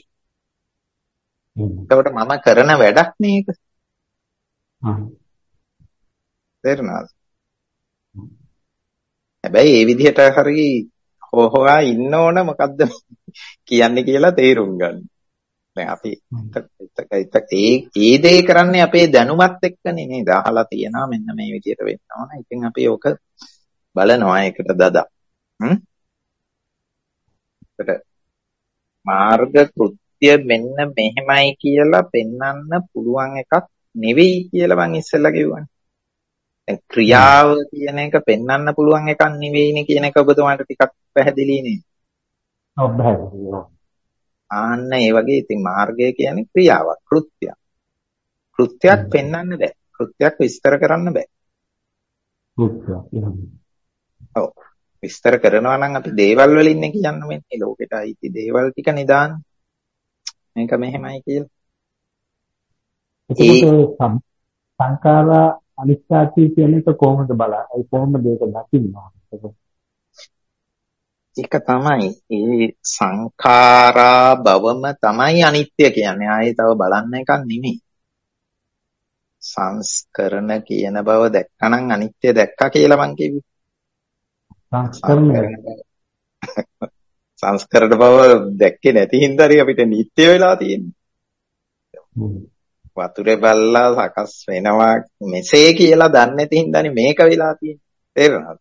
ඒකට මම කරන වැඩක් මේක. තේරුණාද? හැබැයි ඒ විදිහට හරි හොහොයා ඉන්න ඕන මොකද්ද කියන්නේ කියලා තේරුම් ගන්න. දැන් අපි ඒ ඒ දේ කරන්නේ අපේ දැනුමත් එක්කනේ නේද? අහලා තියනවා මෙන්න මේ විදිහට වෙන්න ඕන. ඉතින් අපි ඕක බලනවා ඒකට දදා. හ්ම්? ඒකට මාර්ග කෘත්‍ය මෙන්න මෙහෙමයි කියලා පෙන්වන්න පුළුවන් එකක් නෙවෙයි කියලා මං ඉස්සෙල්ලා කිව්වනේ. දැන් ක්‍රියාව කියන එක පෙන්වන්න පුළුවන් එකක් නෙවෙයිනේ කියන එක ඔබතුමාට ටිකක් පැහැදිලි නේද? ඔව් පැහැදිලි. ආන්න ඒ වගේ ඉතින් මාර්ගය කියන්නේ ක්‍රියාවක්, කෘත්‍යයක්. කෘත්‍යයක් පෙන්වන්න බෑ. කෘත්‍යයක් විස්තර කරන්න බෑ. කෘත්‍යයක්. ඔව්. විස්තර කරනවා නම් අපි දේවල් වලින් නේ කියන්න වෙන්නේ. ලෝකෙට අයිති දේවල් ටික නිදාන්න. මේක මෙහෙමයි කියලා. ඒකත් සංඛාරා අනිත්‍යයි කියන එක කොහොමද බලන්නේ? ඒ කොහොමද ඒක දකින්නේ? ඒක තමයි ඒ සංඛාරා බවම තමයි අනිත්‍ය කියන්නේ. ආයේ තව බලන්න එකක් නෙමෙයි. සංස්කරණ කියන බව දැක්කනම් අනිත්‍ය දැක්කා කියලා මං කිව්වේ. සංස්කරණ සංස්කරණ බව දැක්කේ නැති හින්දායි අපිට නිත්‍ය වෙලා තියෙන්නේ. වතුරේ බල්ලා සකස් වෙනවා මෙසේ කියලා දන්නේ නැති හින්දානේ මේක වෙලා තියෙන්නේ. තේරෙනවද?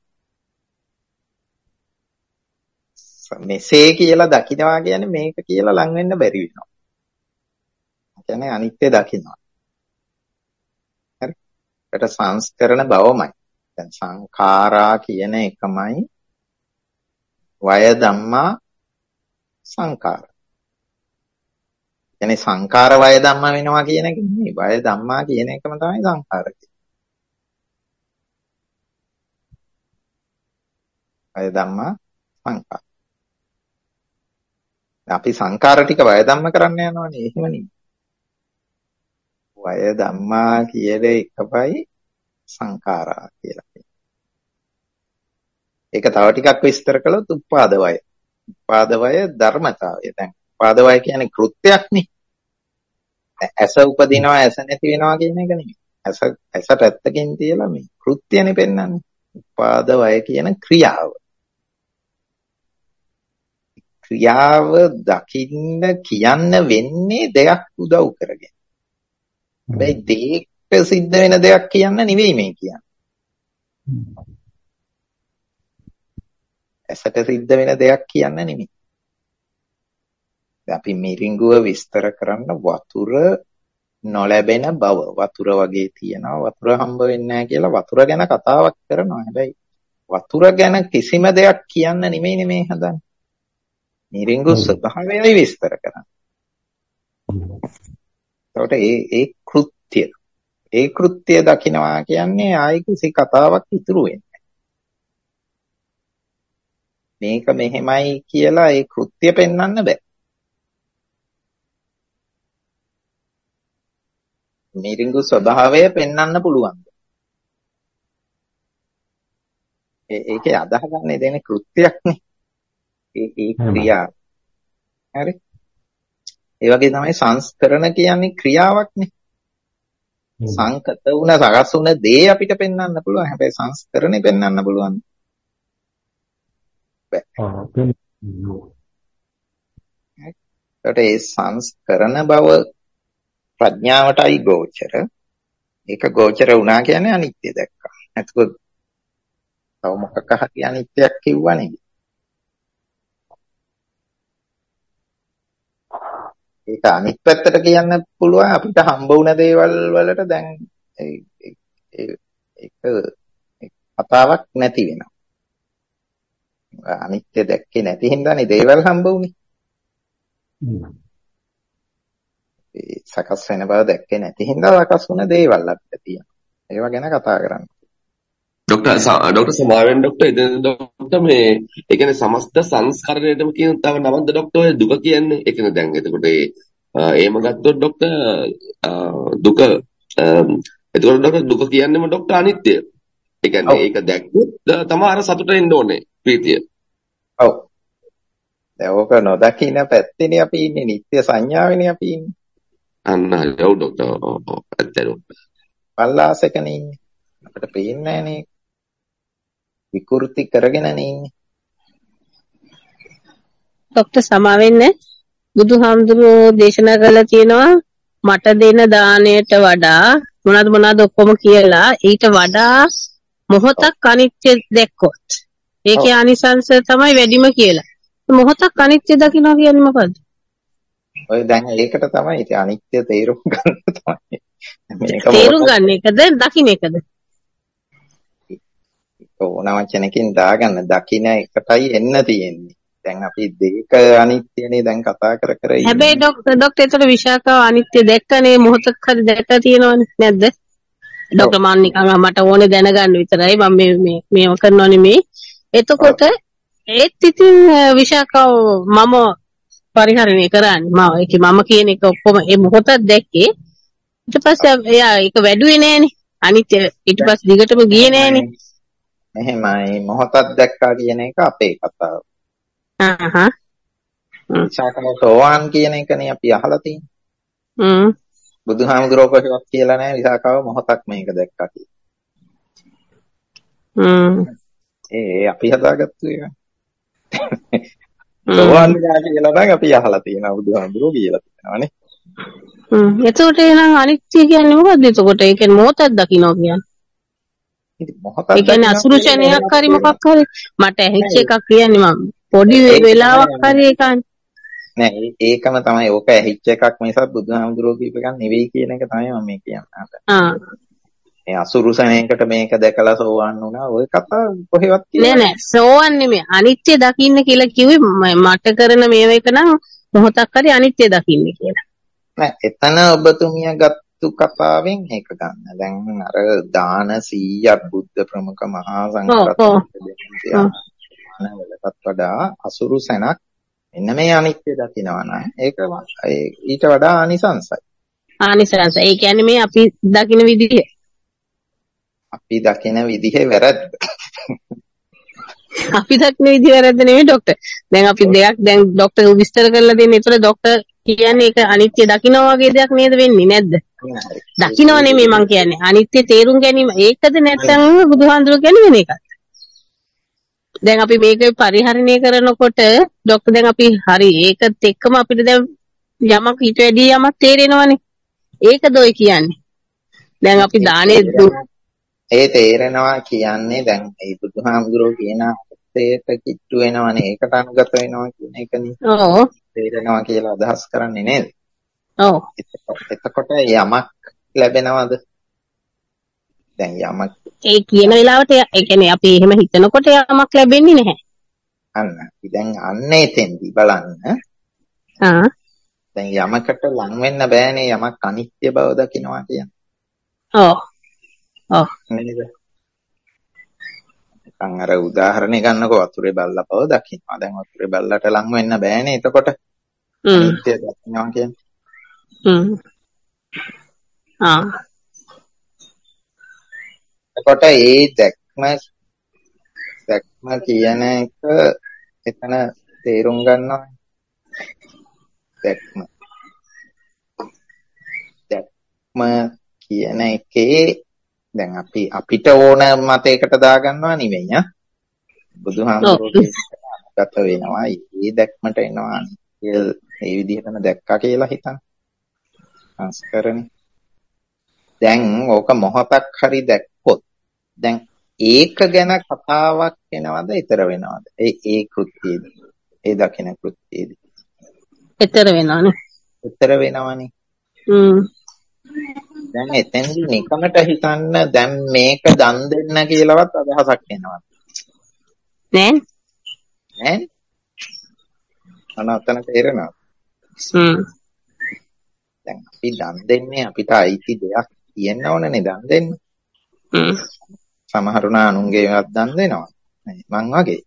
මෙසේ කියලා දකින්නවා කියන්නේ මේක කියලා ලං වෙන්න බැරි වෙනවා. ඒ කියන්නේ අනිත්‍ය දකින්නවා. හරි? ඒකට සංස්කරණ බවමයි. දැන් සංඛාරා කියන එකමයි වය ධම්මා සංඛාර. කියන්නේ සංඛාර වය ධම්මා වෙනවා කියන එක නෙමෙයි. වය ධම්මා කියන එකම තමයි සංඛාර කියන්නේ. වය ධම්මා සංඛාර. අපි සංඛාර ටික වය ධම්ම කරන්න යනවනේ. එහෙම නෙමෙයි. වය ධම්මා කියන එකමයි සංඛාරා කියලා කියනවා. ඒක තව ටිකක් විස්තර කළොත් උපාද වය. උපාද වය ධර්මතාවය. දැන් උපාද වය කියන්නේ කෘත්‍යයක් නේ. ඇස උපදිනවා ඇස නැති වෙනවා කියන එක නෙමෙයි. ඇස ඇස පැත්තකින් තියලා මේ කෘත්‍යනේ පෙන්වන්නේ. උපාද වය කියන ක්‍රියාව. ක්‍රියාව දකින්න කියන්න වෙන්නේ දෙයක් උදව් කරගෙන. හැබැයි දෙයක සිද්ධ වෙන දෙයක් කියන්න නෙවෙයි මේ කියන්නේ. ඇසට සිද්ධ වෙන දෙයක් කියන්න නෙමෙයි. අපි මිරිඟුව විස්තර කරන්න වතුර නොලැබෙන බව. වතුර වගේ තියනවා වතුර හම්බ වෙන්නේ නැහැ කියලා වතුර ගැන කතාවක් කරනවා. හැබැයි වතුර ගැන කිසිම දෙයක් කියන්න නෙමෙයිනේ මේ හදන්නේ. මිරිඟු ස්වභාවයයි විස්තර කරන්නේ. ඒකට ඒ ඒ කෘත්‍ය. ඒ කෘත්‍ය දකින්නවා කියන්නේ ආයි කිසි කතාවක් ඉතුරු වෙන්නේ. මේක මෙහෙමයි කියලා ඒ කෘත්‍ය පෙන්වන්න බෑ. මිරිඟු ස්වභාවය පෙන්වන්න පුළුවන්. ඒ ඒකේ අදහගන්නේ දෙන කෘත්‍යයක්නේ. ඒ ඒ ක්‍රියාව. හරි. ඒ වගේ තමයි සංස්කරණ කියන්නේ ක්‍රියාවක්නේ. සංකත වුණ සකස් වුණ දේ අපිට පෙන්වන්න පුළුවන්. හැබැයි සංස්කරණේ පෙන්වන්න පුළුවන්. බෑ. ඒකට ඒ සංස්කරණ බව ප්‍රඥාවටයි ගෝචර. ඒක ගෝචර වුණා කියන්නේ අනිත්‍ය දැක්කා. එතකොට තව මොකක් හරි අනිත්‍යයක් කිව්වා නේද? ඒක අනිත් පැත්තට කියන්න පුළුවන් අපිට හම්බ වුණ දේවල් වලට දැන් ඒක කතාවක් නැති වෙනවා. අනිත්‍ය දැක්කේ නැති හින්දානේ දේවල් හම්බ වුනේ. ඒ සකස් වෙන බව දැක්කේ නැති හින්දා සකස් වුණ දේවල් අපිට තියෙනවා. ඒවා ගැන කතා කරන්න. ડોક્ટર ડોક્ટર සමාවෙන් ડોક્ટર ඉතින් ડોક્ટર මේ ඒ කියන්නේ සමස්ත සංස්කරණයටම කියන තව නවද්ද ડોક્ટર ඔය දුක කියන්නේ ඒ කියන්නේ දැන් එතකොට ඒ එහෙම ගත්තොත් ડોક્ટર දුක එතකොට ડોક્ટર දුක කියන්නේම ડોક્ટર අනිත්‍ය. ඒ කියන්නේ ඒක දැක්කොත් තමයි අර සතුට එන්න ඕනේ ප්‍රීතිය. ඔව්. දැන් ඕක නොදකින්න පැත්තේනේ අපි ඉන්නේ නිත්‍ය සංඥාවෙනේ අපි ඉන්නේ. අන්න හරි. ඔව් ડોક્ટર. ඔව් ඔව් ඇත්තටම. පල්ලාසකනේ ඉන්නේ. අපිට පේන්නේ නැහනේ. විකෘති කරගෙනනේ ඉන්නේ. ડોક્ટર සමාවෙන්න බුදුහාමුදුරුවෝ දේශනා කළා තියෙනවා මට දෙන දාණයට වඩා මොනවාද මොනවාද ඔක්කොම කියලා ඊට වඩා මොහොතක් අනිත්‍ය දැක්කොත් ඒකේ ආනිසංස තමයි වැඩිම කියලා. මොහොතක් අනිත්‍ය දකින්න කියන්නේ මොකද්ද? ඔය දැන් ඒකට තමයි ඉතින් අනිත්‍ය තේරුම් ගන්න තමයි. මේක තේරුම් ගන්න එකද දකින්න එකද? ඕන වචනකින් දාගන්න දකින්න එකටයි එන්න තියෙන්නේ. දැන් අපි දෙක අනිත්‍යනේ දැන් කතා කර කර ඉන්නේ. හැබැයි ડોක්ටර් ડોක්ටර් ඒතර විශාකාව අනිත්‍ය දැක්කනේ මොහොතක් හරි දැක්කලා තියෙනවනේ නැද්ද? ડોක්ටර් මම නිකන් මට ඕනේ දැනගන්න විතරයි මම මේ මේ මේව කරනවනේ මේ. එතකොට ඒත් ඉතින් විශාකාව මම පරිහරණය කරන්නේ මම ඒක මම කියන එක ඔක්කොම ඒ මොහොතක් දැක්කේ ඊට පස්සේ එයා ඒක වැඩුවේ නෑනේ අනිත්‍ය ඊට පස්සේ දිගටම ගියේ නෑනේ. එහෙමයි මොහොතක් දැක්කා කියන එක අපේ කතාව. ආහ් විශාකාව සෝවාන් කියන එකනේ අපි අහලා තියෙන්නේ. හ්ම් බුදුහාමුදුරුවෝ කොහෙවත් කියලා නැහැ විශාකාව මොහොතක් මේක දැක්කා කියලා. හ්ම් ඒ අපි හදාගත්තු එක. සෝවාන් වෙනවා කියලා නම් අපි අහලා තියෙනවා බුදුහාමුදුරුවෝ කියලා තියෙනවානේ. හ්ම් එතකොට එහෙනම් අනිත්‍ය කියන්නේ මොකද්ද එතකොට? ඒ කියන්නේ මොහොතක් දකින්න කියන්නේ. ඉතින් මොහොතක් ඒ කියන්නේ අසුරු ශරණයක් හරි මොකක් හරි මට ඇහිච්ච එකක් කියන්නේ මම පොඩි වෙලාවක් හරි ඒකන්නේ. නෑ ඒකම තමයි ඕක ඇහිච්ච එකක් මිසක් බුදුහාමුදුරුවෝ කියප එකක් නෙවෙයි කියන එක තමයි මම මේ කියන්නේ. ආ මේ අසුරු ශරණයකට මේක දැකලා සෝවාන් වුණා ඔය කතා කොහෙවත් නෑ නෑ සෝවාන් නෙමෙයි අනිත්‍ය දකින්න කියලා කිව්වේ මට කරන මේව එක නම් මොහොතක් හරි අනිත්‍ය දකින්න කියලා. නෑ එතන ඔබතුමිය ගත්තු කතාවෙන් ඒක ගන්න. දැන් අර දාන සීයක් බුද්ධ ප්‍රමුඛ මහා සංඝරත්නයකට වඩා අසුරු සැනක් එන්න මේ අනිත්‍ය දකිනවා නම් ඒක ඊට වඩා ආනිසංසයි. ආනිසංසයි. ඒ කියන්නේ මේ අපි දකින විදිහ. අපි දකින විදිහේ වැරද්ද. අපි දකින විදිහ වැරද්ද නෙමෙයි ડોක්ටර්. දැන් අපි දෙයක් දැන් ડોක්ටර් විස්තර කරලා දෙන්නේ. ඒතර ડોක්ටර් කියන්නේ ඒක අනිත්‍ය දකිනවා වගේ දෙයක් නේද වෙන්නේ නැද්ද? දකින්නව නෙමෙයි මං කියන්නේ. අනිත්‍ය තේරුම් ගැනීම. ඒකද නැත්නම් බුදුහාඳුර කියන්නේ වෙන එකක්. දැන් අපි මේක පරිහරණය කරනකොට ડોක්ටර් දැන් අපි හරි ඒකත් එක්කම අපිට දැන් යමක් ඊට වැඩි යමක් තේරෙනවනේ. ඒකද ඔය කියන්නේ. දැන් අපි දානේ ඒ තේරෙනවා කියන්නේ දැන් මේ බුදුහාමුදුරුවෝ කියන අර්ථයට කිට්ටු වෙනවනේ. ඒකට අනුගත වෙනවා කියන එකනේ. ඔව්. තේරෙනවා කියලා අදහස් කරන්නේ නේද? ඔව්. එතකොට යමක් ලැබෙනවද? දැන් යමක් ඒ කියන වෙලාවට ඒ කියන්නේ අපි එහෙම හිතනකොට යමක් ලැබෙන්නේ නැහැ. අන්න. දැන් අන්න එතෙන්දි බලන්න. ආ. දැන් යමකට ලං වෙන්න බෑනේ යමක් අනිත්‍ය බව දකිනවා කියන්නේ. ඔව්. ඔව්. නේද? නිකන් අර උදාහරණයක් ගන්නකො වතුරේ බල්ලා බව දකින්නවා. දැන් වතුරේ බල්ලට ලං වෙන්න බෑනේ. එතකොට හ්ම්. අනිත්‍ය දකින්නවා කියන්නේ. හ්ම්. ආ. එතකොට ඒ දැක්ම දැක්ම කියන එක එතන තේරුම් ගන්නවා. දැක්ම දැක්ම කියන එකේ දැන් අපි අපිට ඕන මතයකට දාගන්නවා නෙවෙයි ඈ. බුදුහාමුදුරුවෝ ගත වෙනවා. ඒ දැක්මට එනවා. ඒ විදිහටම දැක්කා කියලා හිතන්න. සංස්කරණේ. දැන් ඕක මොහොතක් හරි දැක්කොත් දැන් ඒක ගැන කතාවක් වෙනවද ඊතර වෙනවද? ඒ ඒ කෘත්‍යයේදී. ඒ දකින කෘත්‍යයේදී. ඊතර වෙනවනේ. ඊතර වෙනවනේ. හ්ම්. දැන් එතෙන්දි නිකමට හිතන්න දැන් මේක දන් දෙන්න කියලාවත් අදහසක් එනවද? නෑ. නෑ. අනතන තේරෙනවද? හ්ම්. දැන් අපි දන් දෙන්නේ අපිට අයිති දෙයක් තියෙන්න ඕනනේ දන් දෙන්න. හ්ම්. සමහරු නානුන්ගේවත් දන් දෙනවා. මං වගේ.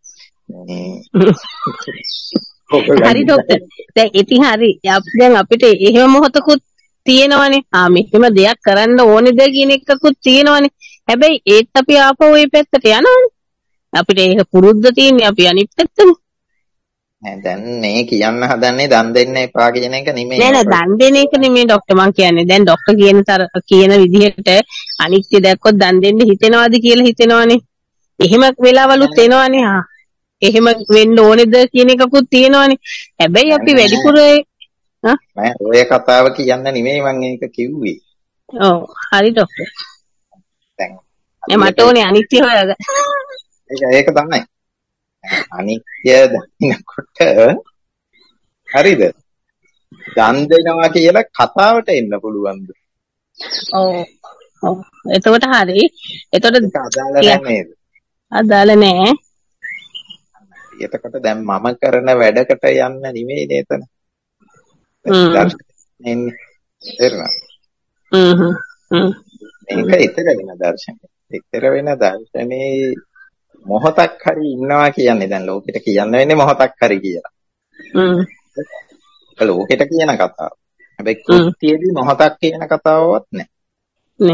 හරි ડોක්ටර්. දැන් ඉතින් හරි. දැන් අපිට එහෙම මොහොතකුත් තියෙනවනේ. ආ මෙහෙම දෙයක් කරන්න ඕනේද කියන එකකුත් තියෙනවනේ. හැබැයි ඒත් අපි ආපහු ওই පැත්තට යනවනේ. අපිට ඒක පුරුද්ද තියෙන්නේ අපි අනිත් පැත්තනේ. නෑ දැන් මේ කියන්න හදන්නේ දන් දෙන්න එපා කියන එක නෙමෙයි. නෑ නෑ දන් දෙන එක නෙමෙයි ડોක්ටර් මං කියන්නේ. දැන් ડોක්ටර් කියන කියන විදිහට අනිත්‍ය දැක්කොත් දන් දෙන්න හිතෙනවද කියලා හිතෙනවනේ. එහෙම වෙලාවලුත් එනවනේ. ආ එහෙම වෙන්න ඕනේද කියන එකකුත් තියෙනවනේ. හැබැයි අපි වැඩිපුර නෑ ඔය කතාව කියන්න නෙමෙයි මං ඒක කිව්වේ. ඔව් හරි ડોක්ටර්. දැන් මට ඕනේ අනිත්‍ය හොයාගන්න. ඒක ඒක තමයි. අනිත්‍ය දකින්නකොට හරිද? දන් දෙනවා කියලා කතාවට එන්න පුළුවන්ද? ඔව්. ඔව්. එතකොට හරි. එතකොට අදාළ නැහැ නේද? අදාළ නැහැ. එතකොට දැන් මම කරන වැඩකට යන්න නෙමෙයි නේතන. හ්ම්. එන්නේ. තේරුණා? හ්ම් හ්ම්. මේක ඊතර වෙන දර්ශනය. ඊතර වෙන දර්ශනේ මොහොතක් හරි ඉන්නවා කියන්නේ දැන් ලෝකෙට කියන්න වෙන්නේ මොහොතක් හරි කියලා. හ්ම්. ඒක ලෝකෙට කියන කතාව. හැබැයි කෘත්‍යයේදී මොහොතක් කියන කතාවවත් නැහැ.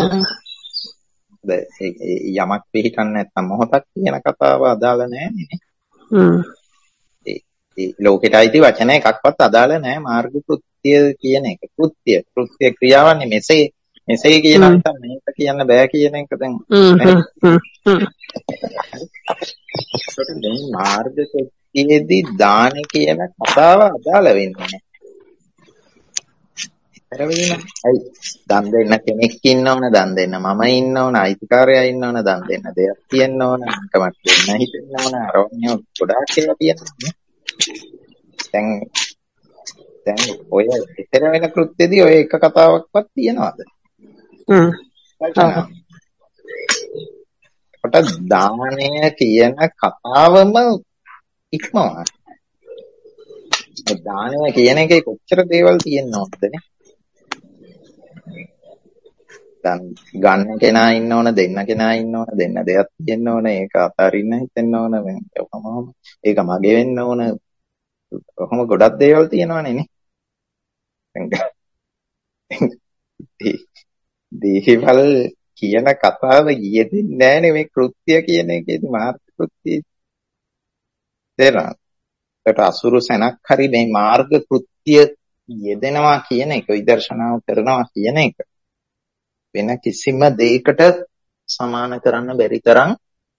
නෑ. යමක් පිළිකන්නේ නැත්නම් මොහොතක් කියන කතාව අදාළ නැහැ නේ. හ්ම්. ඒ ලෝකෙට අයිති වචන එකක්වත් අදාළ නැහැ මාර්ග කෘත්‍ය කියන එක. කෘත්‍ය කෘත්‍ය ක්‍රියාවන්නේ මෙසේ මෙසේ කියන නිසා මේක කියන්න බෑ කියන එක දැන් දැන් මාර්ග කෘත්‍යයේදී දාන කියන කතාව අදාළ වෙන්නේ නැහැ. ඒතර වෙන්නේ ඇයි දන් දෙන්න කෙනෙක් ඉන්න ඕන දන් දෙන්න මම ඉන්න ඕන අයිතිකාරයා ඉන්න ඕන දන් දෙන්න දෙයක් තියෙන්න ඕන අන්කමක් දෙන්න හිතෙන්න ඕන අරෝණිය ගොඩාක් ඒවා තියෙනවා. දැන් දැන් ඔය ඉතර වෙන කෘත්‍යයේදී ඔය එක කතාවක්වත් තියනවාද? හ්ම්. කොට දානය කියන කතාවම ඉක්මවා. දානය කියන එකේ කොච්චර දේවල් තියෙනවද? දැන් ගන්න කෙනා ඉන්න ඕන දෙන්න කෙනා ඉන්න ඕන දෙන්න දෙයක් තියෙන්න ඕන ඒක අතාරින්න හිතෙන්න ඕන කොහොමම ඒක මගේ වෙන්න ඕන කොහොම ගොඩක් දේවල් තියෙනවනේ නේ. දේවල් කියන කතාව යෙදෙන්නේ නැහැනේ මේ කෘත්‍ය කියන එකේදී මාර්ග කෘත්‍ය. තේරෙනවද? ඒකට අසුරු සැනක් හරි මේ මාර්ග කෘත්‍ය යෙදෙනවා කියන එක විදර්ශනාව කරනවා කියන එක වෙන කිසිම දෙයකට සමාන කරන්න බැරි තරම්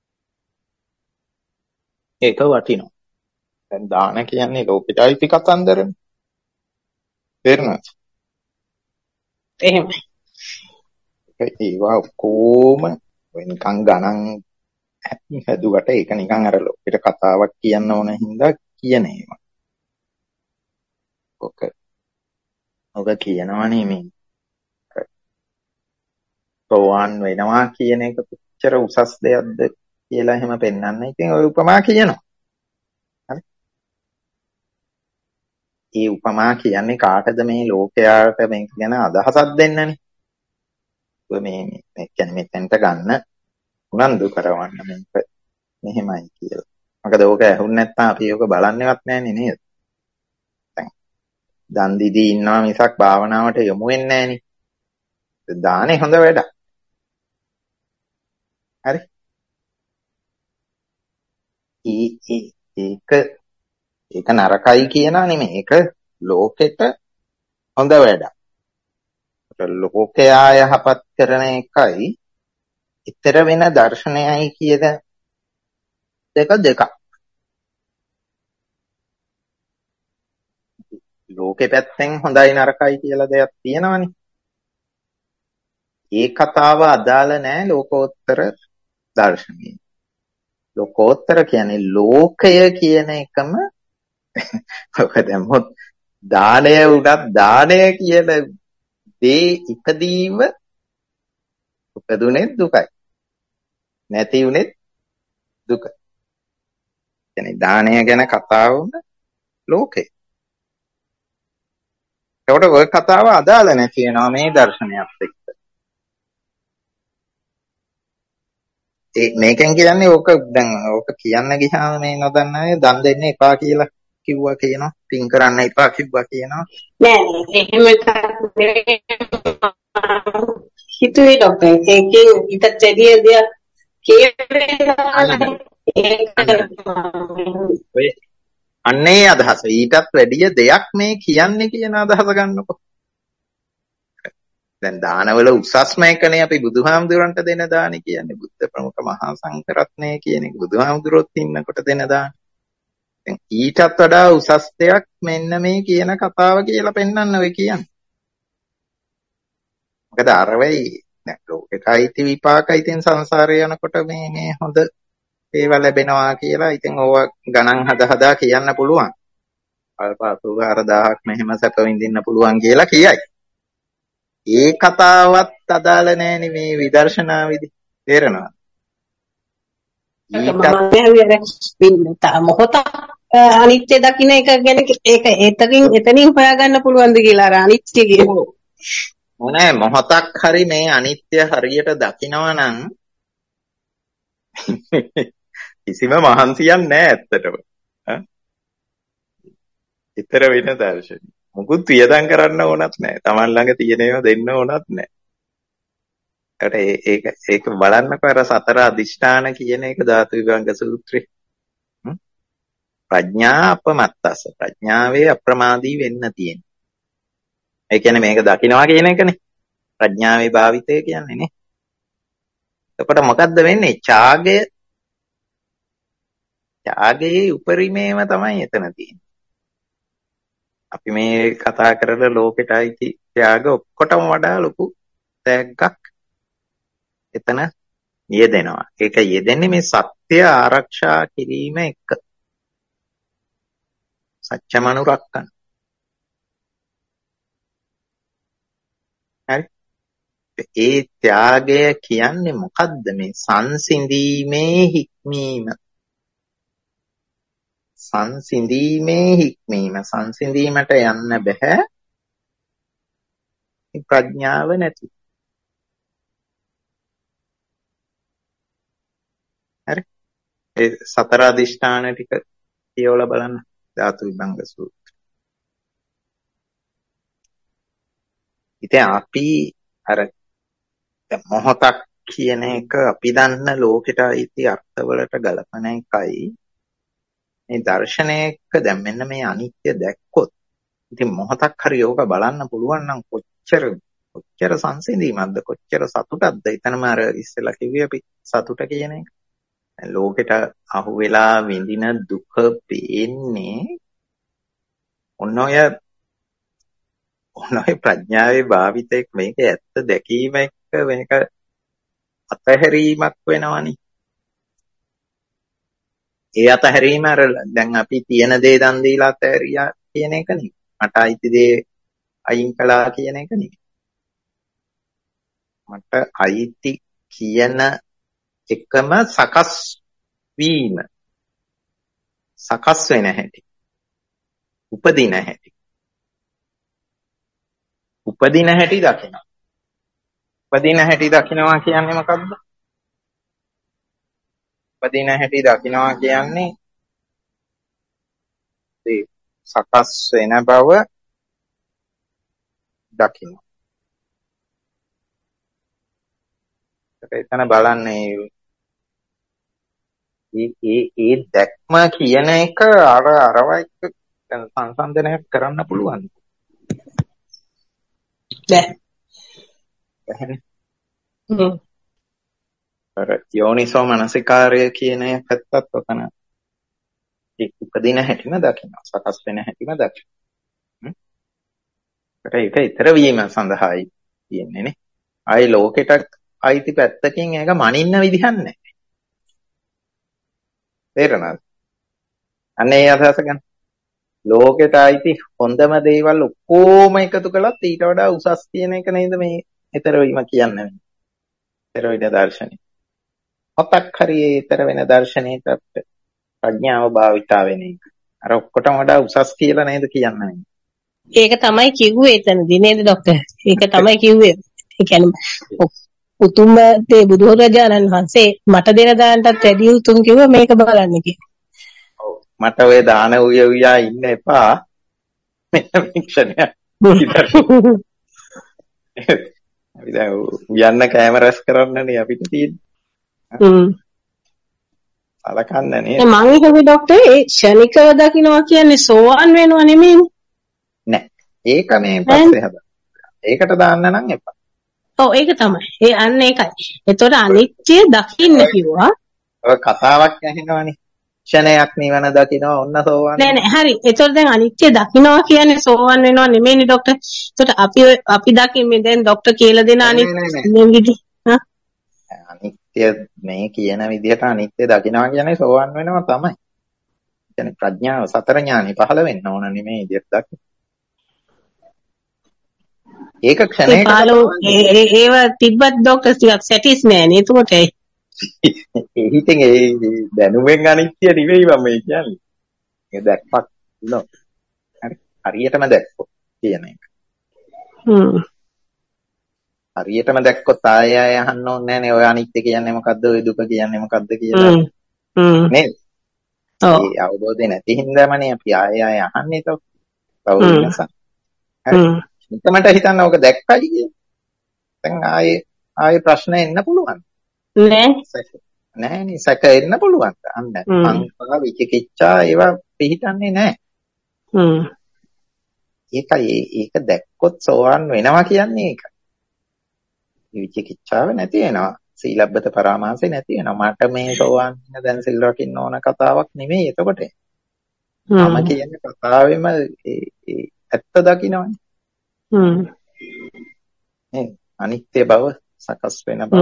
ඒක වටිනවා. දැන් දාන කියන්නේ ලෝකෙට අයිති කතන්දරනේ. තේරෙනවද? එහෙමයි. ඒවා කොහොම නිකන් ගණන් හැදුවට ඒක නිකන් අර ලෝකෙට කතාවක් කියන්න ඕන හින්දා කියන ඒවා. ඔක ඔක කියනවනේ මේ සෝවාන් වෙනවා කියන එක කොච්චර උසස් දෙයක්ද කියලා එහෙම පෙන්වන්න. ඉතින් ඔය උපමා කියනවා. හරි. ඒ උපමා කියන්නේ කාටද මේ ලෝකයාට මේක ගැන අදහසක් දෙන්නනේ. මේ මේ කියන්නේ මෙතෙන්ට ගන්න උනන්දු කරවන්න මේක මෙහෙමයි කියලා. මොකද ඕක ඇහුන්නේ නැත්නම් අපි ඕක බලන්නේවත් නැන්නේ නේද? දැන් දන් දීදී ඉන්නවා මිසක් භාවනාවට යොමු වෙන්නේ නැහනේ. දානේ හොඳ වැඩක්. හරි. ඒක ඒක නරකයි කියනා නෙමෙයි. ඒක ලෝකෙට හොඳ වැඩක්. ලෝකයා යහපත් කරන එකයි ඊතර වෙන දර්ශනයයි කියන දෙක දෙකක්. ලෝකෙ පැත්තෙන් හොඳයි නරකයි කියලා දෙයක් තියෙනවනේ. ඒ කතාව අදාළ නැහැ ලෝකෝත්තර දර්ශනයේ. ලෝකෝත්තර කියන්නේ ලෝකය කියන එකම ඔක දැම්මොත් දානය උනත් දානය කියන දේ ඉපදීම උපදුනේ දුකයි. නැති උනේ දුකයි. කියන්නේ දානය ගැන කතාව වුණ ලෝකේ. ඒකට ඔය කතාව අදාළ නැති වෙනවා මේ දර්ශනයත් එක්ක. ඒ මේකෙන් කියන්නේ ඕක දැන් ඕක කියන්න ගියාම මේ නොදන්න අය දන් දෙන්න එපා කියලා කිව්වා කියනවා. පින් කරන්න එපා කිව්වා කියනවා. නෑ එහෙම එකක් නෙවෙයි. හිතුවේ ડોක්ටර් ඒකේ ඊටත් වැඩිය දෙයක් කියවෙන්නේ අන්නේ අදහස ඊටත් වැඩිය දෙයක් මේ කියන්නේ කියන අදහස ගන්නකො. දැන් දානවල උසස්ම එකනේ අපි බුදුහාමුදුරන්ට දෙන දානි කියන්නේ. බුද්ධ ප්‍රමුඛ මහා සංඝරත්නය කියන එක බුදුහාමුදුරුවොත් ඉන්නකොට දෙන දාන. දැන් ඊටත් වඩා උසස් දෙයක් මෙන්න මේ කියන කතාව කියලා පෙන්වන්න ඔය කියන්නේ. මොකද අර වෙයි දැන් ලෝකෙට අයිති විපාක ඉතින් සංසාරේ යනකොට මේ මේ හොඳ ඒවා ලැබෙනවා කියලා ඉතින් ඕවා ගණන් හද හදා කියන්න පුළුවන්. අල්ප අසූ හාරදාහක් මෙහෙම සැප විඳින්න පුළුවන් කියලා කියයි. ඒ කතාවත් අදාළ නැහැ මේ විදර්ශනාවේදී. තේරෙනවද? මොහොත අනිත්‍ය දකින්න එක ගැන ඒක එතකින් එතනින් හොයාගන්න පුළුවන්ද කියලා අර අනිත්‍ය කියමු. මොනේ මොහොතක් හරි මේ අනිත්‍ය හරියට දකිනවා නම් කිසිම මහන්සියක් නැහැ ඇත්තටම. ඈ? ඊතර වෙන දර්ශනය. මොකුත් වියදම් කරන්න ඕනත් නැහැ. Taman ළඟ තියෙන ඒවා දෙන්න ඕනත් නැහැ. ඒකට ඒක ඒක බලන්නකෝ අර සතර අදිෂ්ඨාන කියන එක ධාතු විභංග සූත්‍රේ. ප්‍රඥා අපමත්තස ප්‍රඥාවේ අප්‍රමාදී වෙන්න තියෙන්නේ. ඒ කියන්නේ මේක දකින්නවා කියන එකනේ. ප්‍රඥාවේ භාවිතය කියන්නේ නේ. එතකොට මොකද්ද වෙන්නේ? ඡාගය ඡාගයේ උපරිමේම තමයි එතන තියෙන්නේ. අපි මේ කතා කරන ලෝකෙට අයිති ත්‍යාග ඔක්කොටම වඩා ලොකු ත්‍යාගයක් එතන යෙදෙනවා. ඒක යෙදෙන්නේ මේ සත්‍ය ආරක්ෂා කිරීම එක්ක. සත්‍යමනුරක්කන. හරි. ඒ ත්‍යාගය කියන්නේ මොකද්ද? මේ සංසිඳීමේ හික්මීම. සංසිඳීමේ හික්මීම. සංසිඳීමට යන්න බෑ. ප්‍රඥාව නැති. හරි. ඒ සතර අදිෂ්ඨාන ටික කියවලා බලන්න. ධාතු විභංග සූත්‍රය. ඉතින් අපි අර මොහොතක් කියන එක අපි දන්න ලෝකෙට අයිති අර්ථවලට ගලපන එකයි මේ දර්ශනයක දැන් මෙන්න මේ අනිත්‍ය දැක්කොත් ඉතින් මොහොතක් හරි යෝග බලන්න පුළුවන් නම් කොච්චර කොච්චර සංසිඳීමක්ද කොච්චර සතුටක්ද එතනම අර ඉස්සෙල්ලා කිව්වේ අපි සතුට කියන එක. ලෝකෙට අහු වෙලා විඳින දුක පේන්නේ ඔන්න ඔය ඔන්න ඔය ප්‍රඥාවේ භාවිතයක් මේක ඇත්ත දැකීම එක්ක මේක අතහැරීමක් වෙනවනේ. ඒ අතහැරීම අර දැන් අපි තියෙන දේ දන් දීලා අතහැරියා කියන එක නෙවෙයි. මට අයිති දේ අයින් කළා කියන එක නෙවෙයි. මට අයිති කියන එකම සකස් වීම. සකස් වෙන හැටි. උපදින හැටි. උපදින හැටි දකිනවා. උපදින හැටි දකින්නවා කියන්නේ මොකද්ද? උපදින හැටි දකින්නවා කියන්නේ ඒ සකස් වෙන බව දකින්න. එතන බලන්නේ ඒ ඒ ඒ දැක්ම කියන එක අර අරව එක්ක සංසන්දනයක් කරන්න පුළුවන්. බැහැ. හ්ම්. අර යෝනිසෝ මනසිකාරය කියන පැත්තත් ඔතන ඒක උපදින හැටිම දකින්න. සකස් වෙන හැටිම දකින්න. ඒක ඊතර වීම සඳහායි කියන්නේ නේ. ආයි ලෝකෙට අයිති පැත්තකින් ඒක මනින්න විදිහක් නැහැ. තේරෙනවද? අනේ අදහස ගන්න. ලෝකෙට අයිති හොඳම දේවල් ඔක්කොම එකතු කළත් ඊට වඩා උසස් කියන එක නේද මේ ඊතර වීම කියන්නේ. ඊතර වෙන දර්ශනය. ඔතක් හරියේ ඊතර වෙන දර්ශනයට ප්‍රඥාව භාවිතා වෙන එක. අර ඔක්කොටම වඩා උසස් කියලා නේද කියන්නේ. ඒක තමයි කිව්වේ එතනදී නේද ડોක්ටර්? ඒක තමයි කිව්වේ. ඒ කියන්නේ උතුම් තේ බුදුරජාණන් වහන්සේ මට දෙන දානටත් වැඩි උතුම් කිව්ව මේක බලන්න කියලා. ඔව් මට ඔය දාන උය උයා ඉන්න එපා. මෙන්න වික්ෂණය. අපි දැන් යන්න කැමරස් කරන්නනේ අපිට තියෙන්නේ. හ්ම්. අලකන්න නේ. මම හිතුවේ ડોක්ටර් ඒ ශනිකව දකින්නවා කියන්නේ සෝවාන් වෙනව නෙමෙයිනේ. නෑ. ඒක මේ පස්සේ හදන්න. ඒකට දාන්න නම් එපා. ඔව් ඒක තමයි. ඒ අන්න ඒකයි. එතකොට අනිත්‍ය දකින්න කිව්වා. ඔය කතාවක් ඇහෙනවනේ. ක්ෂණයක් නිවන දකින්නවා ඔන්න සෝවාන්. නෑ නෑ හරි. එතකොට දැන් අනිත්‍ය දකින්නවා කියන්නේ සෝවාන් වෙනව නෙමෙයිනේ ડોක්ටර්. එතකොට අපි අපි දකින්නේ දැන් ડોක්ටර් කියලා දෙන අනිත්‍ය විදි. හා? අනිත්‍ය මේ කියන විදිහට අනිත්‍ය දකින්නවා කියන්නේ සෝවාන් වෙනවා තමයි. කියන්නේ ප්‍රඥාව සතර ඥානෙ පහළ වෙන්න ඕන නෙමෙයි විදිහට දකින්න. ඒක ක්ෂණයක ඒ ඒව තිබ්බත් ડોක්ටර් ටිකක් සැටිස් නෑනේ එතකොට ඒ ඉතින් ඒ දැනුමෙන් අනිත්‍ය නෙවෙයි මම කියන්නේ. ඒ දැක්පක් නෝ. හරි හරියටම දැක්කොත් කියන එක. හ්ම්. හරියටම දැක්කොත් ආය ආය අහන්න ඕනේ නෑනේ ඔය අනිත්‍ය කියන්නේ මොකද්ද ඔය දුක කියන්නේ මොකද්ද කියලා. හ්ම්. නේද? ඔව්. ඒ අවබෝධය නැති හින්දාමනේ අපි ආය ආය අහන්නේ තව. තව වෙනසක්. හරි. නිකමට හිතන්න ඕක දැක්කයි කියලා. දැන් ආයේ ආයේ ප්‍රශ්න එන්න පුළුවන්. නෑ. නෑනේ සැක එන්න පුළුවන්. අන්න සංකා විචිකිච්ඡා ඒවා පිළිටන්නේ නෑ. හ්ම්. ඒකයි ඒක දැක්කොත් සෝවාන් වෙනවා කියන්නේ ඒක. විචිකිච්ඡාව නැති වෙනවා. සීලබ්බත පරාමාසය නැති වෙනවා. මට මේ සෝවාන් වෙන දැන් සිල් රකින්න ඕන කතාවක් නෙමෙයි එතකොට. මම කියන්නේ කතාවෙම ඒ ඇත්ත දකින්නවනේ. හ්ම්. නේ අනිත්‍ය බව සකස් වෙන බව.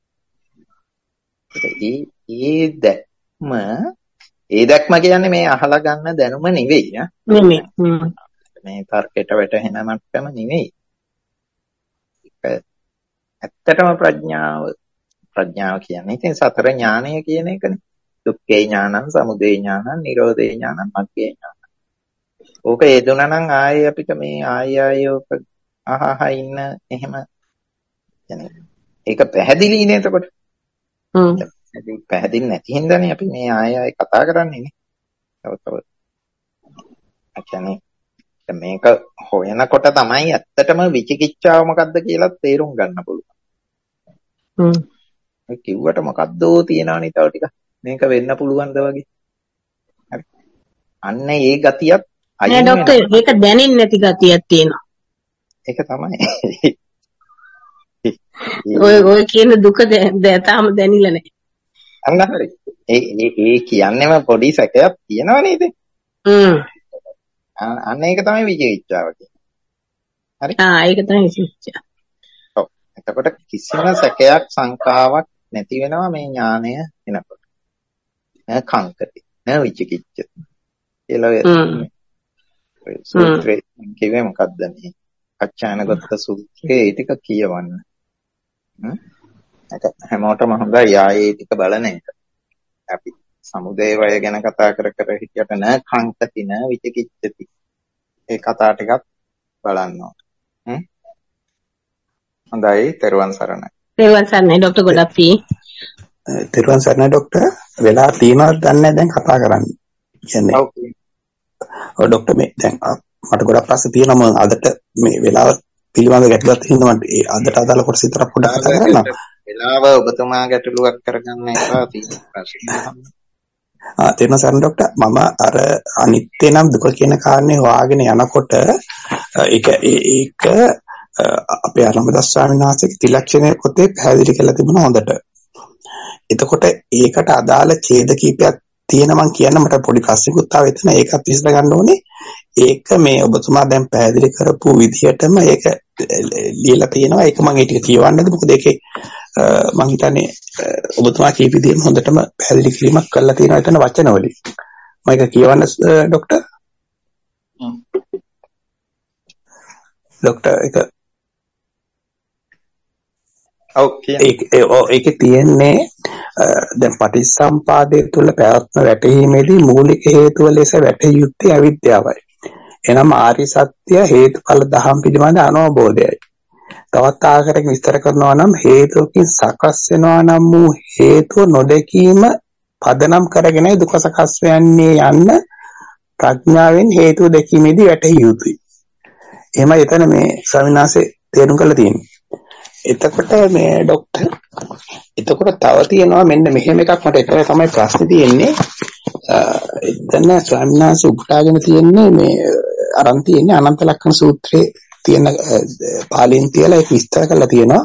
ඒ ඒ දැක්ම ඒ දැක්ම කියන්නේ මේ අහලා ගන්න දැනුම නෙවෙයි ඈ. නෙමෙයි. හ්ම්. මේ තර්කයට වැටෙන මට්ටම නෙවෙයි. ඒක ඇත්තටම ප්‍රඥාව ප්‍රඥාව කියන්නේ ඉතින් සතර ඥානය කියන එකනේ. දුක්ඛේ ඥානං, සමුදය ඥානං, නිරෝධේ ඥානං, මග්ගේ ඥානං. ඕක හේතුණා නම් ආයේ අපිට මේ ආය ආය ඕක අහහ ඉන්න එහෙම يعني ඒක පැහැදිලි නේ එතකොට. හ්ම්. පැහැදිලි නැති හින්දානේ අපි මේ ආය ආය කතා කරන්නේ නේ. තව තව. ඒ කියන්නේ මේක හොයනකොට තමයි ඇත්තටම විචිකිච්ඡාව මොකද්ද කියලා තේරුම් ගන්න පුළුවන්. හ්ම්. ඒ කිව්වට මොකද්දෝ තියනවනේ තව ටික. මේක වෙන්න පුළුවන්ද වගේ. හරි. අන්න ඒ ගතියත් නෑ ડોක්ටර් ඒක දැනෙන්නේ නැති ගතියක් තියෙනවා. ඒක තමයි. ඔය ඔය කියන දුක තාම දැනිලා නැහැ. අන්න හරි. ඒ ඒ කියන්නේම පොඩි සැකයක් තියෙනවා නේද? හ්ම්. අන්න ඒක තමයි විචිකිච්ඡාව කියන්නේ. හරි? ආ ඒක තමයි විචිකිච්ඡාව. ඔව්. එතකොට කිසිම සැකයක් සංකාවක් නැති වෙනවා මේ ඥානය එනකොට. න කංකති න විචිකිච්ඡති. කියලා ඔය සූත්‍රයේ කිව්වේ මොකද්ද මේ? අච්චානගත සූත්‍රයේ ඒ ටික කියවන්න. හ්ම්. ඒක හැමෝටම හොඳයි ආයේ ටික බලන එක. අපි සමුදය වය ගැන කතා කර කර හිටියට න කංකති න විචිකිච්ඡති. ඒ කතා ටිකක් බලන්න ඕන. හ්ම්. හොඳයි තෙරුවන් සරණයි. තෙරුවන් සරණයි ડોક્ટર ගොඩක් පිං. තෙරුවන් සරණයි ડોක්ටර්. වෙලා තියෙනවද දන්නේ දැන් කතා කරන්නේ. කියන්නේ ඔව්. ඔව් ડોක්ටර් මේ දැන් මට ගොඩක් ප්‍රශ්න තියෙනවා මම අදට මේ වෙලාව පිළිබඳව ගැටලුවක් තියෙනවා මට ඒ අදට අදාළ කොටස විතර පොඩ්ඩක් කතා කරන්න. වෙලාව ඔබතුමා ගැටලුවක් කරගන්න එපා තියෙන ප්‍රශ්න. ආ තේරුණා සරණ ડોක්ටර් මම අර අනිත්‍ය නම් දුක කියන කාරණේ හොයාගෙන යනකොට ඒක ඒක අපේ අරමදස් ස්වාමීන් වහන්සේගේ ත්‍රිලක්ෂණයේ පොතේ පැහැදිලි කරලා තිබුණා හොඳට. එතකොට ඒකට අදාළ ඡේද කීපයක් තියෙන මම කියන්න මට පොඩි ප්‍රශ්නකුත් ආව එතන ඒකත් විසඳ ගන්න ඕනේ. ඒක මේ ඔබතුමා දැන් පැහැදිලි කරපු විදිහටම ඒක ලියලා තියෙනවා. ඒක මම ඒ ටික කියවන්නද මොකද ඒකේ මම හිතන්නේ ඔබතුමා කියපු විදිහම හොඳටම පැහැදිලි කිරීමක් කරලා තියෙනවා එතන වචන වලින්. මම ඒක කියවන්න ડોක්ටර්. ડોක්ටර් ඒක ඒකේ තියෙන්නේ දැන් පටිච්චසමුපාදයේ තුල පැවැත්ම වැටහීමේදී මූලික හේතුව ලෙස වැටහිය යුත්තේ අවිද්‍යාවයි. එනම් ආර්ය සත්‍ය හේතුඵල දහම් පිළිබඳ අනවබෝධයයි. තවත් ආකාරයකින් විස්තර කරනවා නම් හේතුකින් සකස් වෙනවා නම් වූ හේතුව නොදැකීම පදනම් කරගෙනයි දුක සකස් වෙන්නේ යන්න ප්‍රඥාවෙන් හේතුව දැකීමේදී වැටහිය යුතුයි. එහෙමයි එතන මේ ස්වාමීන් වහන්සේ තේරුම් කරලා තියෙන්නේ. එතකොට මේ ડોක්ටර් එතකොට තව තියෙනවා මෙන්න මෙහෙම එකක් මට ඒක තමයි ප්‍රශ්නේ තියෙන්නේ. එතන ස්වාමීන් වහන්සේ උපුටාගෙන තියෙන්නේ මේ අරන් තියෙන්නේ අනන්ත ලක්ෂණ සූත්‍රයේ තියෙන පාලියෙන් තියලා ඒක විස්තර කරලා තියෙනවා.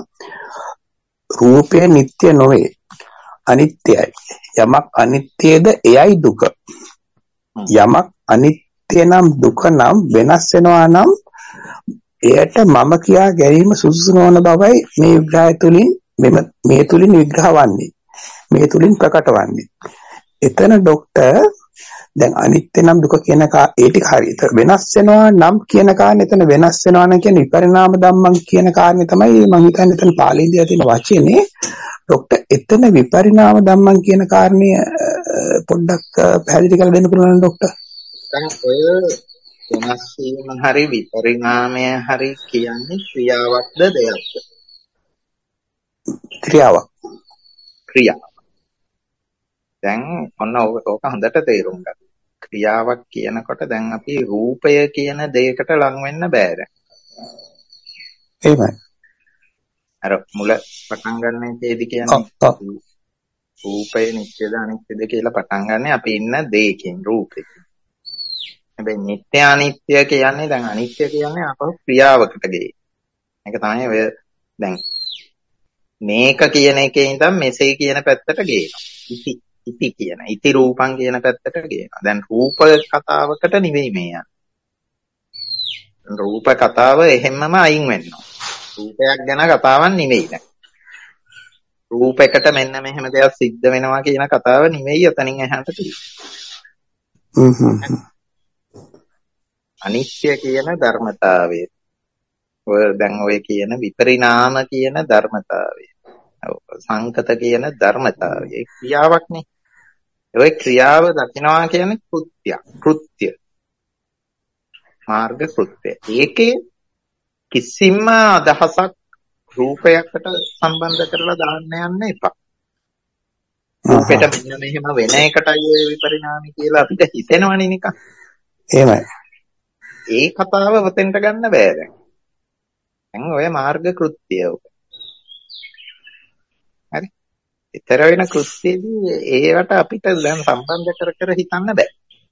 රූපය නිට්ටය නොවේ අනිත්‍යයි. යමක් අනිත්‍යද එයයි දුක. යමක් අනිත්‍ය නම් දුක නම් වෙනස් වෙනවා නම් එයට මම කියා ගැනීම සුදුසු නොවන බවයි මේ විග්‍රහය තුලින් මේ තුලින් විග්‍රහ වන්නේ. මේ තුලින් ප්‍රකට වන්නේ. එතන ડોක්ටර් දැන් අනිත්‍ය නම් දුක කියන කා ඒ ටික හරියට වෙනස් වෙනවා නම් කියන කාරණේ එතන වෙනස් වෙනවා නම් කියන්නේ විපරිණාම ධම්මං කියන කාරණේ තමයි මම හිතන්නේ එතන පාලියෙන් තියෙන වචනේ. ડોක්ටර් එතන විපරිණාම ධම්මං කියන කාරණේ පොඩ්ඩක් පැහැදිලි කරලා දෙන්න පුළුවන් නේද ડોක්ටර්? දැන් ඔය වෙනස් වීම හරි විපරිණාමය හරි කියන්නේ ක්‍රියාවක්ද දෙයක්ද? ක්‍රියාවක්. ක්‍රියාව. දැන් ඔන්න ඕක හොඳට තේරුම් ගන්න. ක්‍රියාවක් කියනකොට දැන් අපි රූපය කියන දෙයකට ලං වෙන්න බෑ දැන්. එහෙමයි. අර මුල පටන් ගන්න එකේදී කියන්නේ රූපය නිත්‍යද අනිත්‍යද කියලා පටන් ගන්න අපි ඉන්න දෙයකින් රූපෙකින්. හැබැයි නිත්‍ය අනිත්‍ය කියන්නේ දැන් අනිත්‍ය කියන්නේ අපව ක්‍රියාවකට ගේ. ඒක තමයි ඔය දැන් මේක කියන එකේ ඉඳන් මෙසේ කියන පැත්තට ගේනවා. ඉති ඉති කියන ඉති රූපං කියන පැත්තට ගේනවා. දැන් රූප කතාවකට නෙවෙයි මේ යන්නේ. රූප කතාව එහෙම්මම අයින් වෙනවා. රූපයක් ගැන කතාවක් නෙවෙයි දැන්. රූපයකට මෙන්න මෙහෙම දෙයක් සිද්ධ වෙනවා කියන කතාව නෙවෙයි එතනින් එහාට තියෙන්නේ. අනිත්‍ය කියන ධර්මතාවය. ඔය දැන් ඔය කියන විපරිණාම කියන ධර්මතාවය. සංකත කියන ධර්මතාවය. ඒ ක්‍රියාවක් නේ. ඔය ක්‍රියාව දකින්නවා කියන්නේ කෘත්‍ය. කෘත්‍ය. මාර්ග කෘත්‍ය. ඒකේ කිසිම අදහසක් රූපයකට සම්බන්ධ කරලා දාන්න යන්න එපා. රූපෙට මෙන්න මෙහෙම වෙන එකටයි ඔය විපරිණාමي කියලා අපිට හිතෙනවනේ නිකන්. එහෙමයි. ඒ කතාව වතෙන්ට ගන්න බෑ දැන්. දැන් ඔය මාර්ග කෘත්‍යය. හරි. ඊතර වෙන කෘත්‍යයේදී ඒවට අපිට දැන් සම්බන්ධ කර කර හිතන්න බෑ.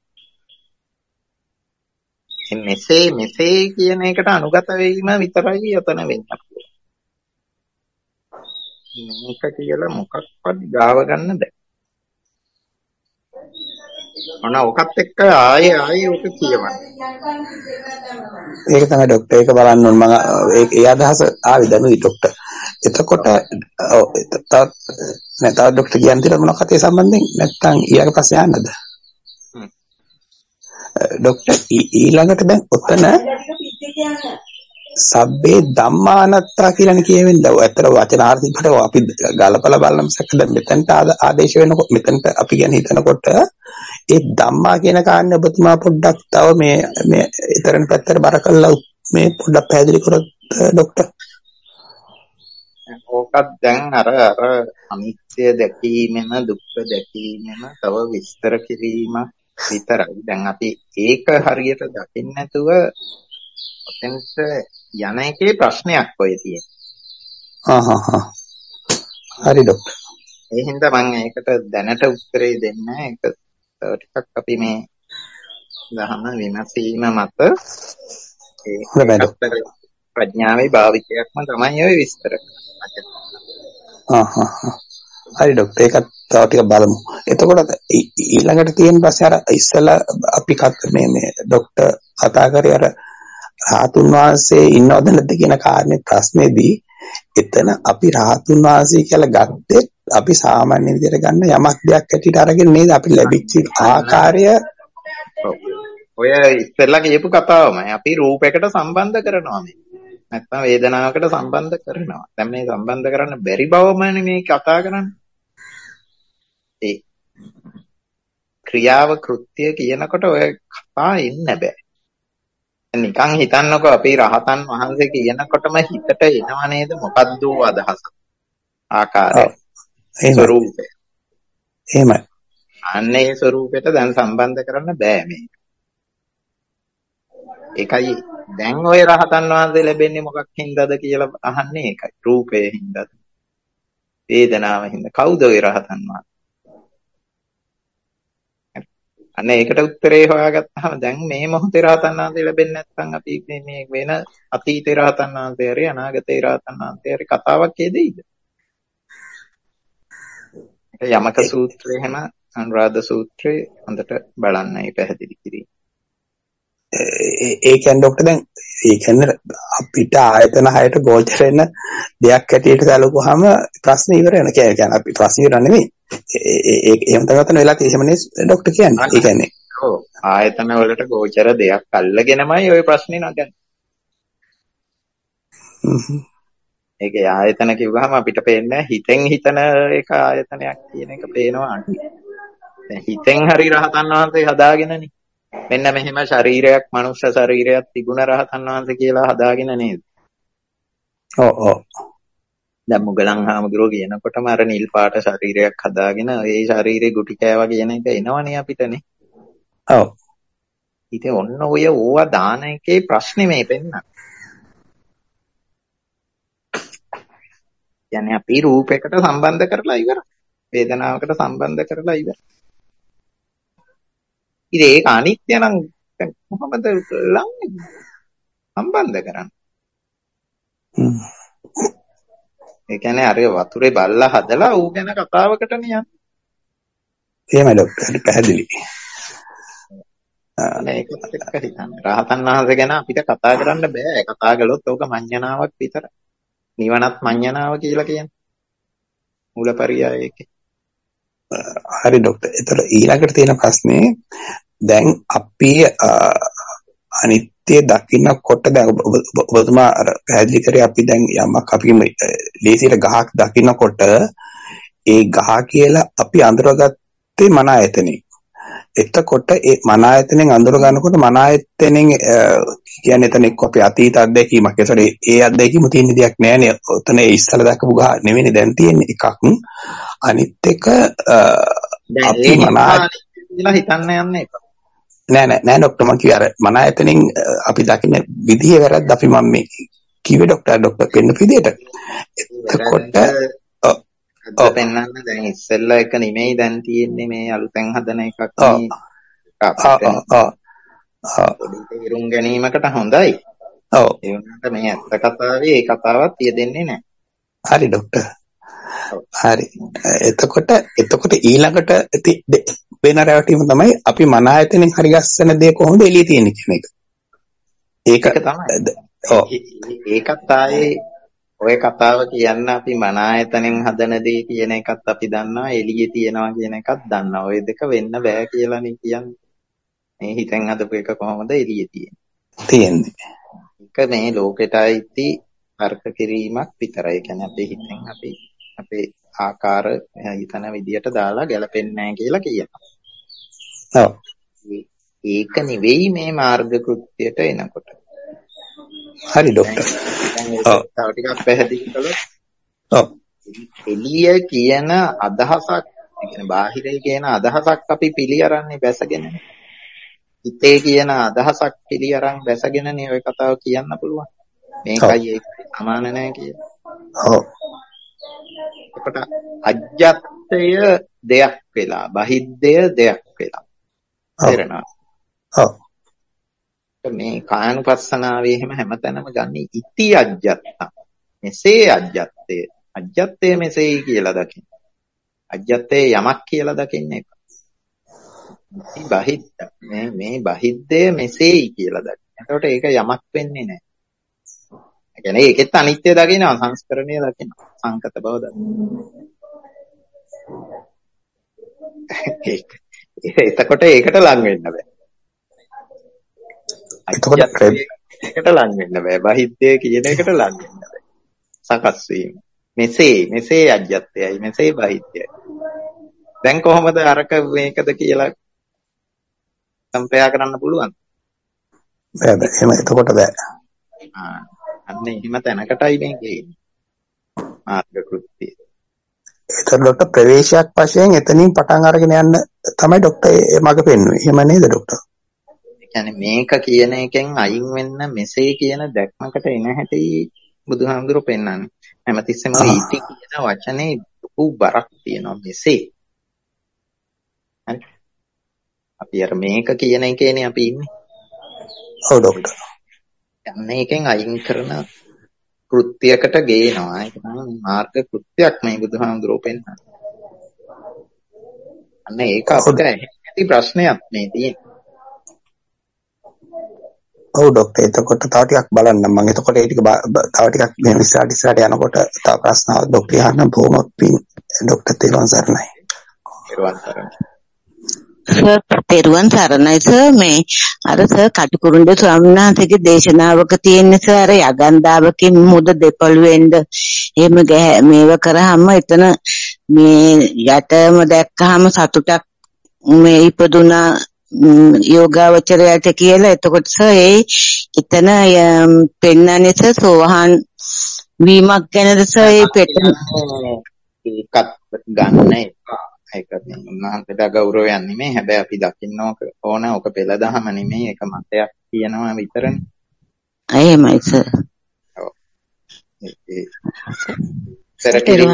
මෙසේ මෙසේ කියන එකට අනුගත වීම විතරයි යතන වෙන්නේ. මේක කියලා මොකක්වත් ගාව ගන්න බෑ. ඔන්න ඔකත් එක්ක ආයේ ආයේ ඔක කියවන්න. ඒක තමයි ડોක්ටර් ඒක බලන්න ඕන මම ඒක ඒ අදහස ආවේ දැනුයි ડોක්ටර්. එතකොට ඔව් තවත් නැතත් ડોක්ටර් කියන්න තියෙන මොන කතාවේ සම්බන්ධයෙන් නැත්තම් ඊයක පස්සේ යන්නද? හ්ම්. ડોක්ටර් ඊළඟට දැන් ඔතන සබ්බේ ධම්මානත්තා කියලානේ කියවෙන්නේ. ඔය ඇත්තට වචනාර්ථිකට අපි ගලපලා බලන්න මිසක් දැන් මෙතනට ආදේශ වෙනකොට මෙතනට අපි කියන්නේ හිතනකොට ඒ ධම්මා කියන කාරණේ ඔබතුමා පොඩ්ඩක් තව මේ මේ ඊතරණ පැත්තට බර කළා මේ පොඩ්ඩක් පැහැදිලි කරොත් ડોක්ටර්. ඕකත් දැන් අර අර අනිත්‍ය දැකීමෙම දුක්ඛ දැකීමෙම තව විස්තර කිරීම විතරයි. දැන් අපි ඒක හරියට දකින්න නැතුව ඔතෙන්ට යන එකේ ප්‍රශ්නයක් ඔය තියෙන්නේ. හා හා හා. හරි ડોක්ටර්. ඒ හින්දා මම ඒකට දැනට උත්තරේ දෙන්නේ නැහැ. ඒක ටිකක් අපි මේ දහම විමසීම මත ඒ ප්‍රඥාවේ භාවිතයක්ම තමයි ඔය විස්තර කරන්නේ. හා හා හා. හරි ડોක්ටර් ඒකත් තව ටිකක් බලමු. එතකොට ඊළඟට තියෙන ප්‍රශ්නේ අර ඉස්සලා අපි මේ මේ ડોක්ටර් කතා කරේ අර රාතුන් වහන්සේ ඉන්නවද නැද්ද කියන කාරණේ ප්‍රශ්නේදී එතන අපි රාතුන් වහන්සේ කියලා ගත්තේ අපි සාමාන්‍ය විදිහට ගන්න යමක් දෙයක් ඇටියට අරගෙන නේද අපි ලැබිච්ච ආකාරය ඔය ඉස්සෙල්ලා කියපු කතාවමයි අපි රූපයකට සම්බන්ධ කරනවා මේ. නැත්නම් වේදනාවකට සම්බන්ධ කරනවා. දැන් මේ සම්බන්ධ කරන්න බැරි බවමනේ මේ කතා කරන්නේ. ඒ ක්‍රියාව කෘත්‍ය කියනකොට ඔය කතා ඉන්න බෑ. නිකන් හිතන්නකෝ අපි රහතන් වහන්සේ කියනකොටම හිතට එනව නේද මොකද්ද අදහස? ආකාරය. ස්වරූපය. එහෙමයි. අන්නේ ස්වරූපයට දැන් සම්බන්ධ කරන්න බෑ මේක. ඒකයි දැන් ওই රහතන් වහන්සේ ලැබෙන්නේ මොකක් හින්දාද කියලා අහන්නේ ඒකයි. රූපේ හින්දාද? වේදනාව හින්දා. කවුද ওই රහතන් වහන්සේ? අනේ ඒකට උත්තරේ හොයාගත්තාම දැන් මේ මොහොතේ රහතන් වහන්සේ ලැබෙන්නේ නැත්නම් අපි මේ වෙන අතීතේ රහතන් වහන්සේ හරි අනාගතේ රහතන් වහන්සේ හරි කතාවක් හේදෙයිද? ඒක යමක සූත්‍රය හැම අනුරාධ සූත්‍රයේ හොඳට බලන්නයි පැහැදිලි කිරීම. ඒ කියන්නේ ડોක්ටර් දැන් ඒ කියන්නේ අපිට ආයතන හයට ගෝචර වෙන දෙයක් ඇටියට සැලකුවාම ප්‍රශ්න ඉවර වෙන. කියන්නේ අපි ප්‍රශ්න ඉවර නෙමෙයි. ඒ එහෙම තමයි වෙලා තියෙන්නේ ડોක්ටර් කියන්නේ. ඒ කියන්නේ ඔව් ආයතන වලට ගෝචර දෙයක් අල්ලගෙනමයි ওই ප්‍රශ්නේ නගන්නේ. හ්ම්. ඒකේ ආයතන කිව්වහම අපිට පේන්නේ හිතෙන් හිතන එක ආයතනයක් කියන එක පේනවා අඩු. දැන් හිතෙන් හරි රහතන් වහන්සේ හදාගෙනනේ. මෙන්න මෙහෙම ශරීරයක් මනුෂ්‍ය ශරීරයක් තිබුණ රහතන් වහන්සේ කියලා හදාගෙන නේද? ඔව් ඔව්. දැන් මුගලන් හාමුදුරුවෝ කියනකොටම අර නිල් පාට ශරීරයක් හදාගෙන ඒ ශරීරේ ගුටි කෑවා කියන එක එනවනේ අපිටනේ. ඔව්. ඉතින් ඔන්න ඔය ඕවා දාන එකේ ප්‍රශ්නේ මේ පෙන්නන. කියන්නේ අපි රූපයකට සම්බන්ධ කරලා ඉවරයි. වේදනාවකට සම්බන්ධ කරලා ඉවරයි. ඉතින් ඒක අනිත්‍ය නම් දැන් කොහොමද ලංන්නේ සම්බන්ධ කරන්නේ? හ්ම්. ඒ කියන්නේ අර වතුරේ බල්ලා හදලා ඌ ගැන කතාවකට නියන්නේ. එහෙමයි ડોක්ටර් පැහැදිලි. මේකත් එක්ක හිතන්න. රහතන් වහන්සේ ගැන අපිට කතා කරන්න බෑ. කතා කළොත් ඕක මඤ්ඤණාවක් විතරයි. නිවනත් මඤ්ඤණාව කියලා කියන්නේ. මූලපරියායයේ. හරි ડોක්ටර්. ඒතර ඊළඟට තියෙන ප්‍රශ්නේ දැන් අපි අනිත්‍ය දකින්නකොට දැන් ඔබතුමා අර පැහැදිලි කරේ අපි දැන් යමක් අපි ලේසියට ගහක් දකින්නකොට ඒ ගහ කියලා අපි අඳුරගත්තේ මන ආයතනෙ. එතකොට ඒ මන ආයතනෙන් අඳුර ගන්නකොට මන ආයතනෙන් කියන්නේ එතන එක්ක අපේ අතීත අත්දැකීමක්. ඒසොර ඒ අත්දැකීම තියෙන දෙයක් නෑනේ. ඔතන ඒ ඉස්සලා දැකපු ගහ නෙවෙයි දැන් තියෙන්නේ එකක්. අනිත් එක අපි මන කියලා හිතන්න යන්නේ එක. නෑ නෑ නෑ ડોක්ටර් මම කිව්වේ අර මන ආයතනෙන් අපි දකින්න විදිහේ වැරද්ද අපි මම මේ කිව්වේ ડોක්ටර් ડોක්ටර් වෙන්න විදිහට. එතකොට ඔව් පෙන්වන්න දැන් ඉස්සෙල්ලා එක නෙමෙයි දැන් තියෙන්නේ මේ අලුතෙන් හදන එකක් නේ. ඔව් ඔව් ඔව්. තේරුම් ගැනීමකට හොඳයි. ඔව්. ඒ වුණාට මේ ඇත්ත කතාවේ ඒ කතාවක් තියදෙන්නේ නැහැ. හරි ડોක්ටර්. හරි. එතකොට එතකොට ඊළඟට වෙන රැවටීම තමයි අපි මන ආයතනෙන් හරි ගස්සන දේ කොහොමද එළිය තියෙන්නේ කියන එක. ඒක තමයි. ඔව්. ඒකත් ආයේ ඔය කතාව කියන්න අපි මන ආයතනෙන් හදන දේ කියන එකත් අපි දන්නවා එළියේ තියනවා කියන එකත් දන්නවා. ඔය දෙක වෙන්න බෑ කියලානේ කියන්නේ. මේ හිතෙන් හදපු එක කොහොමද එළියේ තියෙන්නේ? තියෙන්නේ. ඒක මේ ලෝකෙටයි තර්ක කිරීමක් විතරයි. කියන්නේ අපේ හිතෙන් අපි අපේ ආකාර හිතන විදියට දාලා ගැලපෙන්නේ නැහැ කියලා කියනවා. ඔව්. ඒක නෙවෙයි මේ මාර්ග කෘත්‍යයට එනකොට. හරි ડોක්ටර්. ඔව්. තව ටිකක් පැහැදිලි කළොත් ඔව්. එළිය කියන අදහසක්, ඒ කියන්නේ බාහිරේ කියන අදහසක් අපි පිළි අරන්නේ බැසගෙනනේ. හිතේ කියන අදහසක් පිළි අරන් බැසගෙනනේ ওই කතාව කියන්න පුළුවන්. මේකයි ඒක සමාන නැහැ කියලා. ඔව්. එතකොට අජ්ජත්ය දෙයක් වෙලා, බහිද්දය දෙයක් වෙලා. තේරෙනවද? ඔව්. මේ කායනුපස්සනාවේ එහෙම හැමතැනම ගන්න ඉති අජ්ජත්ත. මෙසේ අජ්ජත්තේ. අජ්ජත්තේ මෙසේයි කියලා දකින්න. අජ්ජත්තේ යමක් කියලා දකින්නේ. මේ බහිද්ද මේ මේ බහිද්දය මෙසේයි කියලා දකින්න. එතකොට ඒක යමක් වෙන්නේ නැහැ. ඒ කියන්නේ ඒකෙත් අනිත්‍ය දකිනවා, සංස්කරණය දකිනවා, සංකත බව දකිනවා. එතකොට ඒකට ලං වෙන්න බෑ. එතකොට ඒකට ලං වෙන්න බෑ. බහිද්දය කියන එකට ලං වෙන්න බෑ. සකස් වීම. මෙසේ මෙසේ අජ්ජත්තයයි, මෙසේ බහිද්දයයි. දැන් කොහොමද අරක මේකද කියලා සම්පයා කරන්න පුළුවන්? බෑ බෑ. එහෙම එතකොට බෑ. ආ අන්න එහෙම තැනකටයි මේ ගේන්නේ. මාර්ග කෘත්‍යය. ඒතර ડોක්ටර් ප්‍රවේශයක් වශයෙන් එතනින් පටන් අරගෙන යන්න තමයි ડોක්ටර් මග පෙන්වන්නේ. එහෙම නේද ડોක්ටර්? ඒ කියන්නේ මේක කියන එකෙන් අයින් වෙන්න මෙසේ කියන දැක්මකට එන හැටි බුදුහාමුදුරුවෝ පෙන්වන්නේ. හැමතිස්සෙම ඊටි කියන වචනේ ලොකු බරක් තියෙනවා මෙසේ. හරි. අපි අර මේක කියන එකේනේ අපි ඉන්නේ. ඔව් ડોක්ටර්. යන්නේ එකෙන් අයින් කරන කෘත්‍යයකට ගේනවා. ඒක තමයි මාර්ග කෘත්‍යයක් මේ බුදුහාමුදුරුවෝ පෙන්නන්නේ. අන්න ඒක අපිට ඇති ප්‍රශ්නයක් මේ තියෙන්නේ. ඔව් ડોක්ටර්. එතකොට තව ටිකක් බලන්න මම. එතකොට ඒ ටික තව ටිකක් මේ විසාට ඉස්සරහට යනකොට තව ප්‍රශ්නාවක් ડોක්ටර් අහන්න බොහොම පිං ડોක්ටර් තෙරුවන් සරණයි. තෙරුවන් සරණයි. සර් තෙරුවන් සරණයි සර්. මේ අර සර් කටුකුරුන්ද ස්වාමීන් වහන්සේගේ දේශනාවක තියෙන සර් යගන්දාවකින් මුද දෙපළුවෙන්ද එහෙම මේව කරාම එතන මේ යටම දැක්කහම සතුටක් මේ ඉපදුනා යෝගාවචරයට කියලා. එතකොට සර් ඒ එතන පෙන්නන්නේ සර් සෝහන් වීමක් ගැනද සර්? ඒ පෙට්ටන ඒකත් ගන්න එපා. ඒක උන්වහන්සේට ගෞරවයක් නෙමෙයි. හැබැයි අපි දකින්න ඕන ඔක පෙළ දහම නෙමෙයි. ඒක මතයක් කියනවා විතරනේ. එහෙමයි සර්. ඔව්. ඒ සරකිරීම.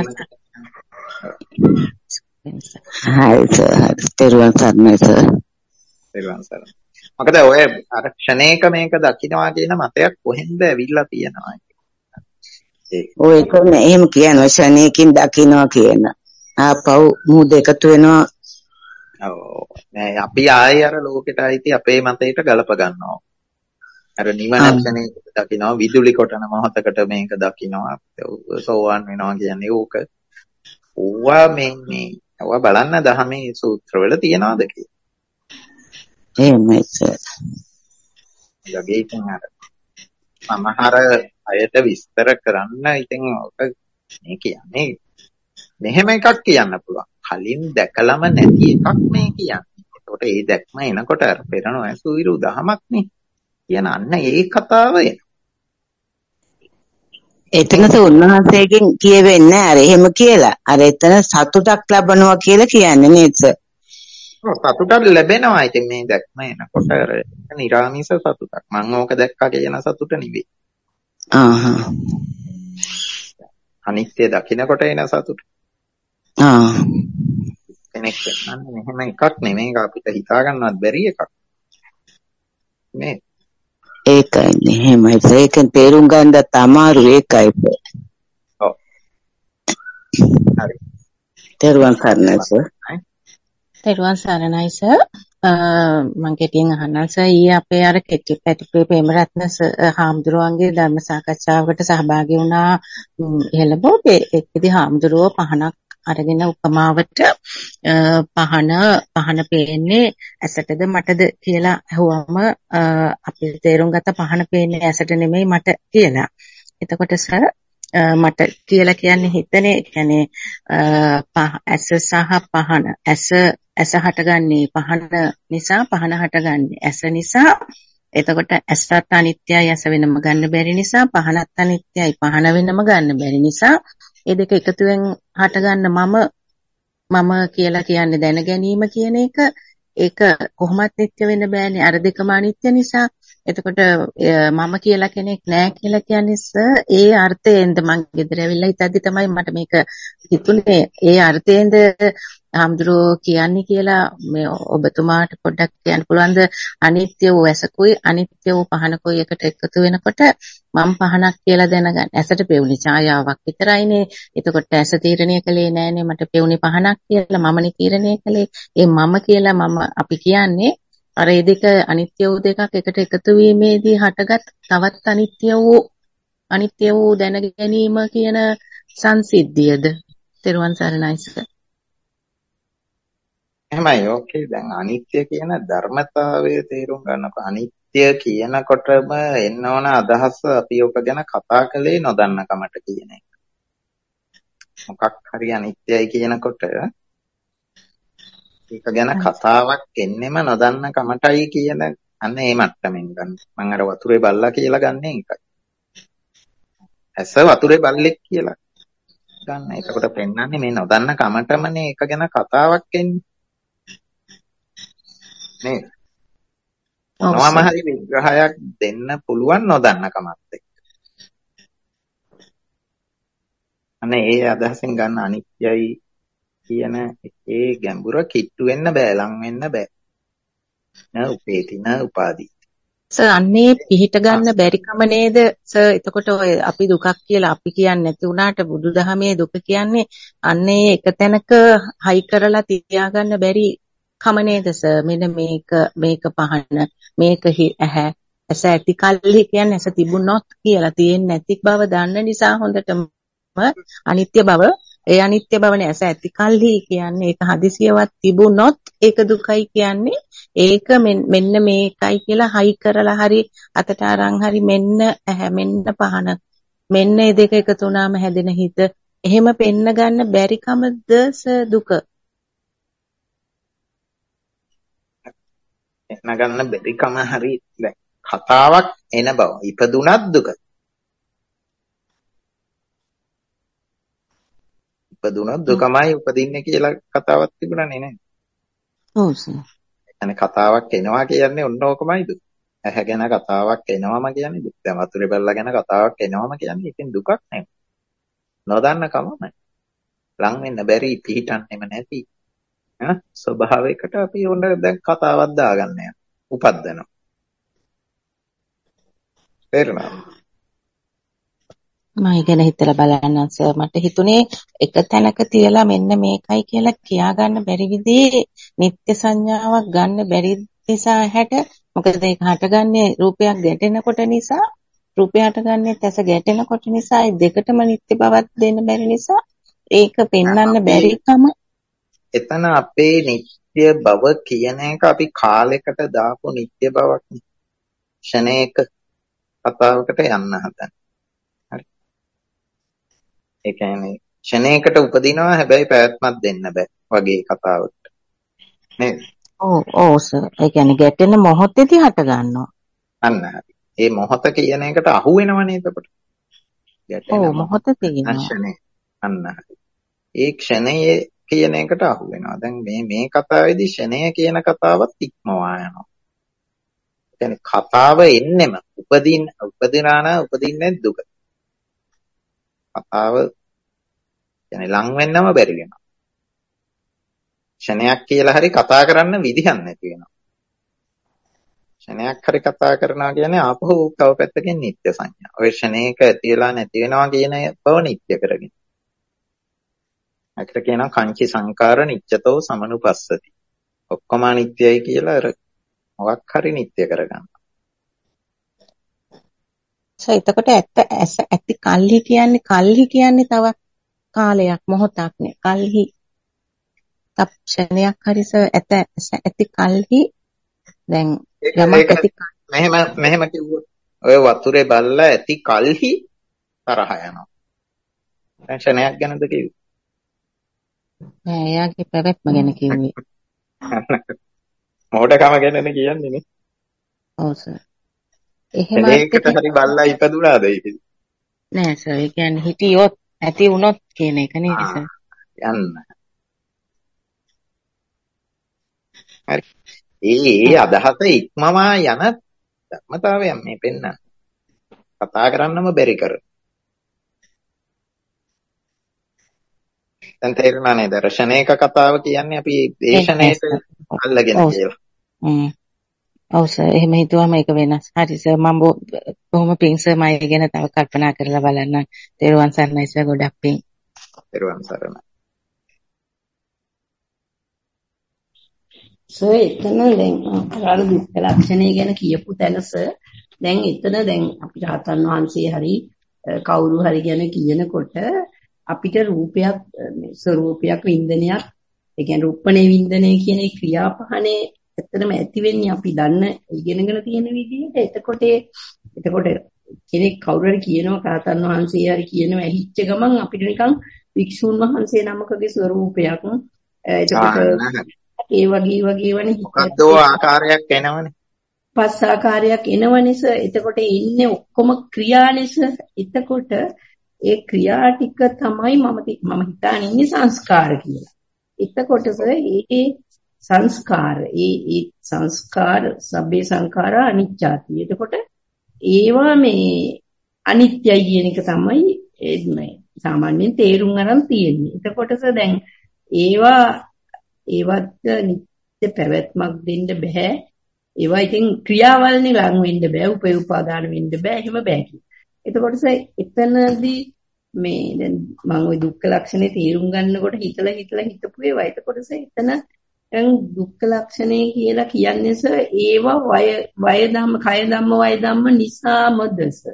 හරි සර්. හරි. තෙරුවන් සරණයි සර්. තෙරුවන් සරණයි. මොකද ඔය අර ක්ෂණේක මේක දකින්නවා කියන මතයක් කොහෙන්ද ඇවිල්ලා තියෙනවා. ඔය ඒක එහෙම කියනවා ක්ෂණේකින් දකින්නවා කියන. ආපහු මුද එකතු වෙනවා. ඔව්. නෑ අපි ආයේ අර ලෝකෙට ආйти අපේ මතයට ගලප ගන්නවා. අර නිවන ක්ෂණේක දකින්නවා, විදුලි කොටන මොහොතකට මේක දකින්නවා, සෝවාන් වෙනවා කියන්නේ ඕක. ඕවා මේ මේ ඕවා බලන්න දහමේ සූත්‍රවල තියනවාද කියලා. එහෙමයි සර්. යගේ ඉතින් අර සමහර අයට විස්තර කරන්න ඉතින් ඔක මේ කියන්නේ මෙහෙම එකක් කියන්න පුළුවන්. කලින් දැකලම නැති එකක් මේ කියන්නේ. ඒකට ඒ දැක්ම එනකොට අර පෙරණ ඇසුවිරු දහමක් නේ කියන අන්න ඒ කතාව එනවා. එතනද උන්වහන්සේගෙන් කියවෙන්නේ අර එහෙම කියලා. අර එතන සතුටක් ලබනවා කියලා කියන්නේ නේද සර්? සතුටක් ලැබෙනවා. ඉතින් මේ දැක්ම එනකොට අර නිරාමිස සතුටක්. මම ඕක දැක්කා කියන සතුට නෙවෙයි. ආහ්. අනිත්‍ය දකින්නකොට එන සතුට. ආ. කෙනෙක් කියන්නේ මෙහෙම එකක් නෙමෙයි. අපිට හිතා ගන්නවත් බැරි එකක්. මේ ඒකයි එහෙමයි. ඒකෙන් තේරුම් ගන්නත් අමාරු ඒකයි. ඔව්. හරි. තෙරුවන් සරණයි සර්. තෙරුවන් සරණයි සර්. මම කෙටියෙන් අහන්නම් සර්. ඊයේ අපේ අර කෙටි පැටිපේ ප්‍රේමරත්න හාමුදුරුවන්ගේ ධර්ම සාකච්ඡාවකට සහභාගී වුණා හෙළබෝපේ. ඒකෙදි හාමුදුරුවෝ පහනක් අරගෙන උපමාවට පහන පහන පේන්නේ ඇසටද මටද කියලා අහුවම අපි තේරුම් ගත්ත පහන පේන්නේ ඇසට නෙමෙයි මට කියලා. එතකොට සර් මට කියලා කියන්නේ හිතනේ කියන්නේ ඇස සහ පහන ඇස ඇස හටගන්නේ පහන නිසා පහන හටගන්නේ ඇස නිසා. එතකොට ඇසත් අනිත්‍යයි ඇස වෙනම ගන්න බැරි නිසා පහනත් අනිත්‍යයි පහන වෙනම ගන්න බැරි නිසා ඒ දෙක එකතුවෙන් හටගන්න මම මම කියලා කියන්නේ දැන ගැනීම කියන එක ඒක කොහොමත් නිත්‍ය වෙන්න බෑනේ. අර දෙකම අනිත්‍ය නිසා. එතකොට මම කියලා කෙනෙක් නෑ කියලා කියන්නේ සර් ඒ අර්ථයෙන්ද මං ගෙදර ඇවිල්ලා හිතද්දි තමයි මට මේක හිතුනේ. ඒ අර්ථයෙන්ද හාමුදුරුවෝ කියන්නේ කියලා මේ ඔබතුමාට පොඩ්ඩක් කියන්න පුළුවන්ද? අනිත්‍ය වූ ඇසකුයි අනිත්‍ය වූ පහනකුයි එකට එකතු වෙනකොට මම පහනක් කියලා දැනගන්න. ඇසට පෙවුනේ ඡායාවක් විතරයිනේ. එතකොට ඇස තීරණය කළේ නෑනේ මට පෙවුනේ පහනක් කියලා. මමනේ තීරණය කළේ. ඒ මම කියලා මම අපි කියන්නේ අර ඒ දෙක අනිත්‍ය වූ දෙකක් එකට එකතු වීමේදී හටගත් තවත් අනිත්‍ය වූ අනිත්‍ය වූ දැන ගැනීම කියන සංසිද්ධියද? තෙරුවන් සරණයි සර්. එහෙමයි. ඕකේ. දැන් අනිත්‍ය කියන ධර්මතාවය තේරුම් ගන්නකොට අනිත්‍ය කියනකොටම එන්න ඕන අදහස අපි ඔක ගැන කතා කළේ නොදන්නකමට කියන එක. මොකක් හරි අනිත්‍යයි කියනකොට ඒක ගැන කතාවක් එන්නෙම නොදන්නකමටයි කියන අන්න ඒ මට්ටමින් ගන්න. මම අර වතුරේ බල්ලා කියලා ගන්න එකයි. ඇස වතුරේ බල්ලෙක් කියලා ගන්න. එතකොට පෙන්වන්නේ මේ නොදන්නකමටමනේ ඒක ගැන කතාවක් එන්නේ. නේද? මොනවාම හරි විග්‍රහයක් දෙන්න පුළුවන් නොදන්නකමත් එක්ක. අනේ ඒ අදහසෙන් ගන්න අනිත්‍යයි කියන එකේ ගැඹුර කිට්ටු වෙන්න බෑ, ලං වෙන්න බෑ. න උපේති න උපාදී. සර් අන්නේ පිහිට ගන්න බැරි කම නේද සර්? එතකොට ඔය අපි දුකක් කියලා අපි කියන්නේ නැති වුණාට බුදුදහමේ දුක කියන්නේ අන්නේ එක තැනක හයි කරලා තියාගන්න බැරි කම නේද සර්? මෙන්න මේක මේක පහන මේක ඇහැ ඇස ඇති කල්ලි කියන්නේ ඇස තිබුණොත් කියලා තියෙන්නේ නැති බව දන්න නිසා හොඳටම අනිත්‍ය බව ඒ අනිත්‍ය බවනේ ඇස ඇති කල්හි කියන්නේ ඒක හදිසියවත් තිබුණොත් ඒක දුකයි කියන්නේ ඒක මෙන්න මේකයි කියලා හයි කරලා හරි අතට අරන් හරි මෙන්න ඇහැ මෙන්න පහන මෙන්න මේ දෙක එකතු වුණාම හැදෙන හිත එහෙම පෙන්න ගන්න බැරි කමද දුක එන්න ගන්න බැරි කම හරි දැන් කතාවක් එන බව ඉපදුනත් දුක ඉපදුනොත් දුකමයි උපදින්නේ කියලා කතාවක් තිබුණානේ නේද? ඔව් සර්. يعني කතාවක් එනවා කියන්නේ ඔන්න ඕකමයි දුක. ඇහැ ගැන කතාවක් එනවම කියන්නේ දුක. දැන් වතුරේ බැලලා ගැන කතාවක් එනවම කියන්නේ ඉතින් දුකක් නෙමෙයි. නොදන්න කමමයි. ලං වෙන්න බැරි පිහිටන්නෙම නැති ඈ ස්වභාවයකට අපි ඕන දැන් කතාවක් දාගන්න යනවා. උපද්දනවා. තේරුණාද? මම ඉගෙන හිතලා බලන්න සර් මට හිතුනේ එක තැනක තියලා මෙන්න මේකයි කියලා කියා ගන්න බැරි විදිහේ නිත්‍ය සංඥාවක් ගන්න බැරි නිසා හැට මොකද ඒක හටගන්නේ රූපයක් ගැටෙනකොට නිසා රූපය හටගන්නේ ඇස ගැටෙනකොට නිසා ඒ දෙකටම නිත්‍ය බවක් දෙන්න බැරි නිසා ඒක පෙන්වන්න බැරිකම එතන අපේ නිත්‍ය බව කියන එක අපි කාලයකට දාපු නිත්‍ය බවක් නේ. ක්ෂණයක කතාවකට යන්න හදන. ඒ කියන්නේ ක්ෂණයකට උපදිනවා හැබැයි පැවැත්මක් දෙන්න බෑ වගේ කතාවකට නේද? ඔව් ඔව් සර්. ඒ කියන්නේ ගැටෙන මොහොතේදී හට ගන්නවා. අන්න හරි. ඒ මොහොත කියන එකට අහු වෙනවනේ එතකොට. ගැටෙන ඔව් මොහොත තියෙනවා. ක්ෂණය. අන්න හරි. ඒ ක්ෂණයේ කියන එකට අහු වෙනවා. දැන් මේ මේ කතාවේදී ක්ෂණය කියන කතාවත් ඉක්මවා යනවා. ඒ කියන්නේ කතාව එන්නෙම උපදින උපදිනාන උපදින්නේ දුක. කතාව يعني ලං වෙන්නම බැරි වෙනවා. ක්ෂණයක් කියලා හරි කතා කරන්න විදිහක් නැති වෙනවා. ක්ෂණයක් හරි කතා කරනවා කියන්නේ ආපහු තව පැත්තකින් නිත්‍ය සංඥා. ඔය ක්ෂණයක ඇති වෙලා නැති වෙනවා කියන බව නිත්‍ය කරගෙන. අකට කියනවා කංචි සංකාර නිච්චතෝ සමනුපස්සති. ඔක්කොම නිත්‍යයි කියලා අර මොකක් හරි නිත්‍ය කරගන්න. සර් එතකොට ඇත්ත ඇස ඇති කල්හි කියන්නේ කල්හි කියන්නේ තව කාලයක් මොහොතක් නේ. කල්හි තප්ෂණයක් හරි සර් ඇත ඇති කල්හි දැන් යමක් ඇති මෙහෙම මෙහෙම කිව්වොත් ඔය වතුරේ බල්ලා ඇති කල්හි තරහ යනවා. දැන් ක්ෂණයක් ගැනද කිව්වේ? නෑ එයාගේ පැවැත්ම ගැන කිව්වේ. මොඩකම ගැනනේ කියන්නේ නේ. ඔව් සර්. එහෙම ඒකට හරි බල්ලා ඉපදුනාද ඒකද? නෑ සර් ඒ කියන්නේ හිටියොත් ඇති වුණොත් කියන එක නේද සර්? යන්න. හරි. ඒ ඒ අදහස ඉක්මවා යන ධර්මතාවයක් මේ පෙන්නන්නේ. කතා කරන්නම බැරි කර. දැන් තේරුණා නේද? දර්ශනයක කතාව කියන්නේ අපි දේශනයට අල්ලගෙන කියලා. හ්ම්. ඔව් සර් එහෙම හිතුවම ඒක වෙනස්. හරි සර් මම බොහොම පිං සර් මම ඒ ගැන තව කල්පනා කරලා බලන්න. තෙරුවන් සරණයි සර් ගොඩක් පිං. තෙරුවන් සරණයි. සර් එතන දැන් අර දුක්ඛ ලක්ෂණය ගැන කියපු තැනස දැන් එතන දැන් අපි රහතන් වහන්සේ හරි කවුරු හරි ගැන කියනකොට අපිට රූපයක් ස්වરૂපයක් වින්දනයක් ඒ කියන්නේ රූපණේ වින්දනය කියන ක්‍රියාපහනේ ඇත්තටම ඇති වෙන්නේ අපි දන්න ඉගෙනගෙන තියෙන විදිහට. එතකොට එතකොට කෙනෙක් කවුරු හරි කියනවා රහතන් වහන්සේ හරි කියනවා ඇහිච්ච ගමන් අපිට නිකන් වික්ෂුන් වහන්සේ නමකගේ ස්වરૂපයක් එතකොට ඒ වගේ වගේ වනේ මොකක්ද ආකාරයක් එනවනේ. පස් ආකාරයක් එනවනේස. එතකොට ඉන්නේ ඔක්කොම ක්‍රියානේස. එතකොට ඒ ක්‍රියා ටික තමයි මම මම හිතාන ඉන්නේ සංස්කාර කියලා. එතකොට ඒ සංස්කාර ඒ ඒ සංස්කාර සබ්බේ සංඛාරා අනිච්චාති. එතකොට ඒවා මේ අනිත්‍යයි කියන එක තමයි මේ සාමාන්‍යයෙන් තේරුම් අරන් තියෙන්නේ. එතකොට දැන් ඒවා ඒවත් නිත්‍ය පැවැත්මක් දෙන්න බෑ. ඒවා ඉතින් ක්‍රියාවල්නේ ලඟ වෙන්න බෑ, උපේ උපාදාන වෙන්න බෑ, එහෙම බෑ කිය. එතකොට එතනදී මේ දැන් මම ওই දුක්ඛ ලක්ෂණේ තේරුම් ගන්නකොට හිතලා හිතලා හිතපු ඒවා. එතකොට එතන දැන් දුක්ඛ ලක්ෂණේ කියලා කියන්නේ සර් ඒවා වය වය ධම්ම, කය ධම්ම, වය ධම්ම නිසාමද සර්?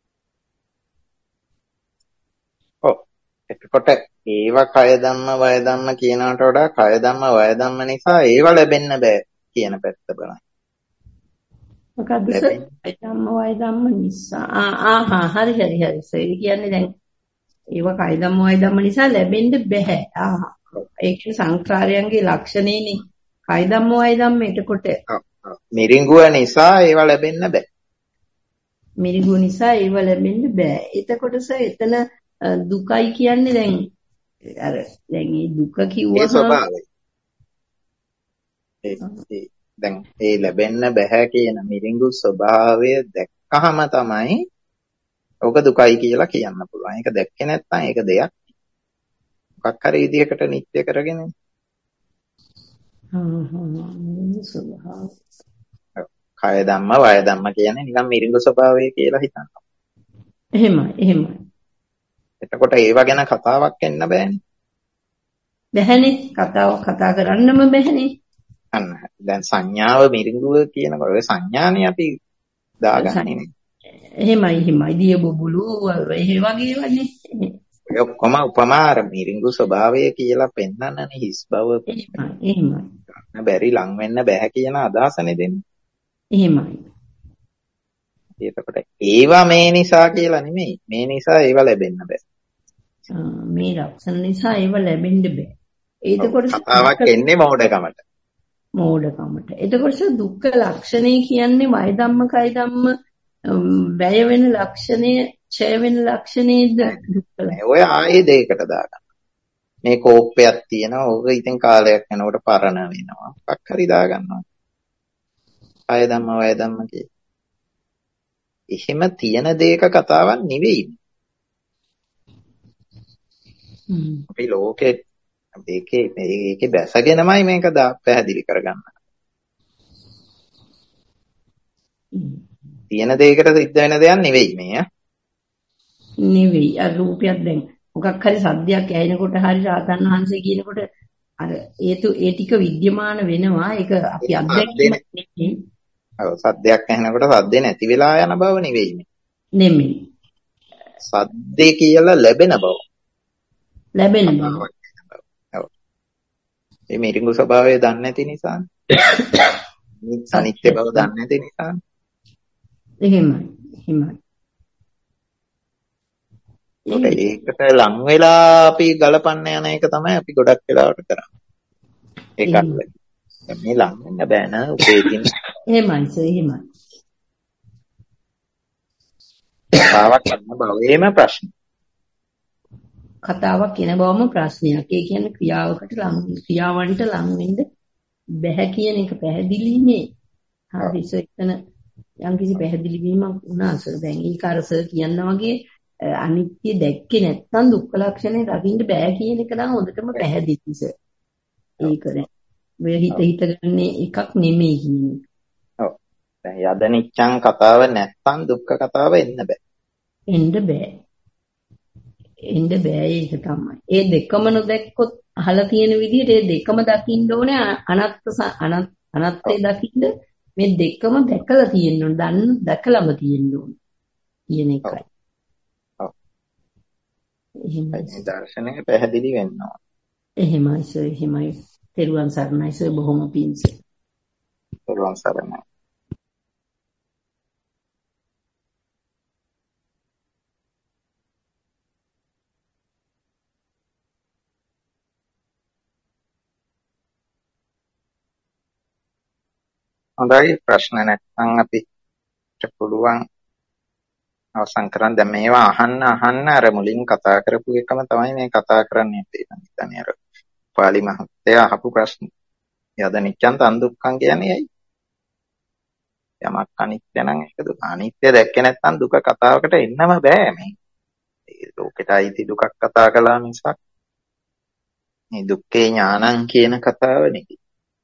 ඔව්. එතකොට ඒවා කය ධම්ම, වය ධම්ම කියනකට වඩා කය ධම්ම, වය ධම්ම නිසා ඒවා ලැබෙන්න බෑ කියන පැත්ත බලන්න. මොකද්ද සර්? කය ධම්ම, වය ධම්ම නිසා. ආ ආහා හරි හරි හරි සර්. ඒ කියන්නේ දැන් ඒවා කය ධම්ම, වය ධම්ම නිසා ලැබෙන්න බෑ. ආහා. ඒක සංස්කාරයන්ගේ ලක්ෂණේනේ. කය ධම්ම, වය ධම්ම. එතකොට මිරිඟුව නිසා ඒවා ලැබෙන්න බෑ. මිරිඟුව නිසා ඒවා ලැබෙන්න බෑ. එතකොට සර් එතන දුකයි කියන්නේ දැන් අර දැන් මේ දුක කිව්වහම දැන් ඒ ලැබෙන්න බෑ කියන මිරිඟු ස්වභාවය දැක්කහම තමයි ඔක දුකයි කියලා කියන්න පුළුවන්. ඒක දැක්කේ නැත්නම් ඒක දෙයක්. මොකක් හරි විදියකට නිත්‍ය කරගෙන. හ්ම් හ්ම් ස්වභාව. කය ධම්ම, වය ධම්ම කියන්නේ නිකන් මිරිඟු ස්වභාවය කියලා හිතන්න. එහෙමයි එහෙමයි. එතකොට ඒව ගැන කතාවක් එන්න බෑනේ. බැහැනේ. කතාව කතා කරන්නම බැහැනේ. අන්න දැන් සංඥාව මිරිඟුව කියනකොට ඔය සංඥානේ අපි දාගන්නේ නේ. එහෙමයි එහෙමයි. දිය බබුලු ඒ වගේ වනේ. ඔය ඔක්කොම උපමා අර මිරිඟු ස්වභාවය කියලා පෙන්නන්නනේ හිස් බව. එහෙමයි එහෙමයි. බැරි ලං වෙන්න බෑ කියන අදහසනේ දෙන්නේ. එහෙමයි. එතකොට ඒවා මේ නිසා කියලා නෙමෙයි. මේ නිසා ඒවා ලැබෙන්න බෑ. මේ ලක්ෂණ නිසා ඒව ලැබෙන්න බෑ. එතකොට කතාවක් එන්නේ මෝඩකමට. මෝඩකමට. එතකොට දුක්ඛ ලක්ෂණය කියන්නේ වය ධම්ම, කය ධම්ම වැය වෙන ලක්ෂණය, ඡය වෙන ලක්ෂණේද දුක්ඛ. ඔය ආයේ දෙයකට දාගන්න. මේ කෝප්පයක් තියෙනවා. ඕක ඉතින් කාලයක් යනකොට පරණ වෙනවා. මොකක් හරි දාගන්නවා. කය ධම්ම, වය ධම්ම කිය. එහෙම තියෙන දෙයක කතාවක් නෙවෙයි. අපි ලෝකේ මේකේ මේකේ බැසගෙනමයි මේක පැහැදිලි කරගන්න. තියෙන දෙයකට සිද්ධ වෙන දෙයක් නෙවෙයි මේ. නෙවෙයි. අර රූපයක් දැන් මොකක් හරි සද්දයක් ඇහෙනකොට හරි රාතන් වහන්සේ කියනකොට අර ඒතු ඒ ටික විද්‍යමාන වෙනවා. ඒක අපි අත්දැකීම නෙවෙයි. ඔව් සද්දයක් ඇහෙනකොට සද්දේ නැති වෙලා යන බව නෙවෙයි මේ. නෙමෙයි. සද්දේ කියලා ලැබෙන බව. ලැබෙන බව. ඔව්. මේ මිරිඟු ස්වභාවය දන්නේ නැති නිසා. අනිත්‍ය බව දන්නේ නැති නිසා. එහෙමයි. එහෙමයි. ඒකට ලං වෙලා අපි ගලපන්න යන එක තමයි අපි ගොඩක් වෙලාවට කරන්නේ. ඒකත් මේ ලං වෙන්න බෑ නා උපේකින්. එහෙමයි සර් එහෙමයි. කතාවක් කරන බවේම ප්‍රශ්න. කතාවක් කියන බවම ප්‍රශ්නයක්. ඒ කියන්නේ ක්‍රියාවකට ලං ක්‍රියාවන්ට ලං වෙන්න බැහැ කියන එක පැහැදිලිනේ. හරි සර් එතන යම්කිසි පැහැදිලි වීමක් වුණා සර්. දැන් ඒක අර සර් කියනා වගේ අනිත්‍ය දැක්කේ නැත්නම් දුක්ඛ ලක්ෂණය දකින්න බෑ කියන එක නම් හොඳටම පැහැදිලි සර්. ඒක නෑ. ඔය හිත හිත ගන්නේ එකක් නෙමෙයි කියන්නේ. ඔව්. දැන් යද නිච්ඡං කතාව නැත්නම් දුක්ඛ කතාව එන්න බෑ. එන්න බෑ. එන්න බෑ ඒක තමයි. ඒ දෙකම නොදැක්කොත් අහලා තියෙන විදිහට ඒ දෙකම දකින්න ඕනේ අනත්ත අනත්තේ දකින්න මේ දෙකම දැකලා තියෙන්න ඕනේ. දන්න දැකලම තියෙන්න ඕනේ. කියන එකයි. ඔව්. එහෙමයි. දර්ශනය පැහැදිලි වෙන්න ඕනේ. එහෙමයි සර් එහෙමයි. තෙරුවන් සරණයි සර් බොහොම පිං සර්. තෙරුවන් සරණයි. හොඳයි ප්‍රශ්න නැත්නම් අපිට පුළුවන් අවසන් කරන්න. දැන් මේවා අහන්න අහන්න අර මුලින් කතා කරපු එකම තමයි මේ කතා කරන්නේ තියෙන්නේ. අර පාලි මහත්තයා අහපු ප්‍රශ්න. යද නිච්ඡං තන් දුක්ඛං කියන්නේ ඇයි? යමක් අනිත්‍ය නම් ඒක දුක. අනිත්‍ය දැක්කේ නැත්නම් දුක කතාවකට එන්නම බෑ මේ. ඒ ලෝකෙට අයිති දුකක් කතා කළා මිසක් මේ දුක්ඛේ ඥානං කියන කතාව නෙවෙයි.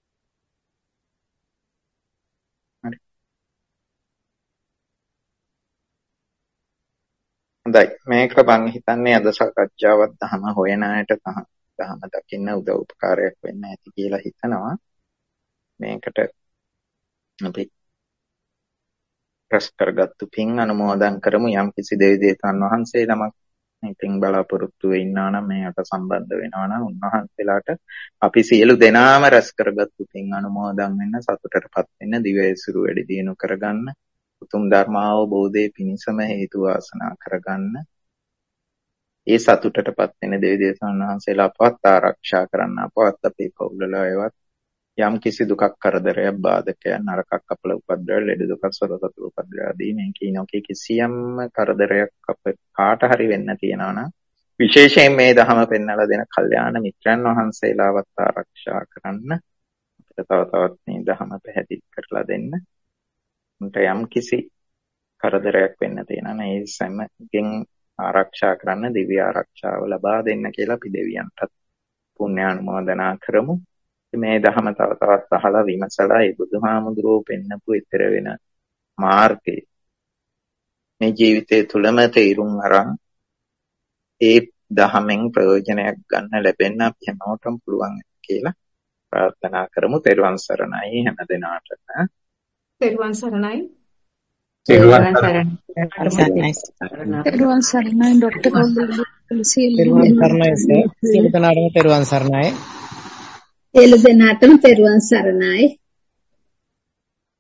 හොඳයි මේක මම හිතන්නේ අද සාකච්ඡාවක් දහම හොයන අයට දහම දකින්න උදව් උපකාරයක් වෙන්න ඇති කියලා හිතනවා. මේකට අපි ප්‍රස් කරගත්තු පින් අනුමෝදන් කරමු. යම් කිසි දෙවි දේවතාවුන් වහන්සේ නමක් මේ පින් බලාපොරොත්තු වෙන්නා නම් මේකට සම්බන්ධ වෙනවා නම් උන්වහන්සේලාට අපි සියලු දෙනාම රැස් කරගත්තු පින් අනුමෝදන් වෙන්න සතුටටපත් වෙන්න දිවයිසුරු වැඩි දියුණු කරගන්න උතුම් ධර්මාවබෝධයේ පිණසම හේතු වාසනා කරගන්න ඒ සතුටටපත් වෙන දෙවි දේවතාවුන් වහන්සේලා අපවත් ආරක්ෂා කරන්න අපවත් අපේ පවුලලයවත් යම් කිසි දුකක් කරදරයක් බාධකයක් නරකක් අපල උපද්‍රව ලෙඩ දුකක් සොරසතු උපද්‍රව ආදී මේ කිනෝකේ කිසියම් කරදරයක් අප කාට හරි වෙන්න තියනවා නම් විශේෂයෙන් මේ ධහම පෙන්වලා දෙන කල්යාණ මිත්‍රයන් වහන්සේලාවත් ආරක්ෂා කරන්න අපිට තව තවත් මේ ධහම පැහැදිලි කරලා දෙන්න. උන්ට යම් කිසි කරදරයක් වෙන්න තියෙනවා නම් ඒ සෑමකින් ආරක්ෂා කරන්න දිව්‍ය ආරක්ෂාව ලබා දෙන්න කියලා අපි දෙවියන්ටත් පුණ්‍ය අනුමෝදනා කරමු. මේ ධහම තව තවත් අහලා විමසලා ඒ බුදුහාමුදුරුවෝ පෙන්නපු ඊතර වෙන මාර්ගය මේ ජීවිතය තුළම තේරුම් අරන් ඒ ධහමෙන් ප්‍රයෝජනයක් ගන්න ලැබෙන්න අපි හැමෝටම පුළුවන් කියලා ප්‍රාර්ථනා කරමු. තෙරුවන් සරණයි හැම දිනාටම. තෙරුවන් සරණයි. තෙරුවන් සරණයි. තෙරුවන් සරණයි ડોક્ટર කෝල්ලේ තෙරුවන් සරණයි සියලු දෙනාටම තෙරුවන් සරණයි. සියලු දෙනාටම තෙරුවන් සරණයි.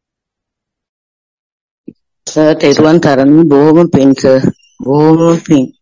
සර් තෙරුවන් සරණයි බොහොම පිං සර් බොහොම පිං.